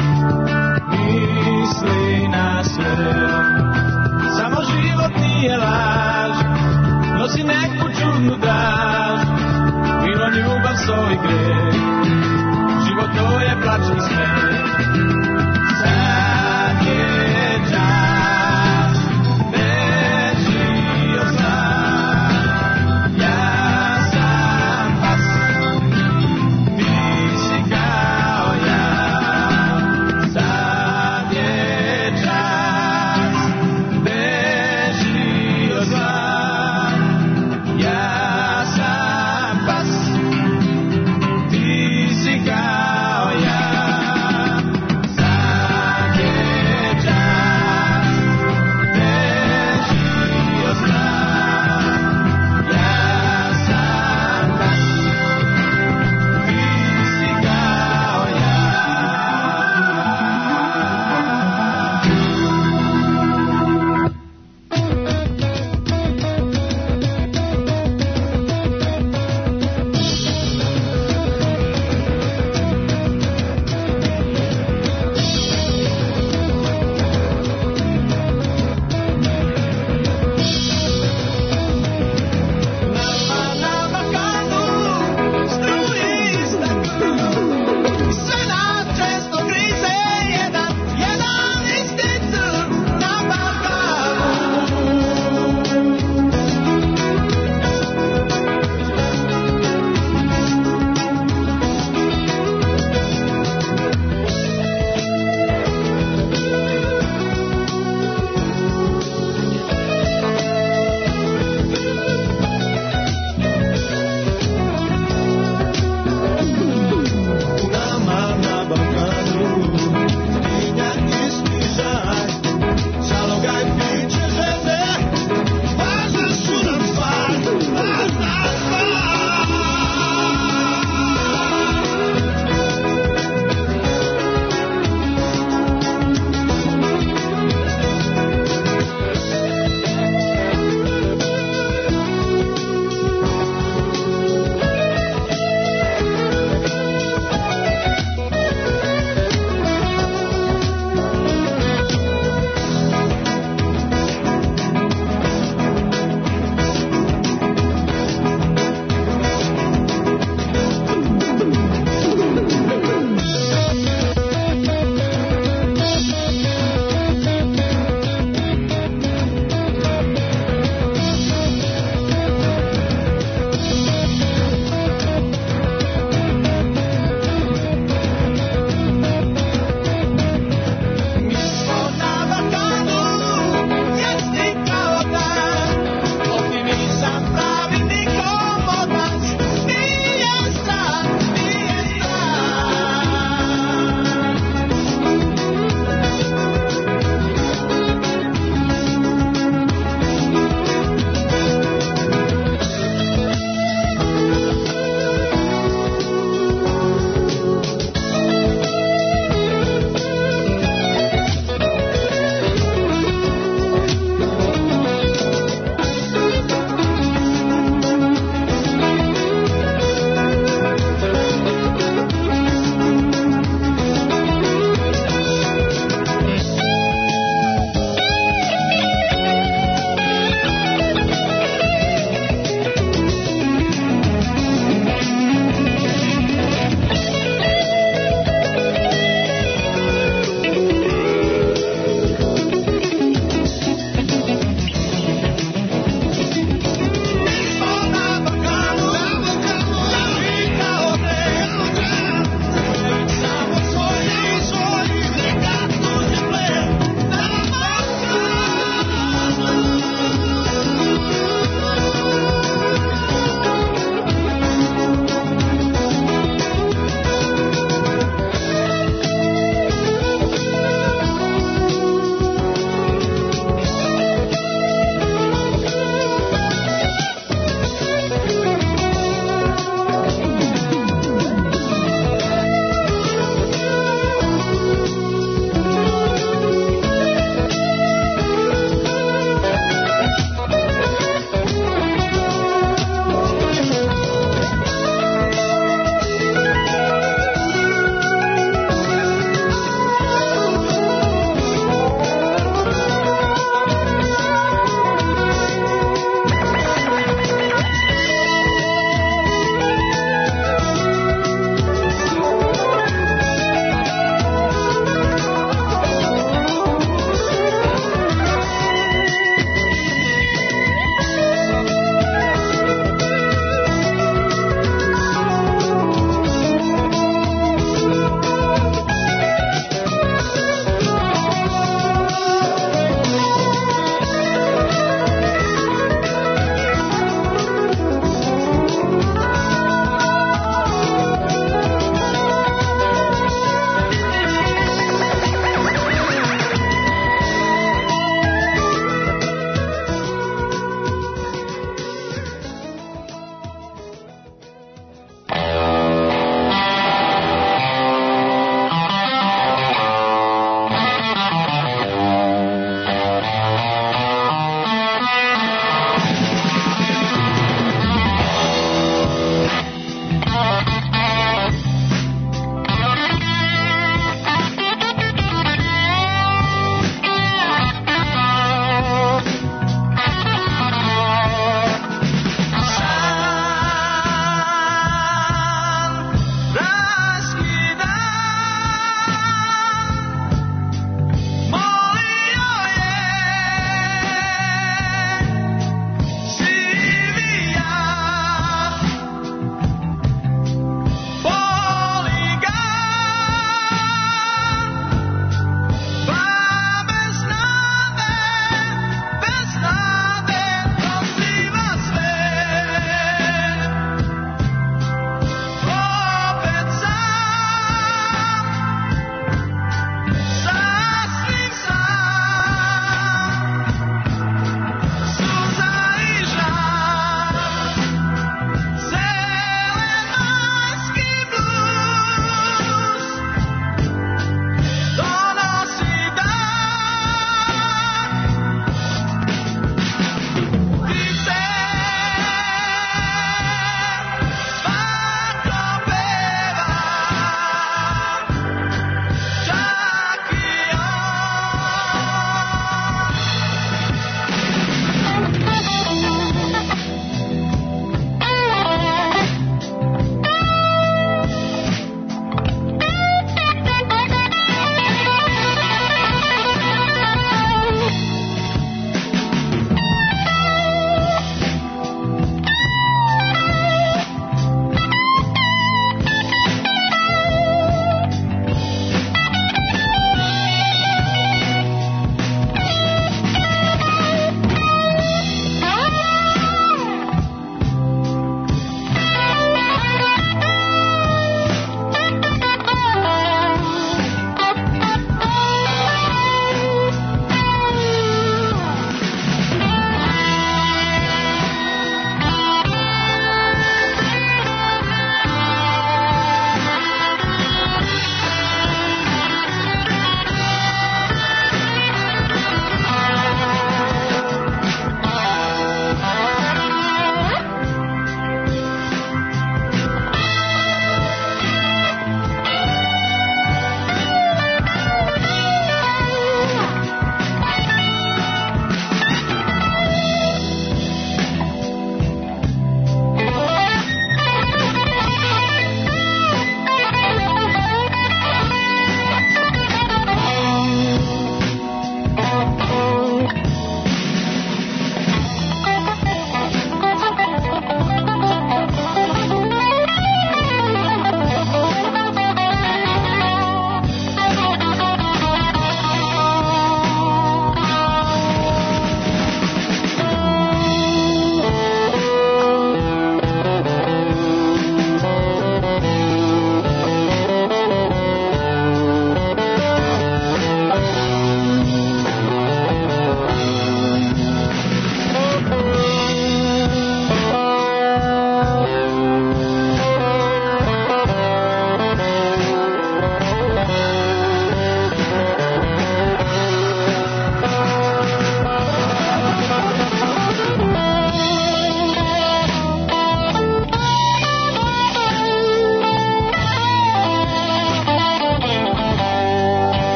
misli na sve, samo život nije laž, nosi neku čudnu daž, vino, ljubav, so i greh, život to je plač i smeh. Sad je čas, beži od zla, ja sam pas, ti si kao ja. Sad je čas, beži od zla, ja sam pas, ti si kao ja.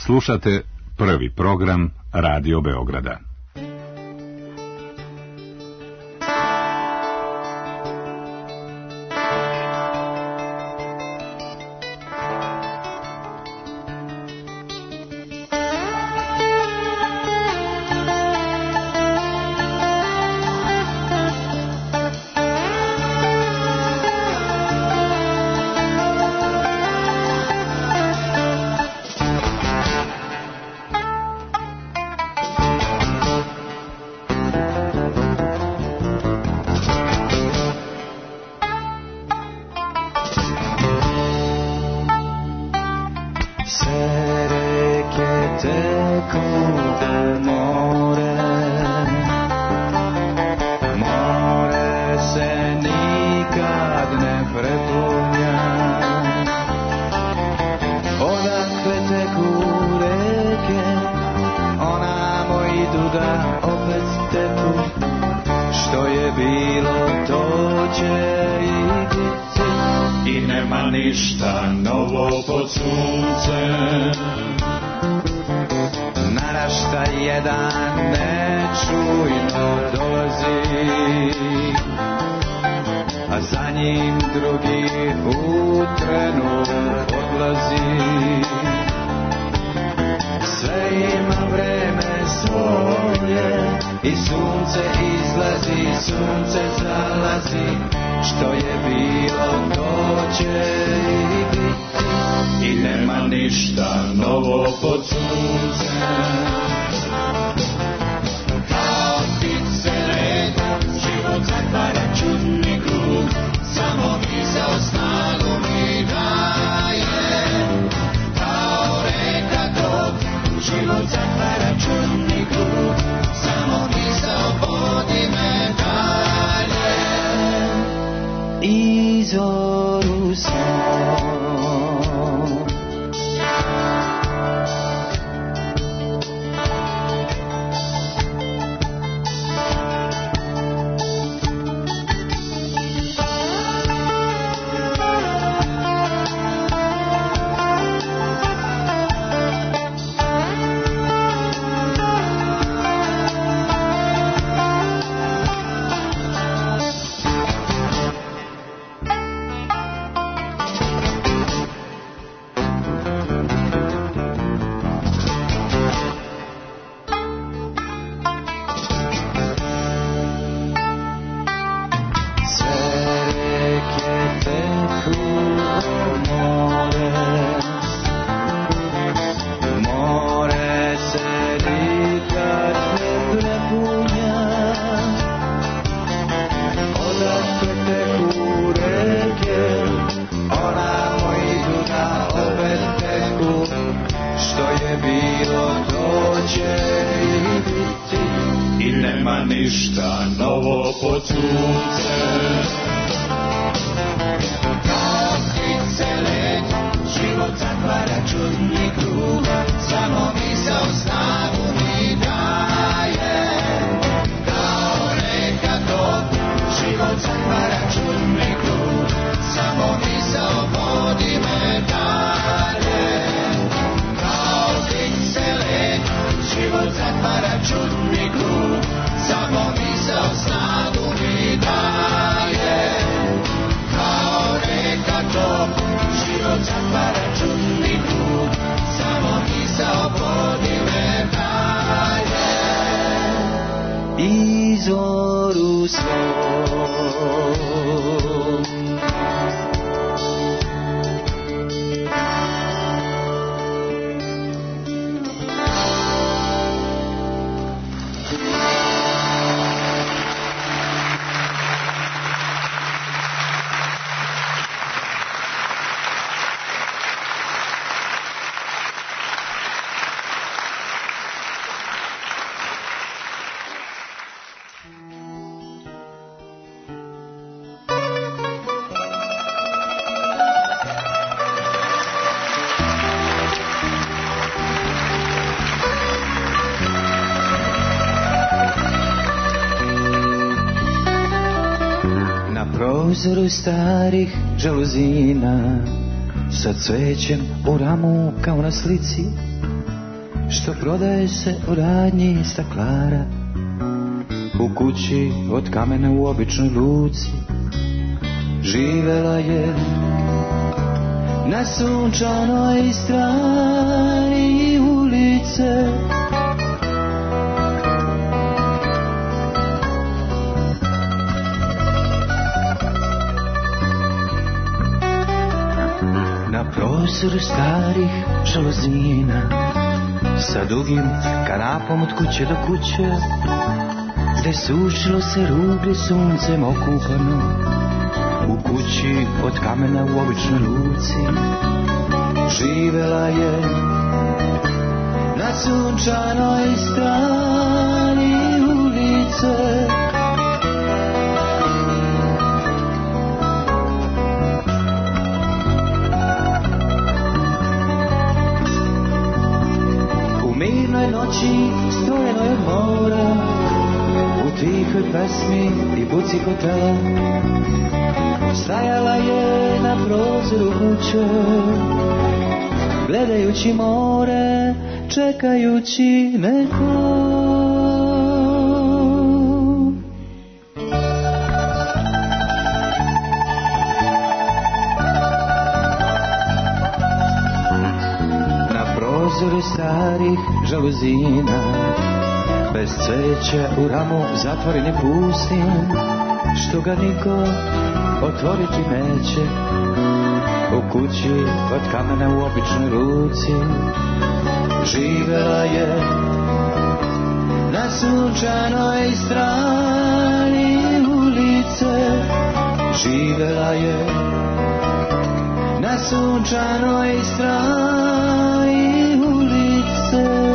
Slušate prvi program Radio Beograda. Prozoru starih žaluzina sa cvećem u ramu kao na slici što prodaje se u radnji staklara. U kući od kamena u običnoj luci živela je na sunčanoj strani ulice. Na prozoru starih žaluzina sa dugim kanapom od kuće do kuće, gde sušilo se rublje suncem okupano. U kući od kamena u običnoj luci živela je na sunčanoj strani ulice. U mirnoj noći stvorenoj od mora, u tihoj pesmi i buci hotela, stajala je na prozoru kuće, gledajući more, čekajući nekog. Na prozoru starih žaluzina, bez cveća u ramu zatvoren je pustin, što ga niko otvoriti neće. U kući od kamena u običnoj luci živela je na sunčanoj strani ulice. Živela je na sunčanoj strani ulice.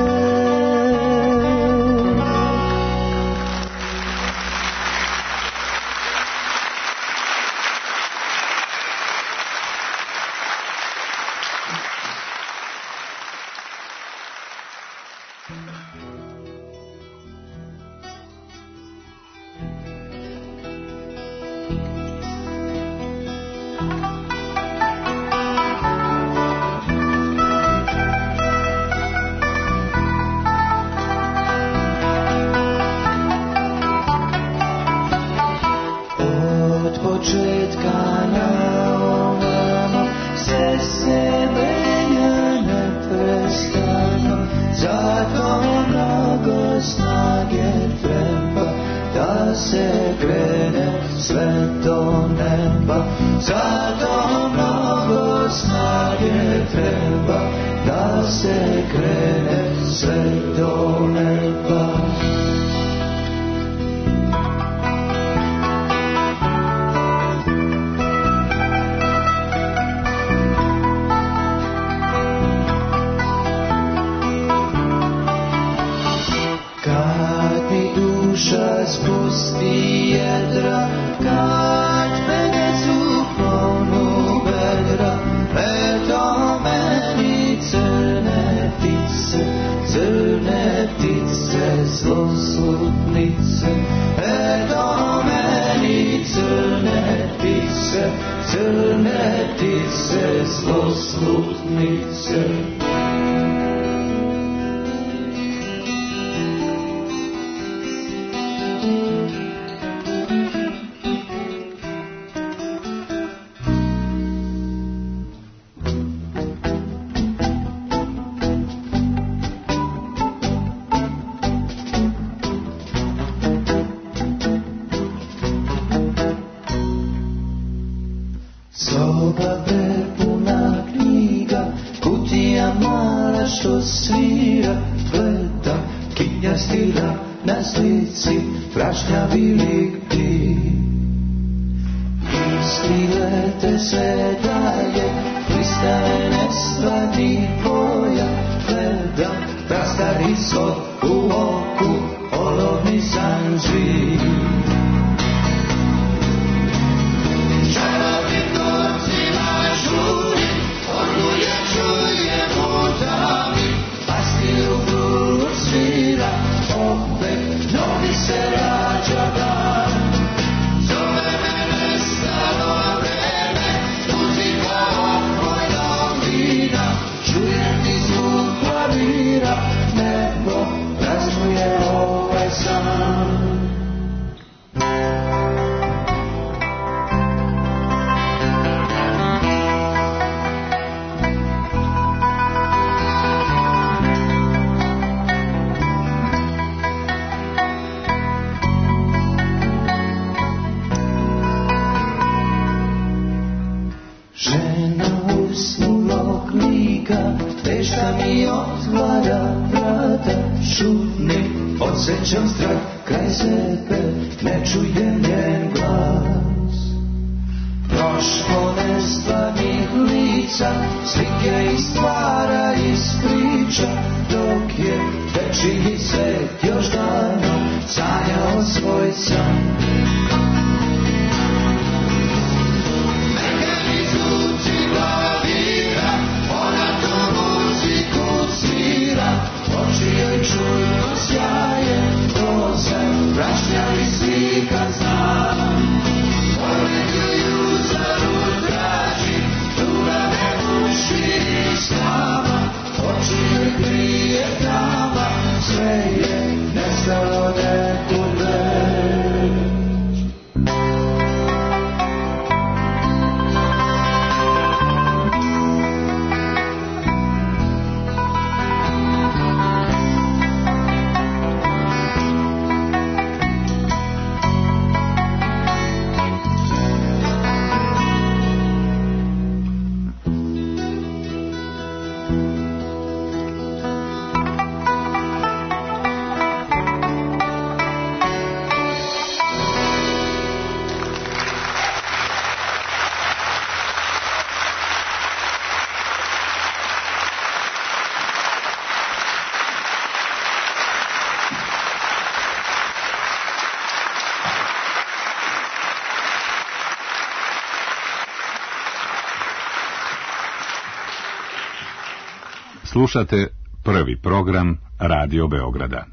čudni, osjećam strah kraj sebe, ne čujem njen glas. Prošlo nestvarnih lica, slike iz stvara iz priča, dok je dečiji svet još davno sanjao svoj san. Neka mi zvuči glavira, ona tu muziku svira, oči joj čudno sjaje, to se prašnjali svi kad znam. Pored ju zaru traži, tuga me uši s nama, oči joj krije tama, sve je nestalo nekud već. Slušate prvi program Radio Beograda.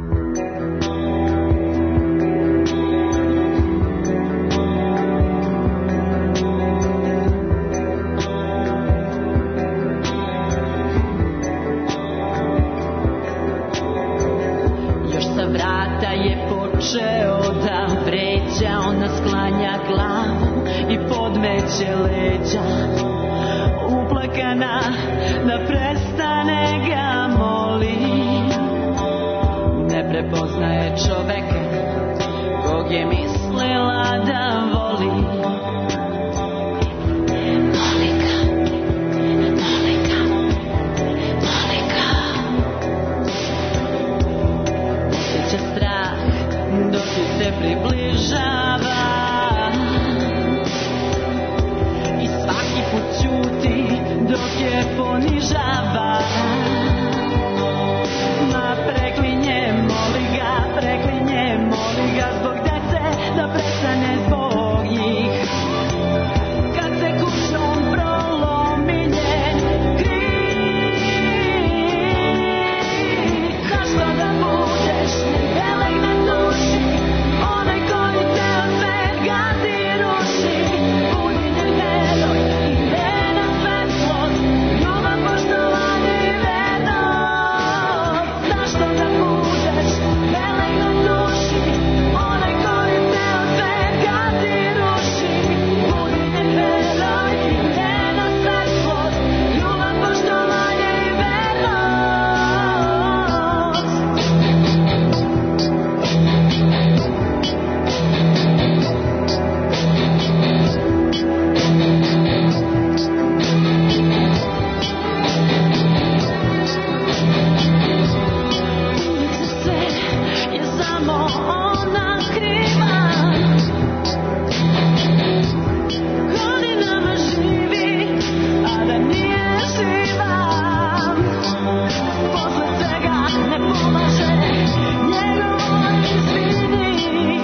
Još sa vrata je počeo da vređa, ona sklanja glavu i podmeće leđa, uplakana da prestane ga moli. Ne prepoznaje čoveka kog je mislila da voli. Nolika, nolika, nolika. Osjeća strah dok se približava i svaki put ćuti dok je ponižava. Ma preklinje, moli ga zbog dece, da prestane zbog njih. Kad se kućom prolomi njen krik, zašto da budeš velik na duši, onaj koji te od svega ti ruši. Budi njen heroj i njena svetlost, ljubav, poštovanje i vernost. Zašto da budeš velik na duši, onaj koji te od svega ti ruši. Budi njen heroj i njena svetlost, ljubav, poštovanje i sve je samo ona kriva. Godinama živi, a da nije živa. Posle svega ne pomaže njegovo izvini.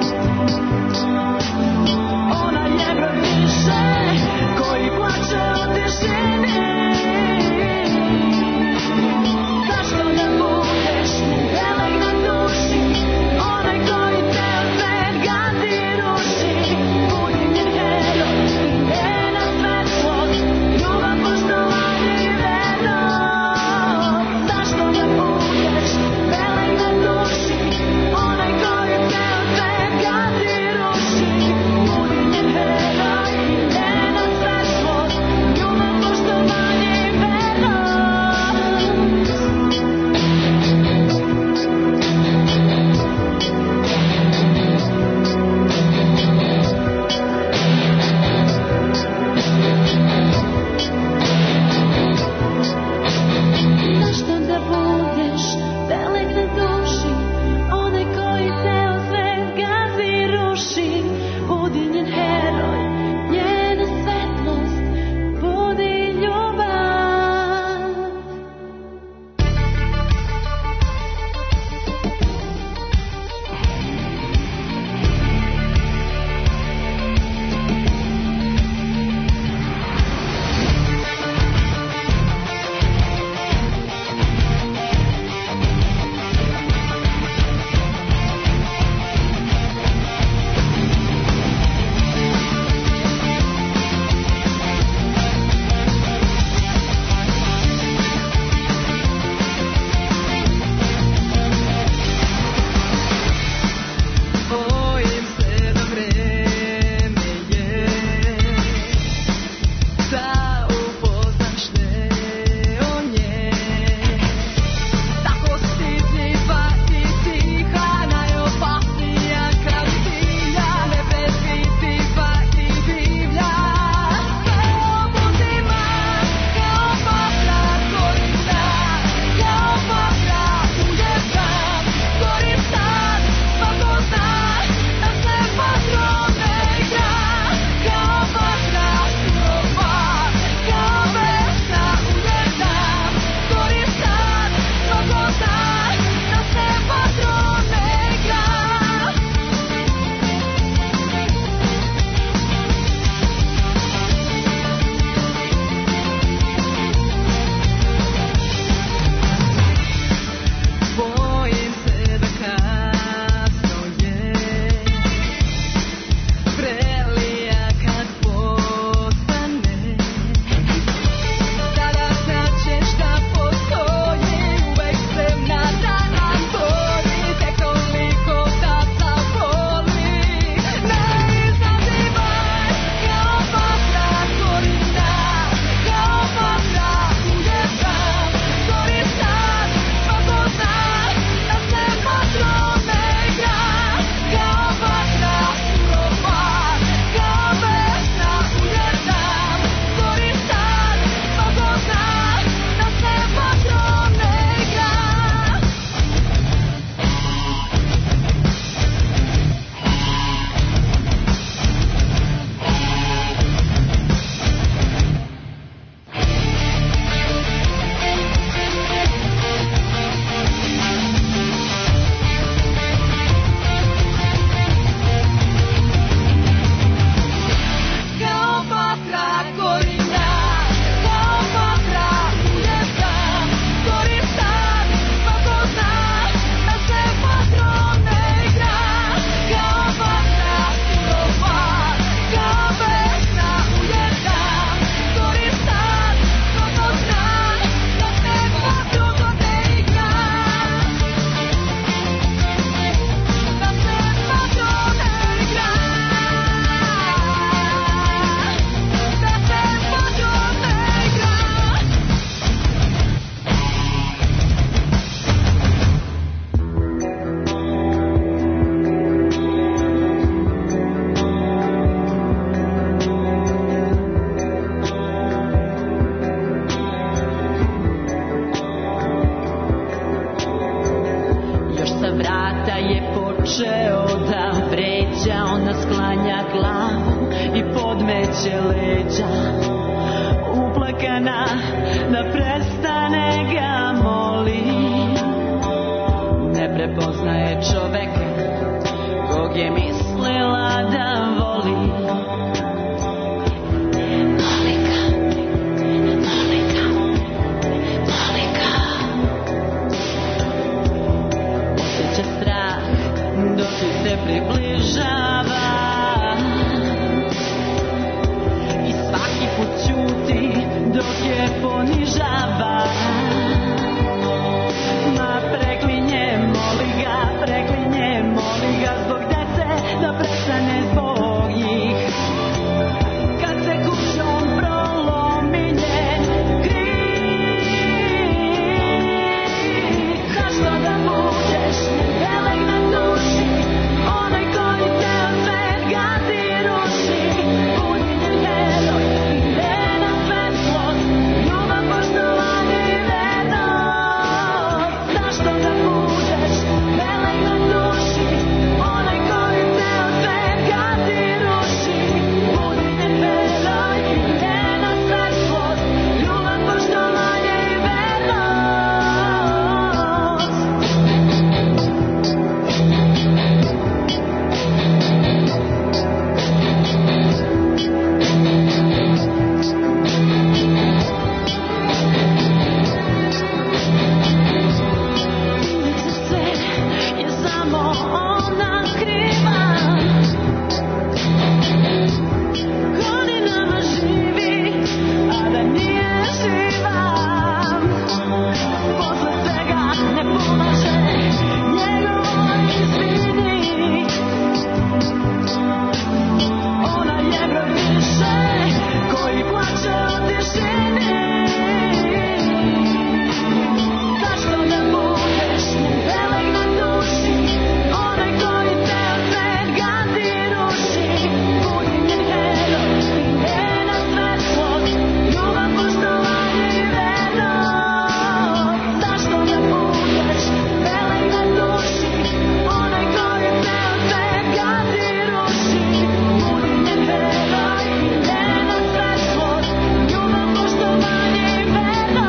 Ona je broj više koji plače o tišini. Zašto da budeš velik na duši, onaj Još sa vrata je počeo da vređa, ona sklanja glavu i podmeće leđa. Uplakana da prestane ga moli, ne prepoznaje čoveka kog je mislila da voli. Dok se približava i svaki put ćuti dok je ponižava. Ma preklinje, moli ga zbog dece da prestane zbog njih. Kad se kućom prolomi njen grik, zašto da budeš velik na duši, onaj koji te od svet gazi i ruši, budi njen heroj, ide na svetlost, ljubav, poštovanje i vernost. Zašto da budeš velik na duši, onaj koji te od svet gazi i ruši, budi njen heroj, ide na svetlost, ljubav, poštovanje i vernost. Sve je samo ona kriva, godinama živi, a da nije živa. Posle svega ne pomaže njegovoj istini, ona je broj više koji plače o tišini. Zašto da budeš velik na duši, onaj koji te od svet gazi i ruši, budi njen heroj, ide na svetlost, ljubav, poštovanje i vernost. Zašto da budeš velik na duši, onaj koji te od svet gazi i ruši, budi njen heroj, ide na svetlost, ljubav, poštovanje i vernost.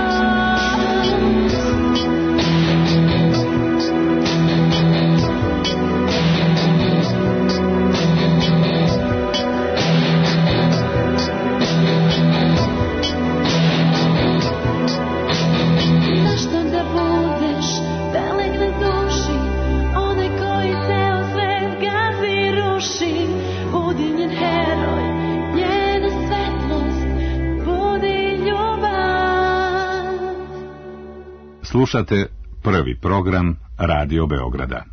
Zašto da budeš velik na duši, onaj koji te od svet gazi i ruši, budi njen heroj, njena svetlost, budi ljubav. Slušate prvi program Radio Beograda.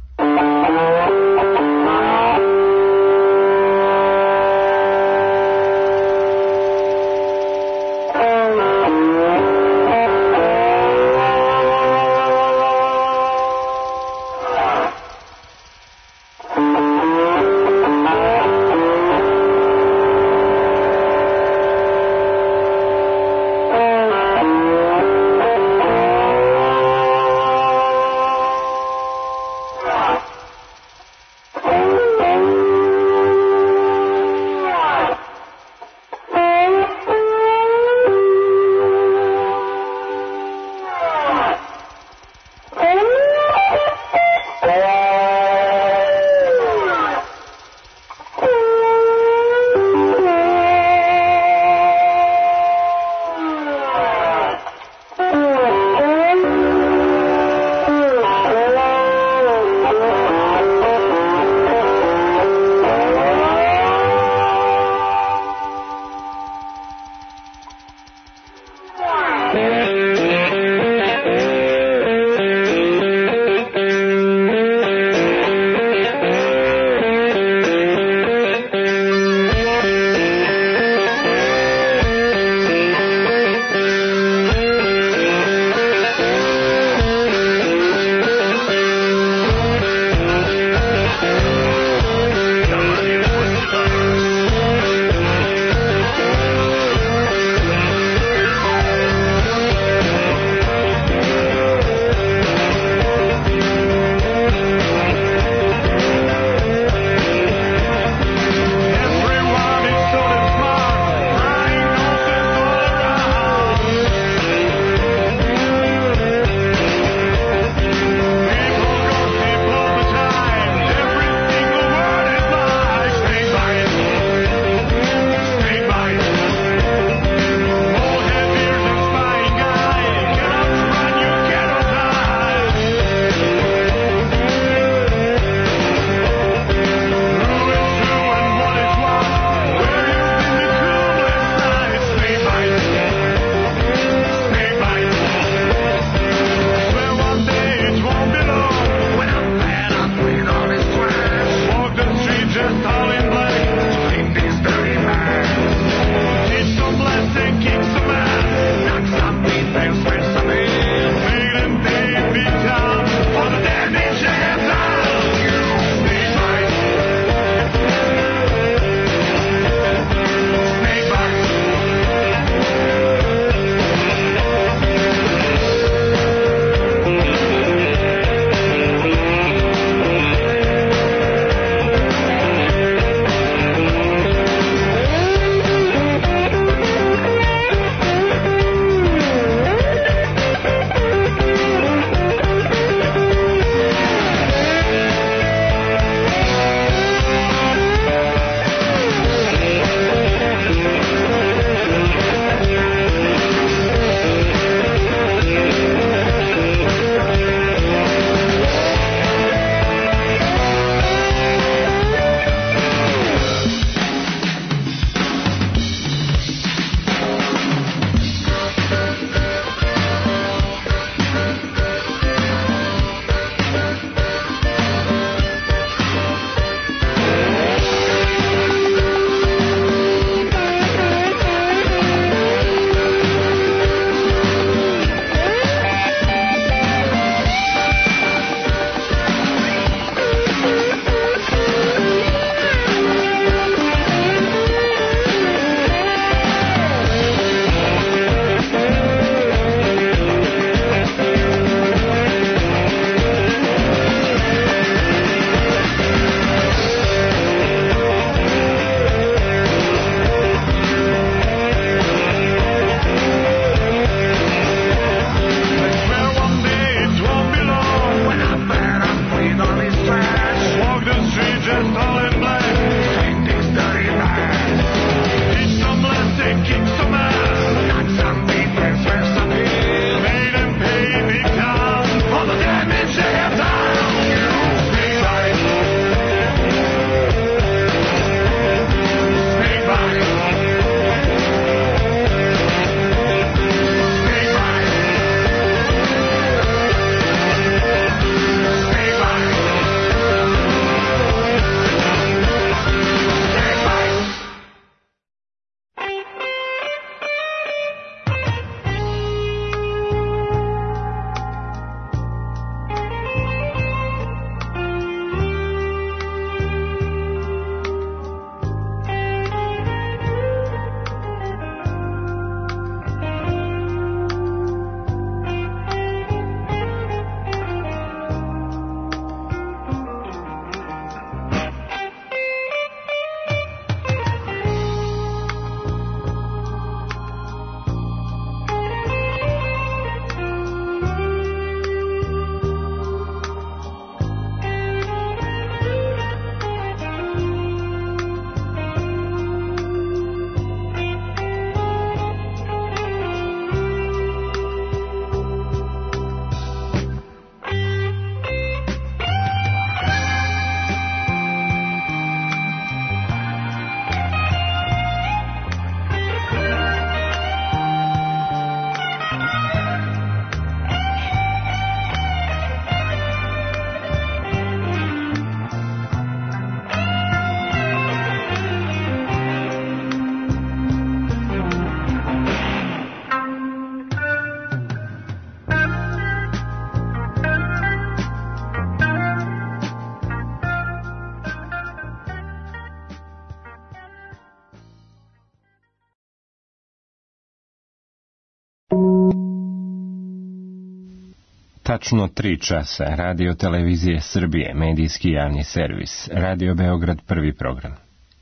Tačno 3 časa, Radio Televizije Srbije, medijski javni servis, Radio Beograd, prvi program.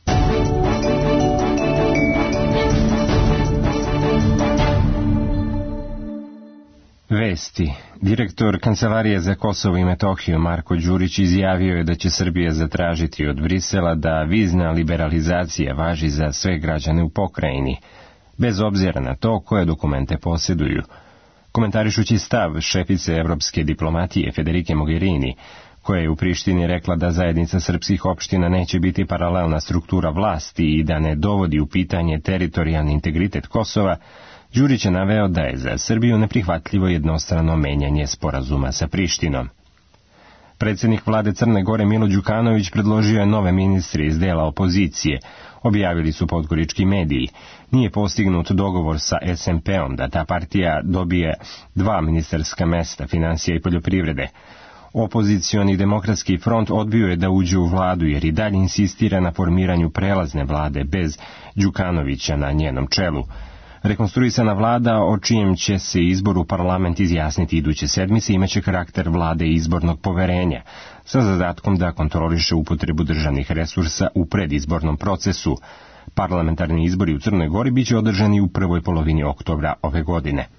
Vesti. Direktor Kancelarije za Kosovo i Metohiju Marko Đurić izjavio je da će Srbija zatražiti od Brisela da vizna liberalizacija važi za sve građane u pokrajini, bez obzira na to koje dokumente posjeduju. Komentarišući stav šefice evropske diplomatije Federike Mogherini, koja je u Prištini rekla da zajednica srpskih opština neće biti paralelna struktura vlasti i da ne dovodi u pitanje teritorijalni integritet Kosova, Đurić je naveo da je za Srbiju neprihvatljivo jednostrano menjanje sporazuma sa Prištinom. Predsjednik vlade Crne Gore Milo Đukanović predložio je nove ministre iz dela opozicije, objavili su podgorički mediji. Nije postignut dogovor sa SMP-om da ta partija dobije 2 ministarska mesta, financija i poljoprivrede. Opozicioni demokratski front odbio je da uđe u vladu jer i dalje insistira na formiranju prelazne vlade bez Đukanovića na njenom čelu. Rekonstruisana vlada, o čijem će se izboru parlament izjasniti iduće sedmice, imaće karakter vlade izbornog poverenja, sa zadatkom da kontroliše upotrebu državnih resursa u predizbornom procesu. Parlamentarni izbori u Crnoj Gori biće održani u prvoj polovini oktobra ove godine.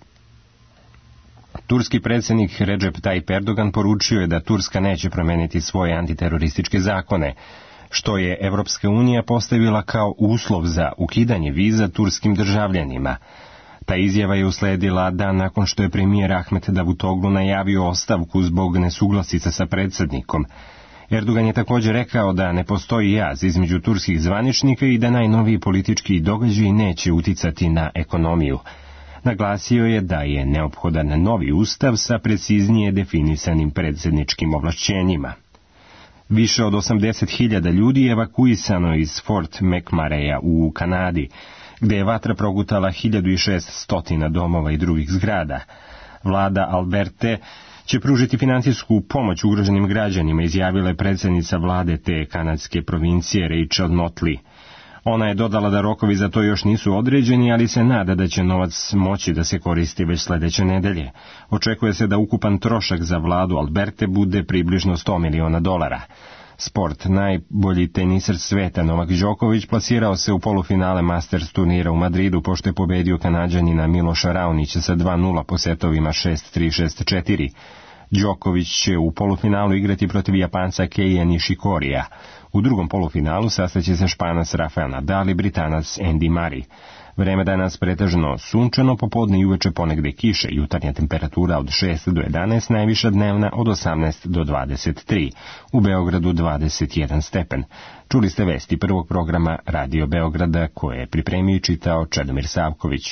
Turski predsjednik Recep Tayyip Erdogan poručio je da Turska neće promeniti svoje antiterorističke zakone, što je Evropska unija postavila kao uslov za ukidanje viza turskim državljanima. Ta izjava je usledila dan nakon što je premijer Ahmet Davutoglu najavio ostavku zbog nesuglasica sa predsjednikom. Erdogan je također rekao da ne postoji jaz između turskih zvaničnika i da najnoviji politički događaji neće uticati na ekonomiju. Naglasio je da je neophodan novi ustav sa preciznije definisanim predsjedničkim ovlašćenjima. Više od 80.000 ljudi je evakuisano iz Fort McMurraya u Kanadi, gdje je vatra progutala 1600 domova i drugih zgrada. Vlada Alberte će pružiti financijsku pomoć ugroženim građanima, izjavila je predsjednica vlade te kanadske provincije Rachel Notley. Ona je dodala da rokovi za to još nisu određeni, ali se nada da će novac moći da se koristi već sljedeće nedelje. Očekuje se da ukupan trošak za vladu Alberte bude približno $100 miliona. Sport. Najbolji teniser sveta Novak Đoković plasirao se u polufinale Masters turnira u Madridu, pošto je pobedio Kanađanina Miloša Raonića sa 2-0 po setovima 6-3, 6-4. Đoković će u polufinalu igrati protiv Japanca Keija Nishikorija. U drugom polufinalu sastaće se Španac Rafael Nadal i Britanac Andy Murray. Vreme danas pretežno sunčano, popodne i uveče ponegde kiše, jutarnja temperatura od 6 do 11, najviša dnevna od 18 do 23, u Beogradu 21 stepen. Čuli ste vesti prvog programa Radio Beograda koje je pripremio i čitao Čedomir Savković.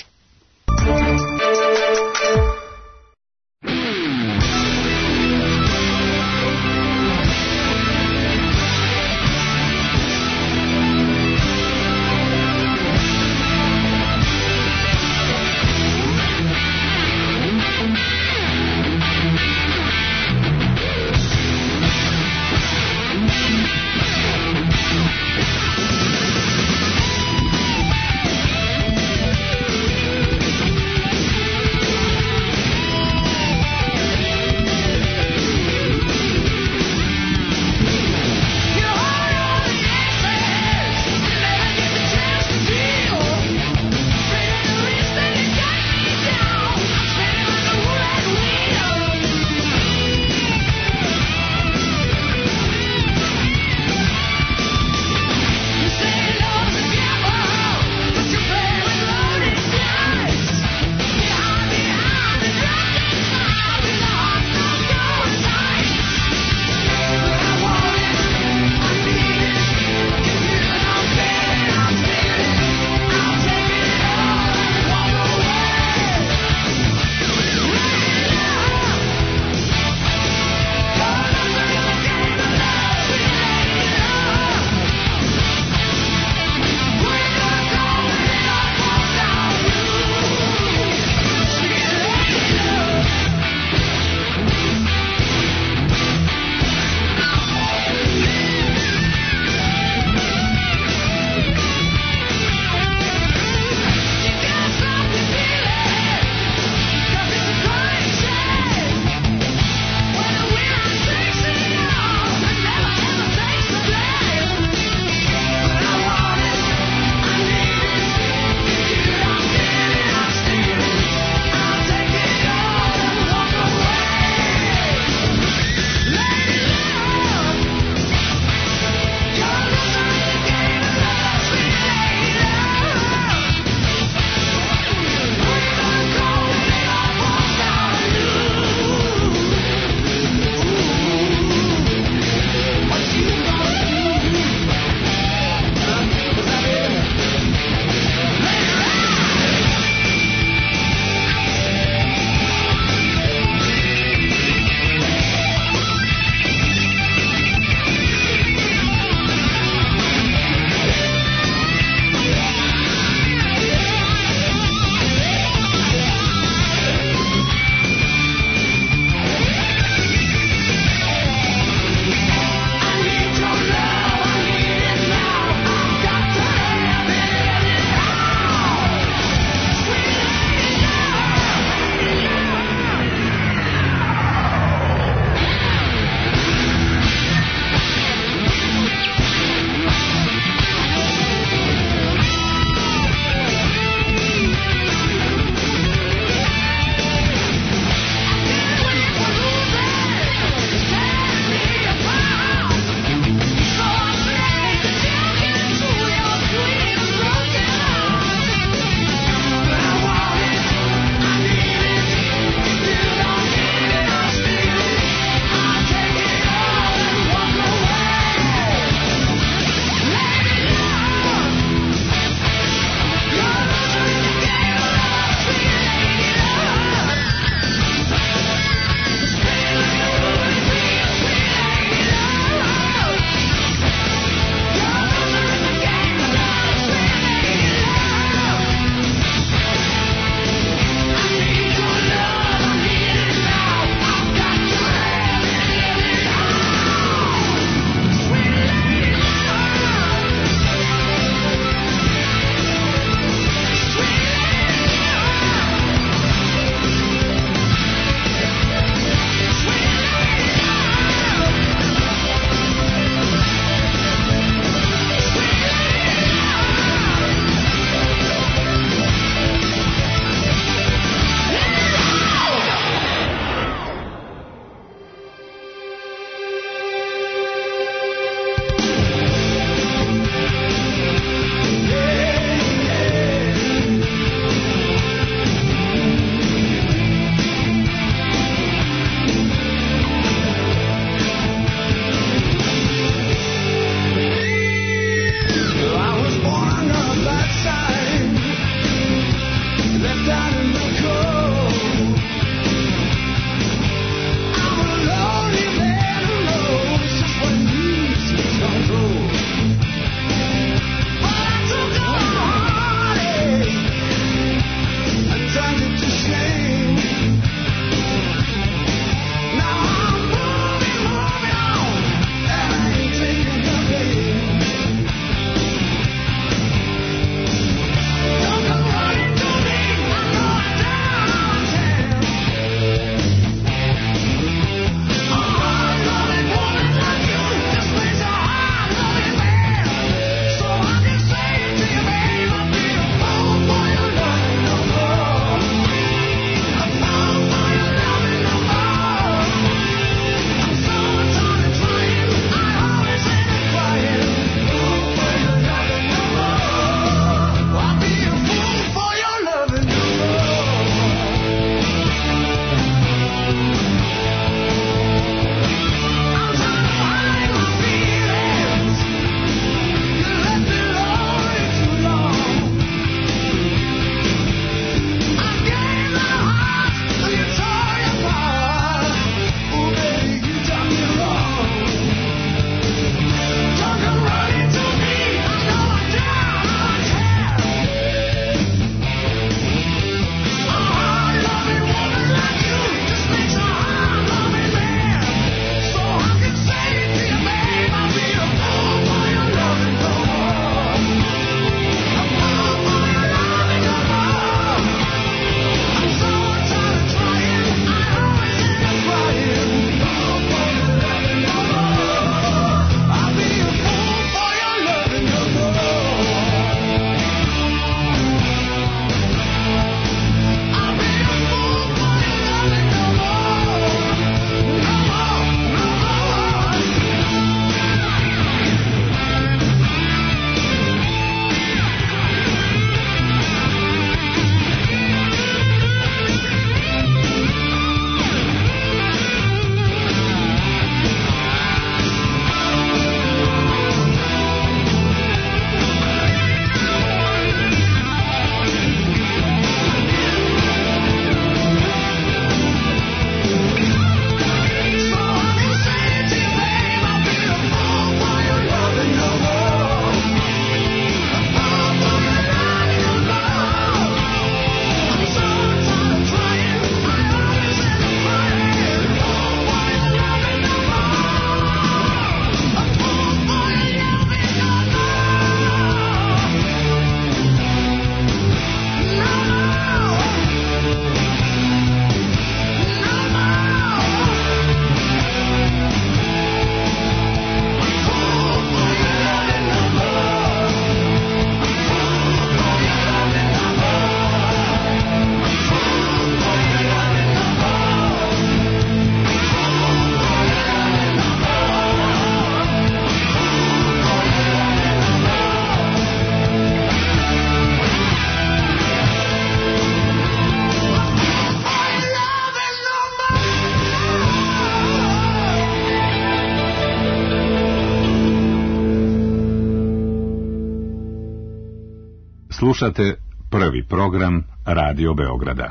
Slušate prvi program Radio Beograda.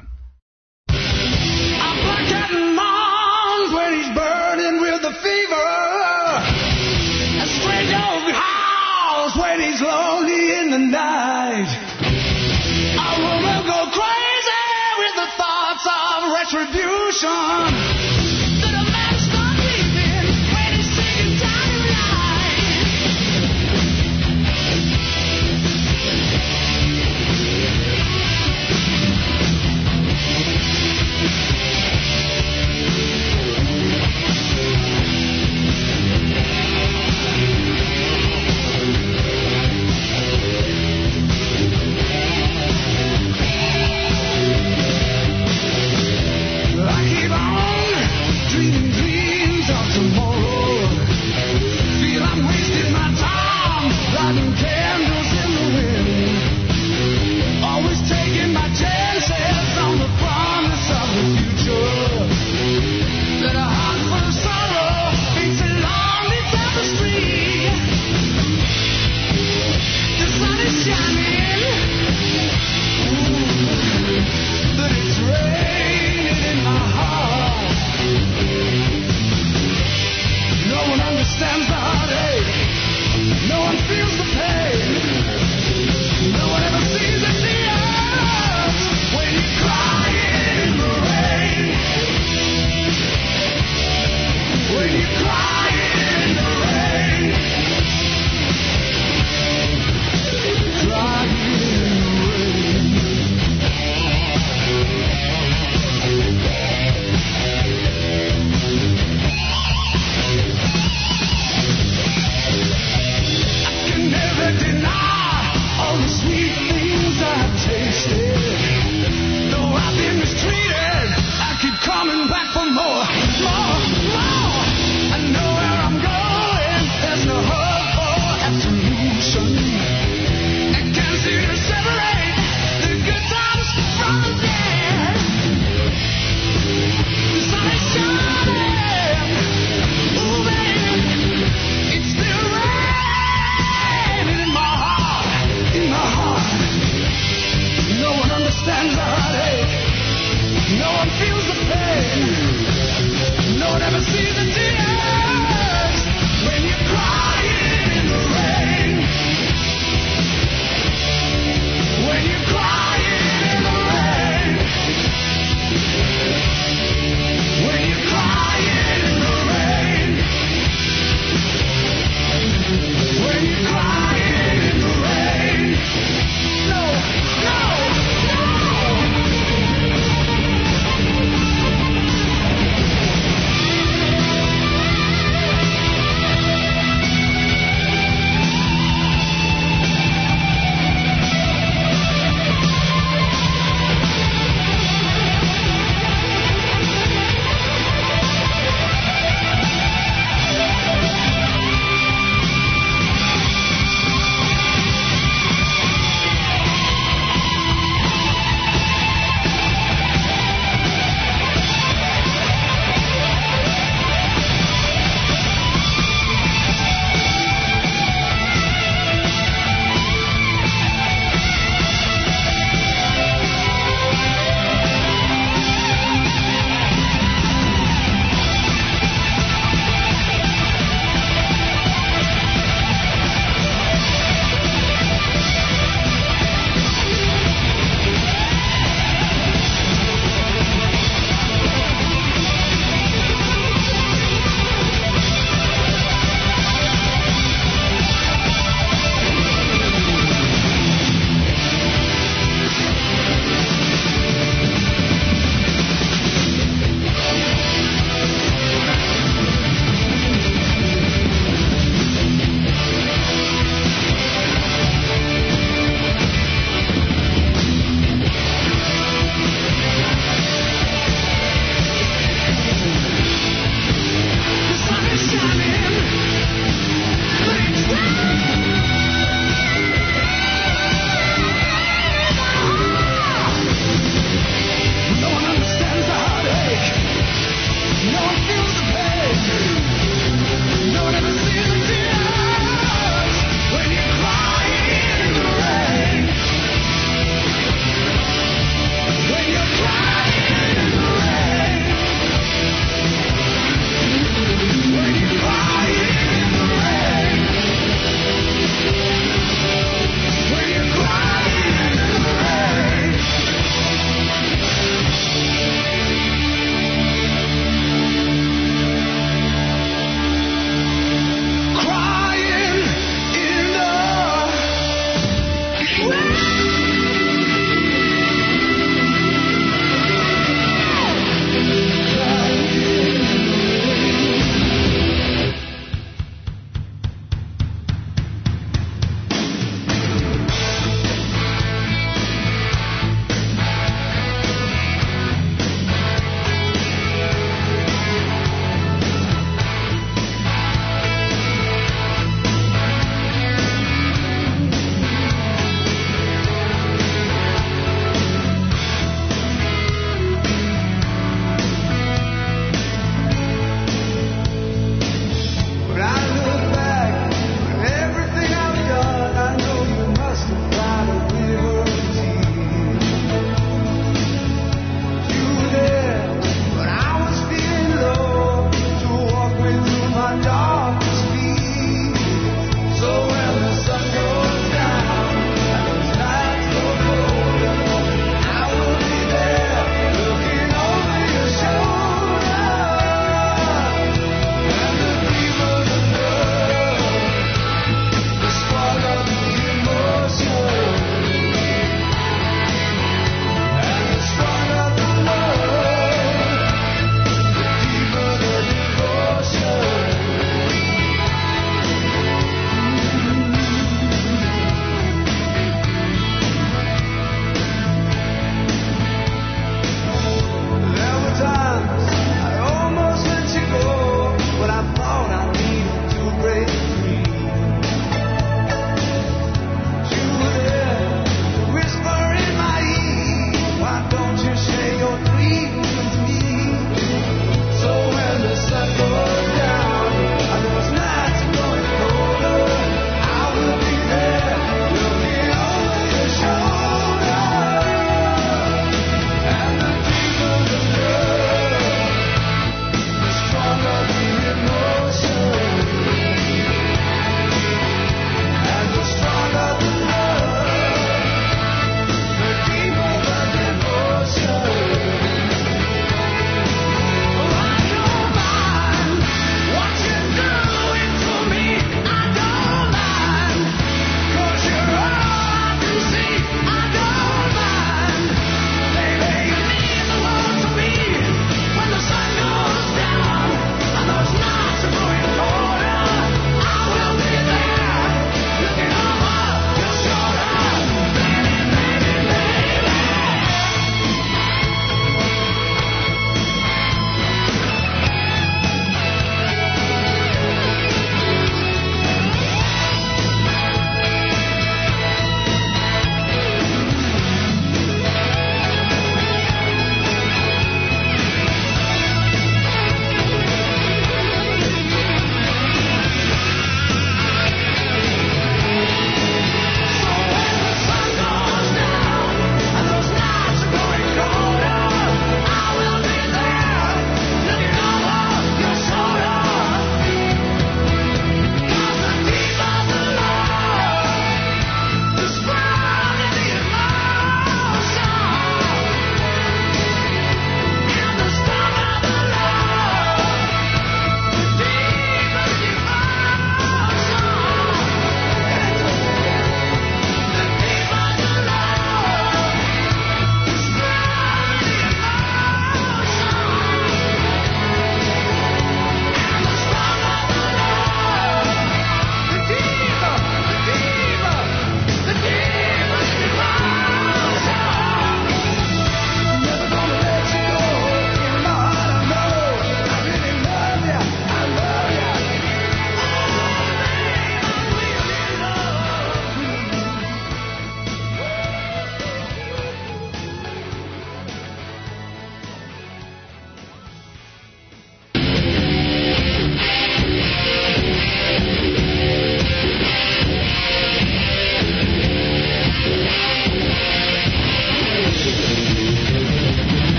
When he's lonely in the night, I will go crazy with the thoughts of retribution. That a man start leaving when he's sick and tired of deny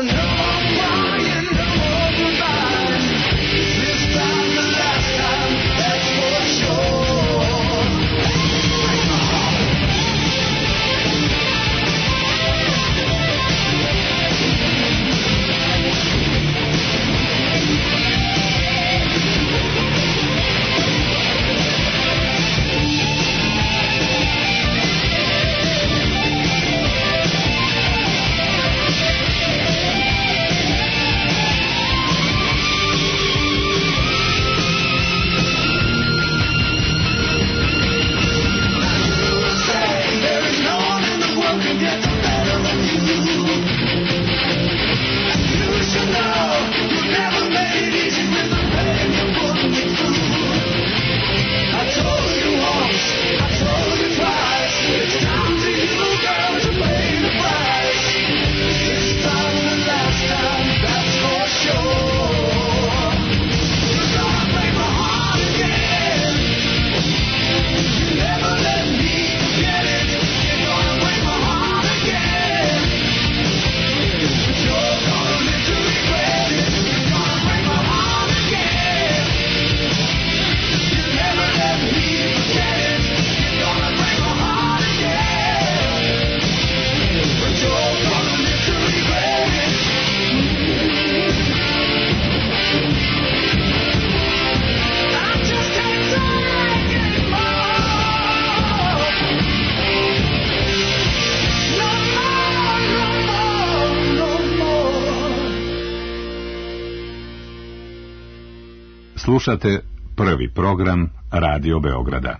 Slušate prvi program Radio Beograda.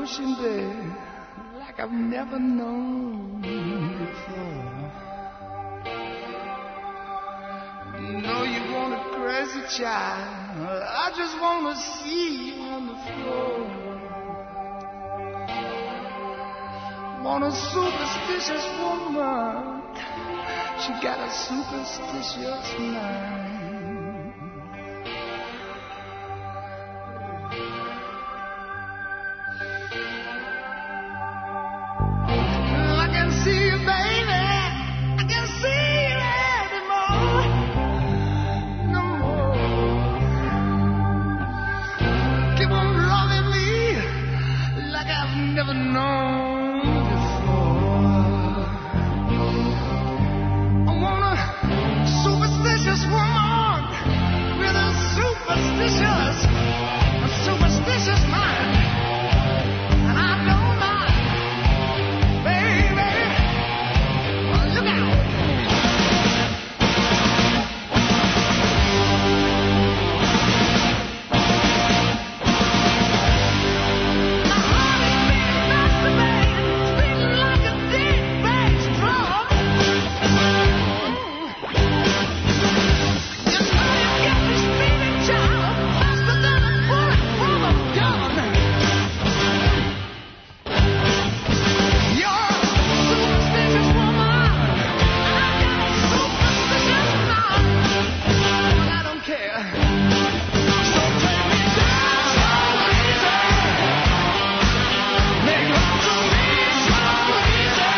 pushing babe like I've never known before. No, you want a crazy child, I just want to see you on the floor. Want a superstitious woman, she got a superstitious mind. I can see you, baby, I can see you anymore. No more. Keep on loving me like I've never known before. I want a superstitious woman with a superstitious mind. And I don't mind, baby. Well, look out. My heart is beating like the band, beating like a deep bass drum. You know you got me speeding, child, faster than a bullet from a gun. You're a superstitious woman, and I got a superstitious mind. Well, I don't care. So take me down, slow, easy. Make love to me, slow, easy.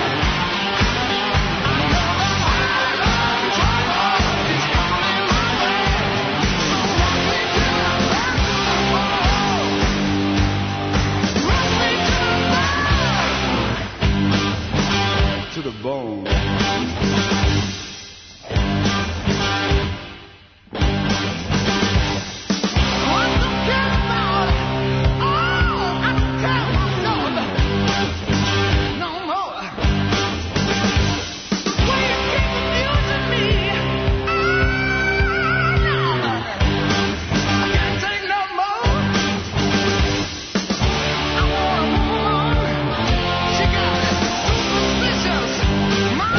I know the high love trouble is coming my way. So rush me till I'm back to the wall. Rush me to the bone. What the care about it? Oh, I don't care about no more. The way you keep abusing me, no, I can't take no more. I want a woman, she got a superstitious mind.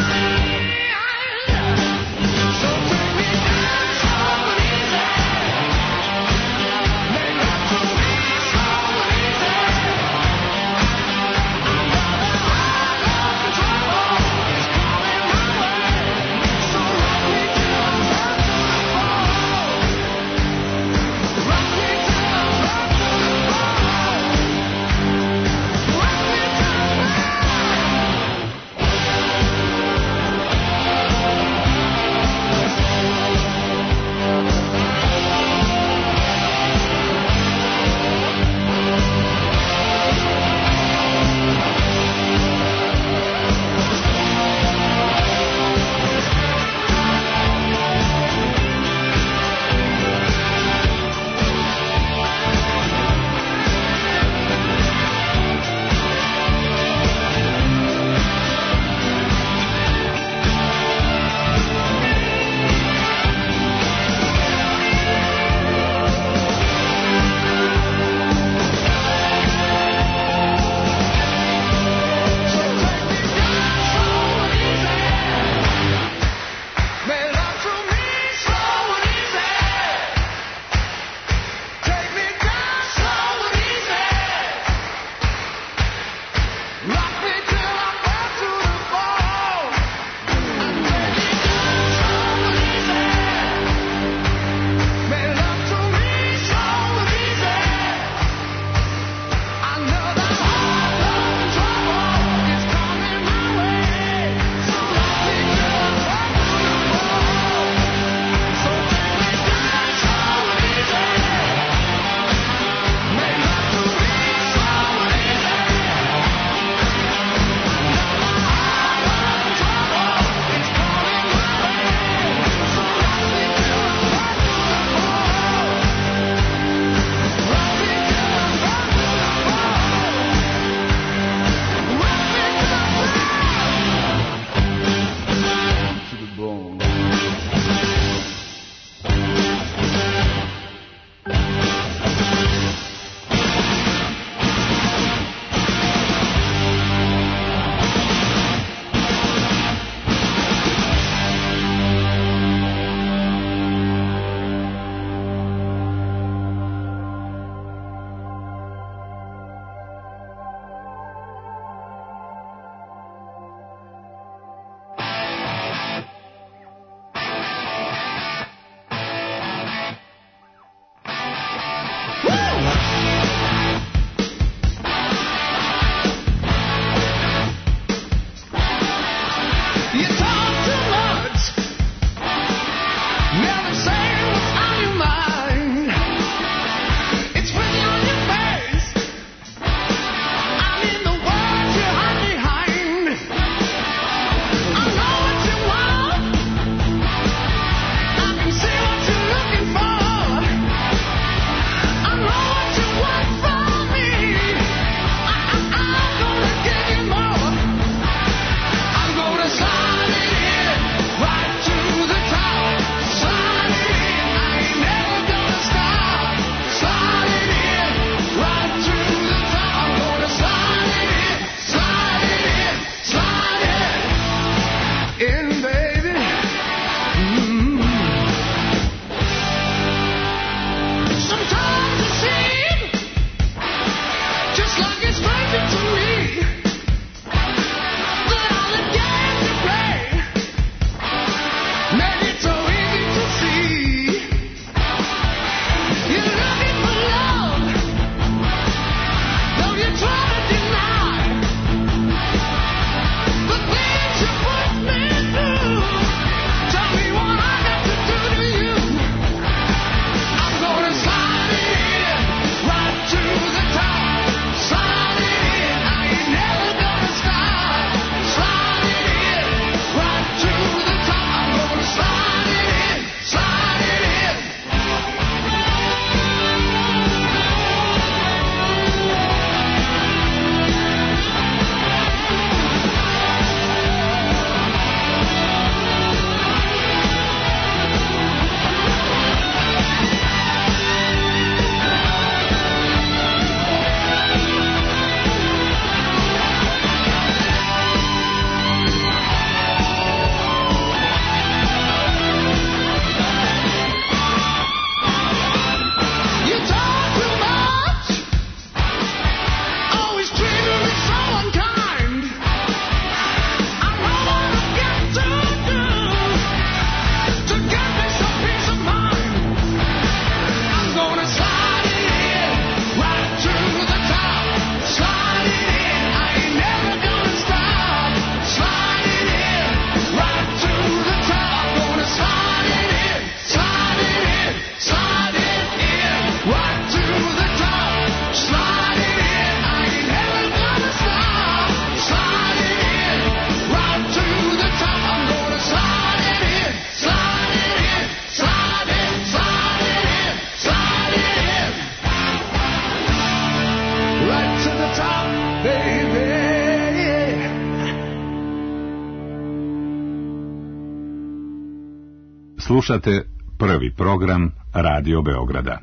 Slušate prvi program Radio Beograda.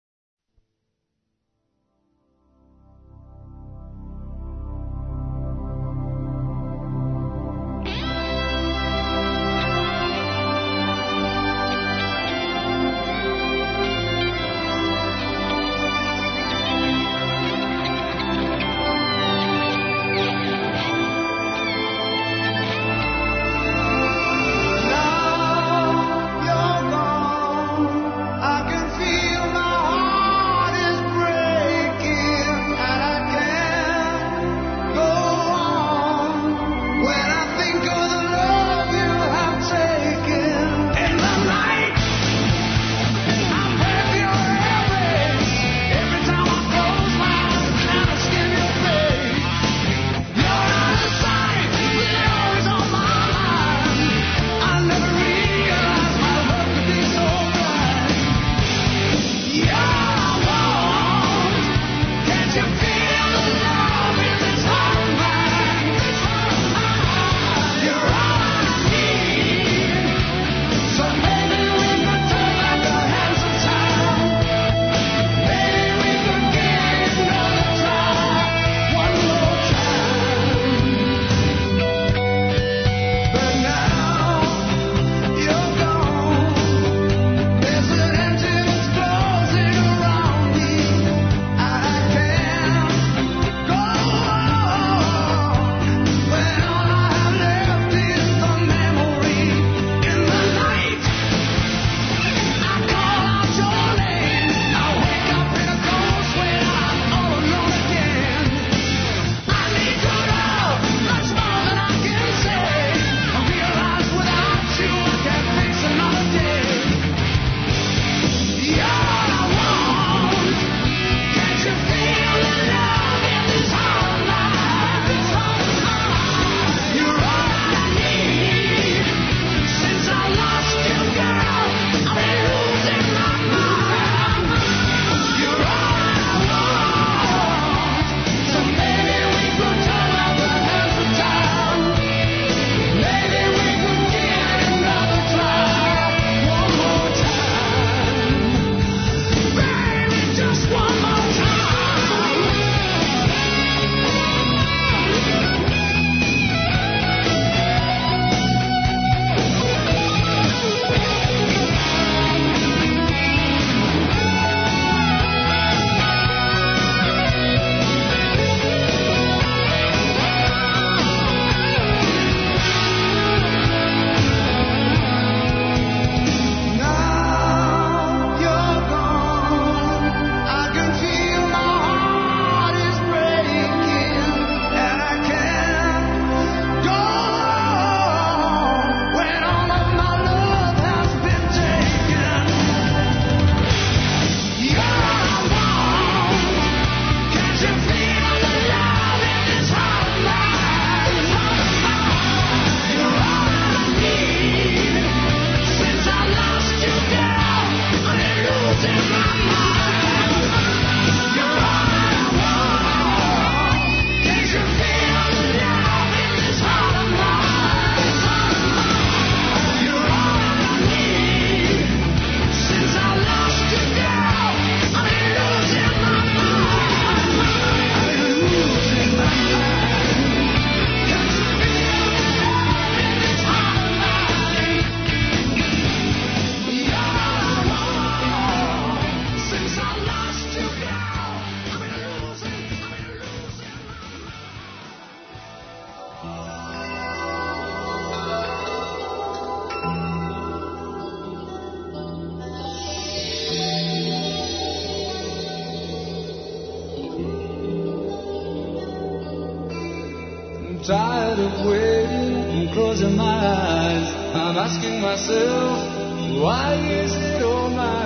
tired of waiting and closing my eyes. I'm asking myself, why is it on my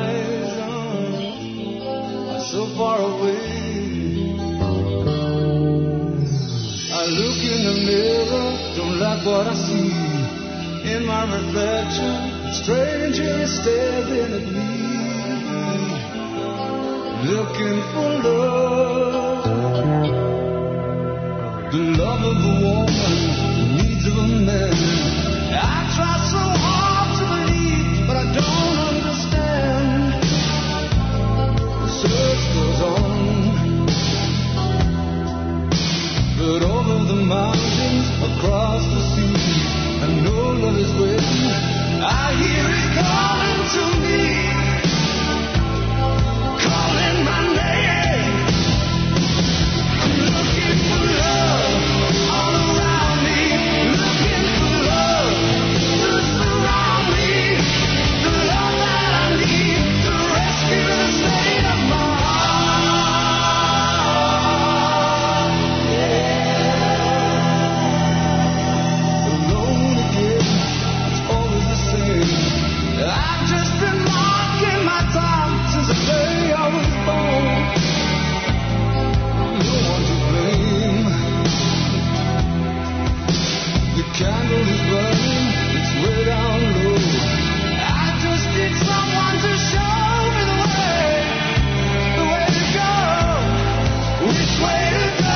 horizon? I'm so far away. I look in the mirror, don't like what I see. In my reflection, a stranger is staring at me, looking for love. The love of a woman, the needs of a man. I try so hard to believe candle is burning, it's way down low. I just need someone to show me the way to go, which way to go.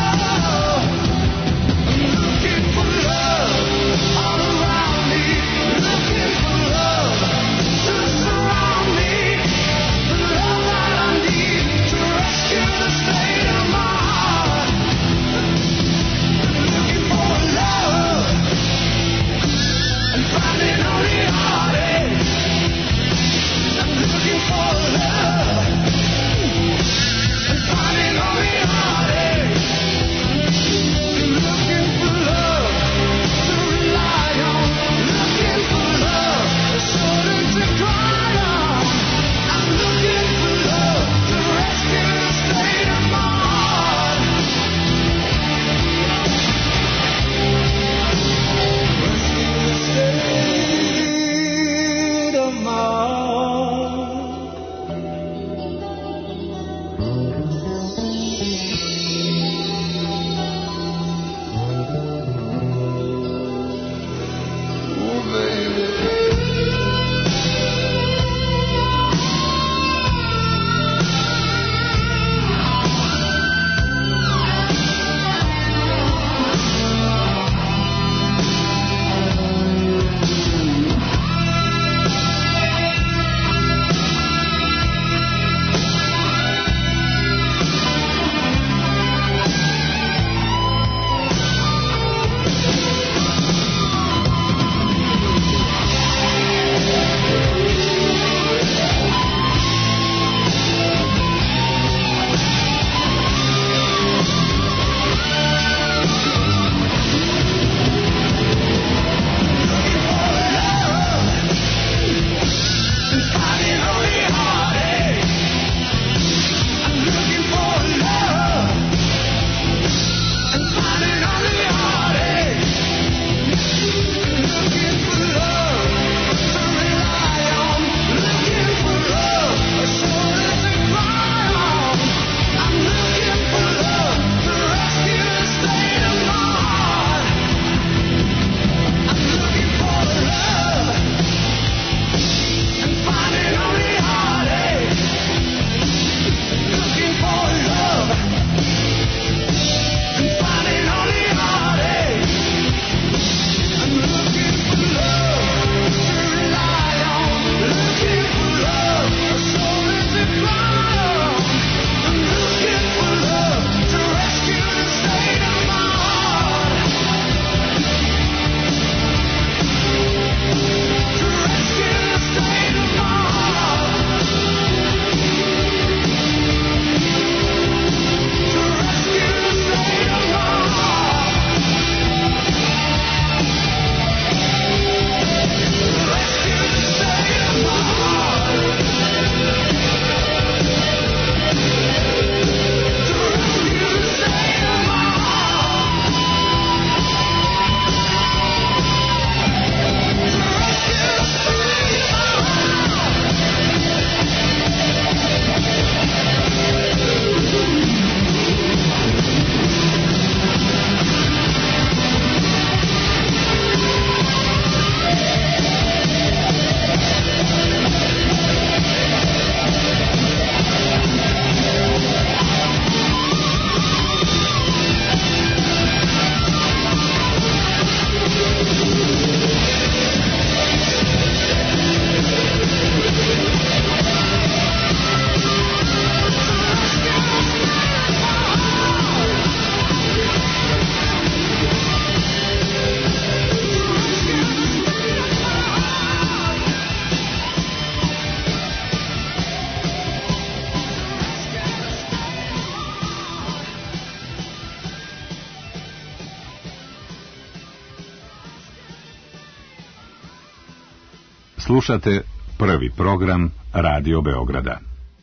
I'm looking for love all around me, looking for love to surround me, the love that I need to rescue the state of my heart. Looking for love and finding only heartache. I'm looking for love and finding only heartache. Looking for love to rely on, looking for love, a shoulder to cry on. I'm looking for love to rescue the state of my heart. Rescue the state of my heart. Oh, baby. Slušate prvi program Radio Beograda.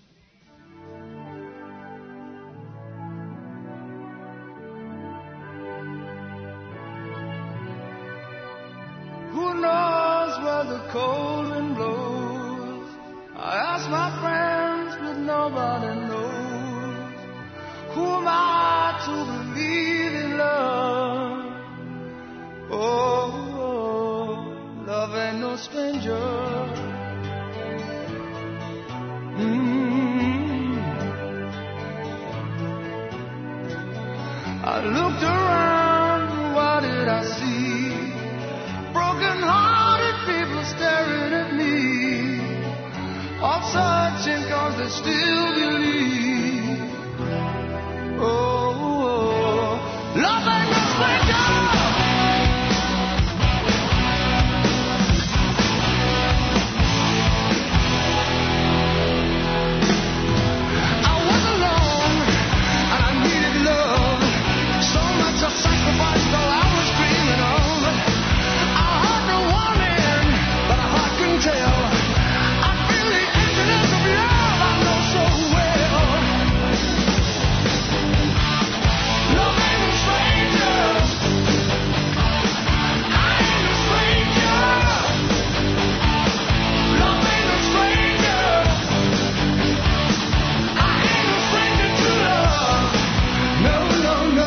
Who knows where the cold wind blows? I ask my friends, but nobody knows. Who am I to believe in love? Oh. no stranger. I looked around, what did I see? Broken-hearted people staring at me, all searching 'cause they still believe. Oh, love ain't no stranger. Sacrificed all I was dreaming of. I heard the warning, but a heart can tell. I feel the emptiness of love I know so well. Love ain't no stranger. I ain't no stranger. Love ain't no stranger. I ain't no stranger to love. No, no, no.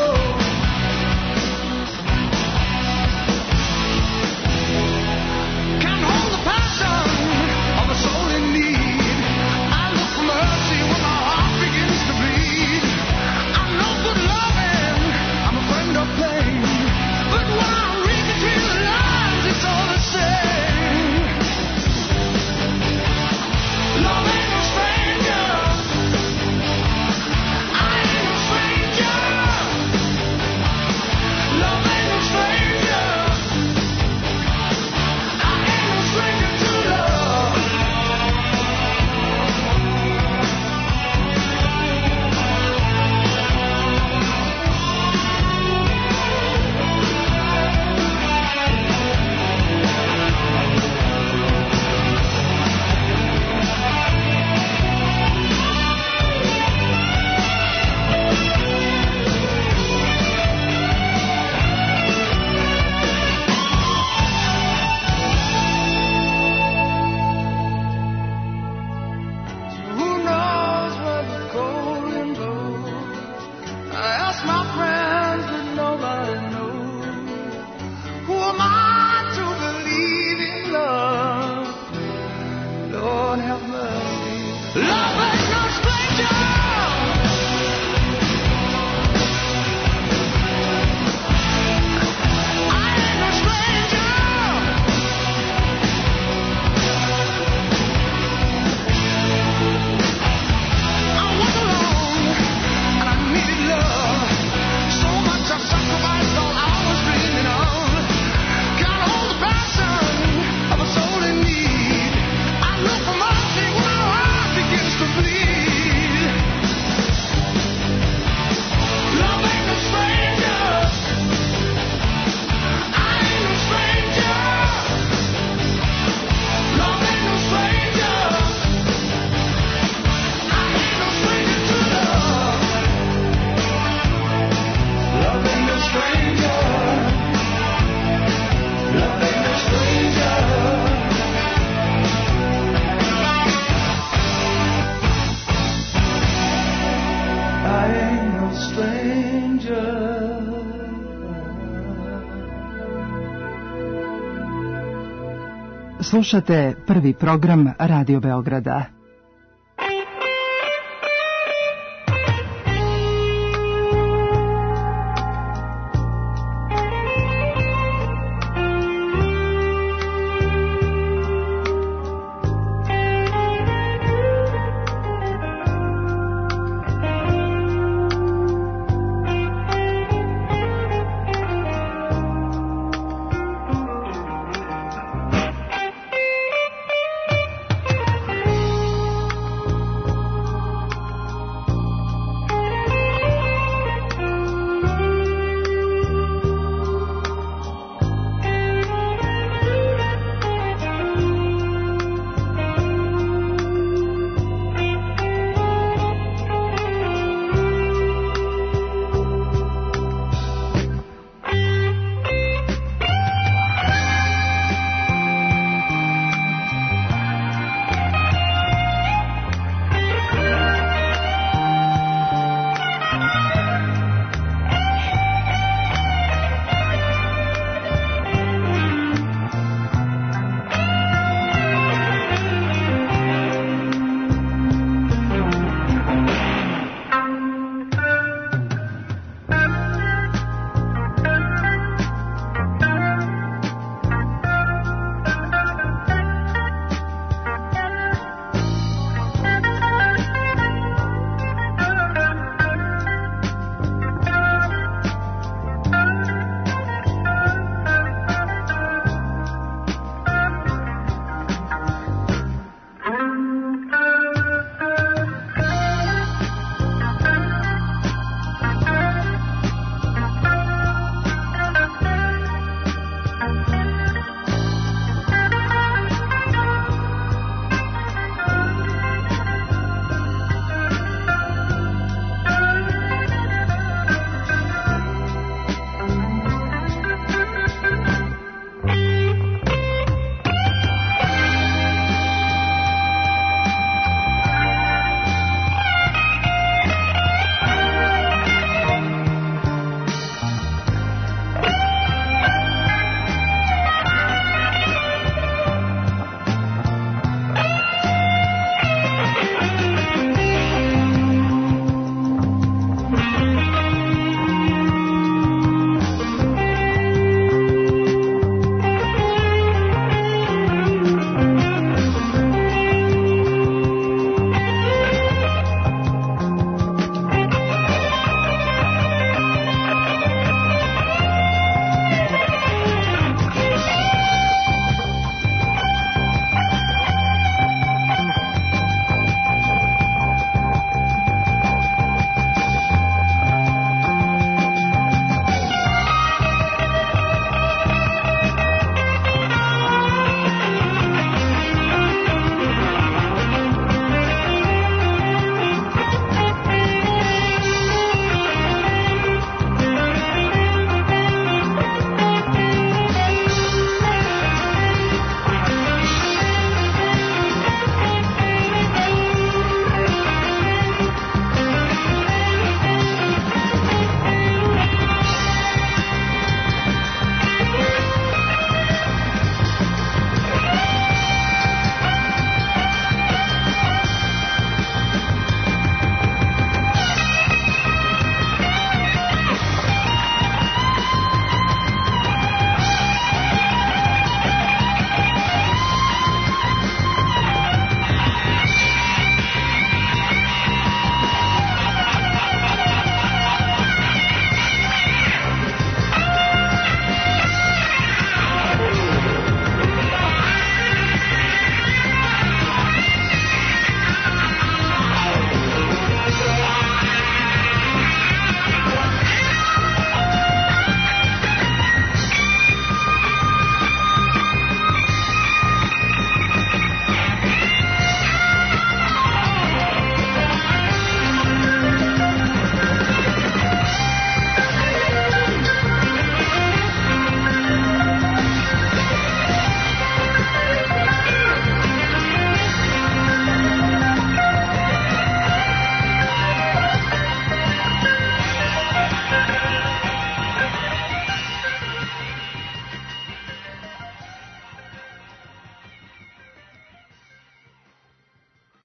Slušate prvi program Radio Beograda.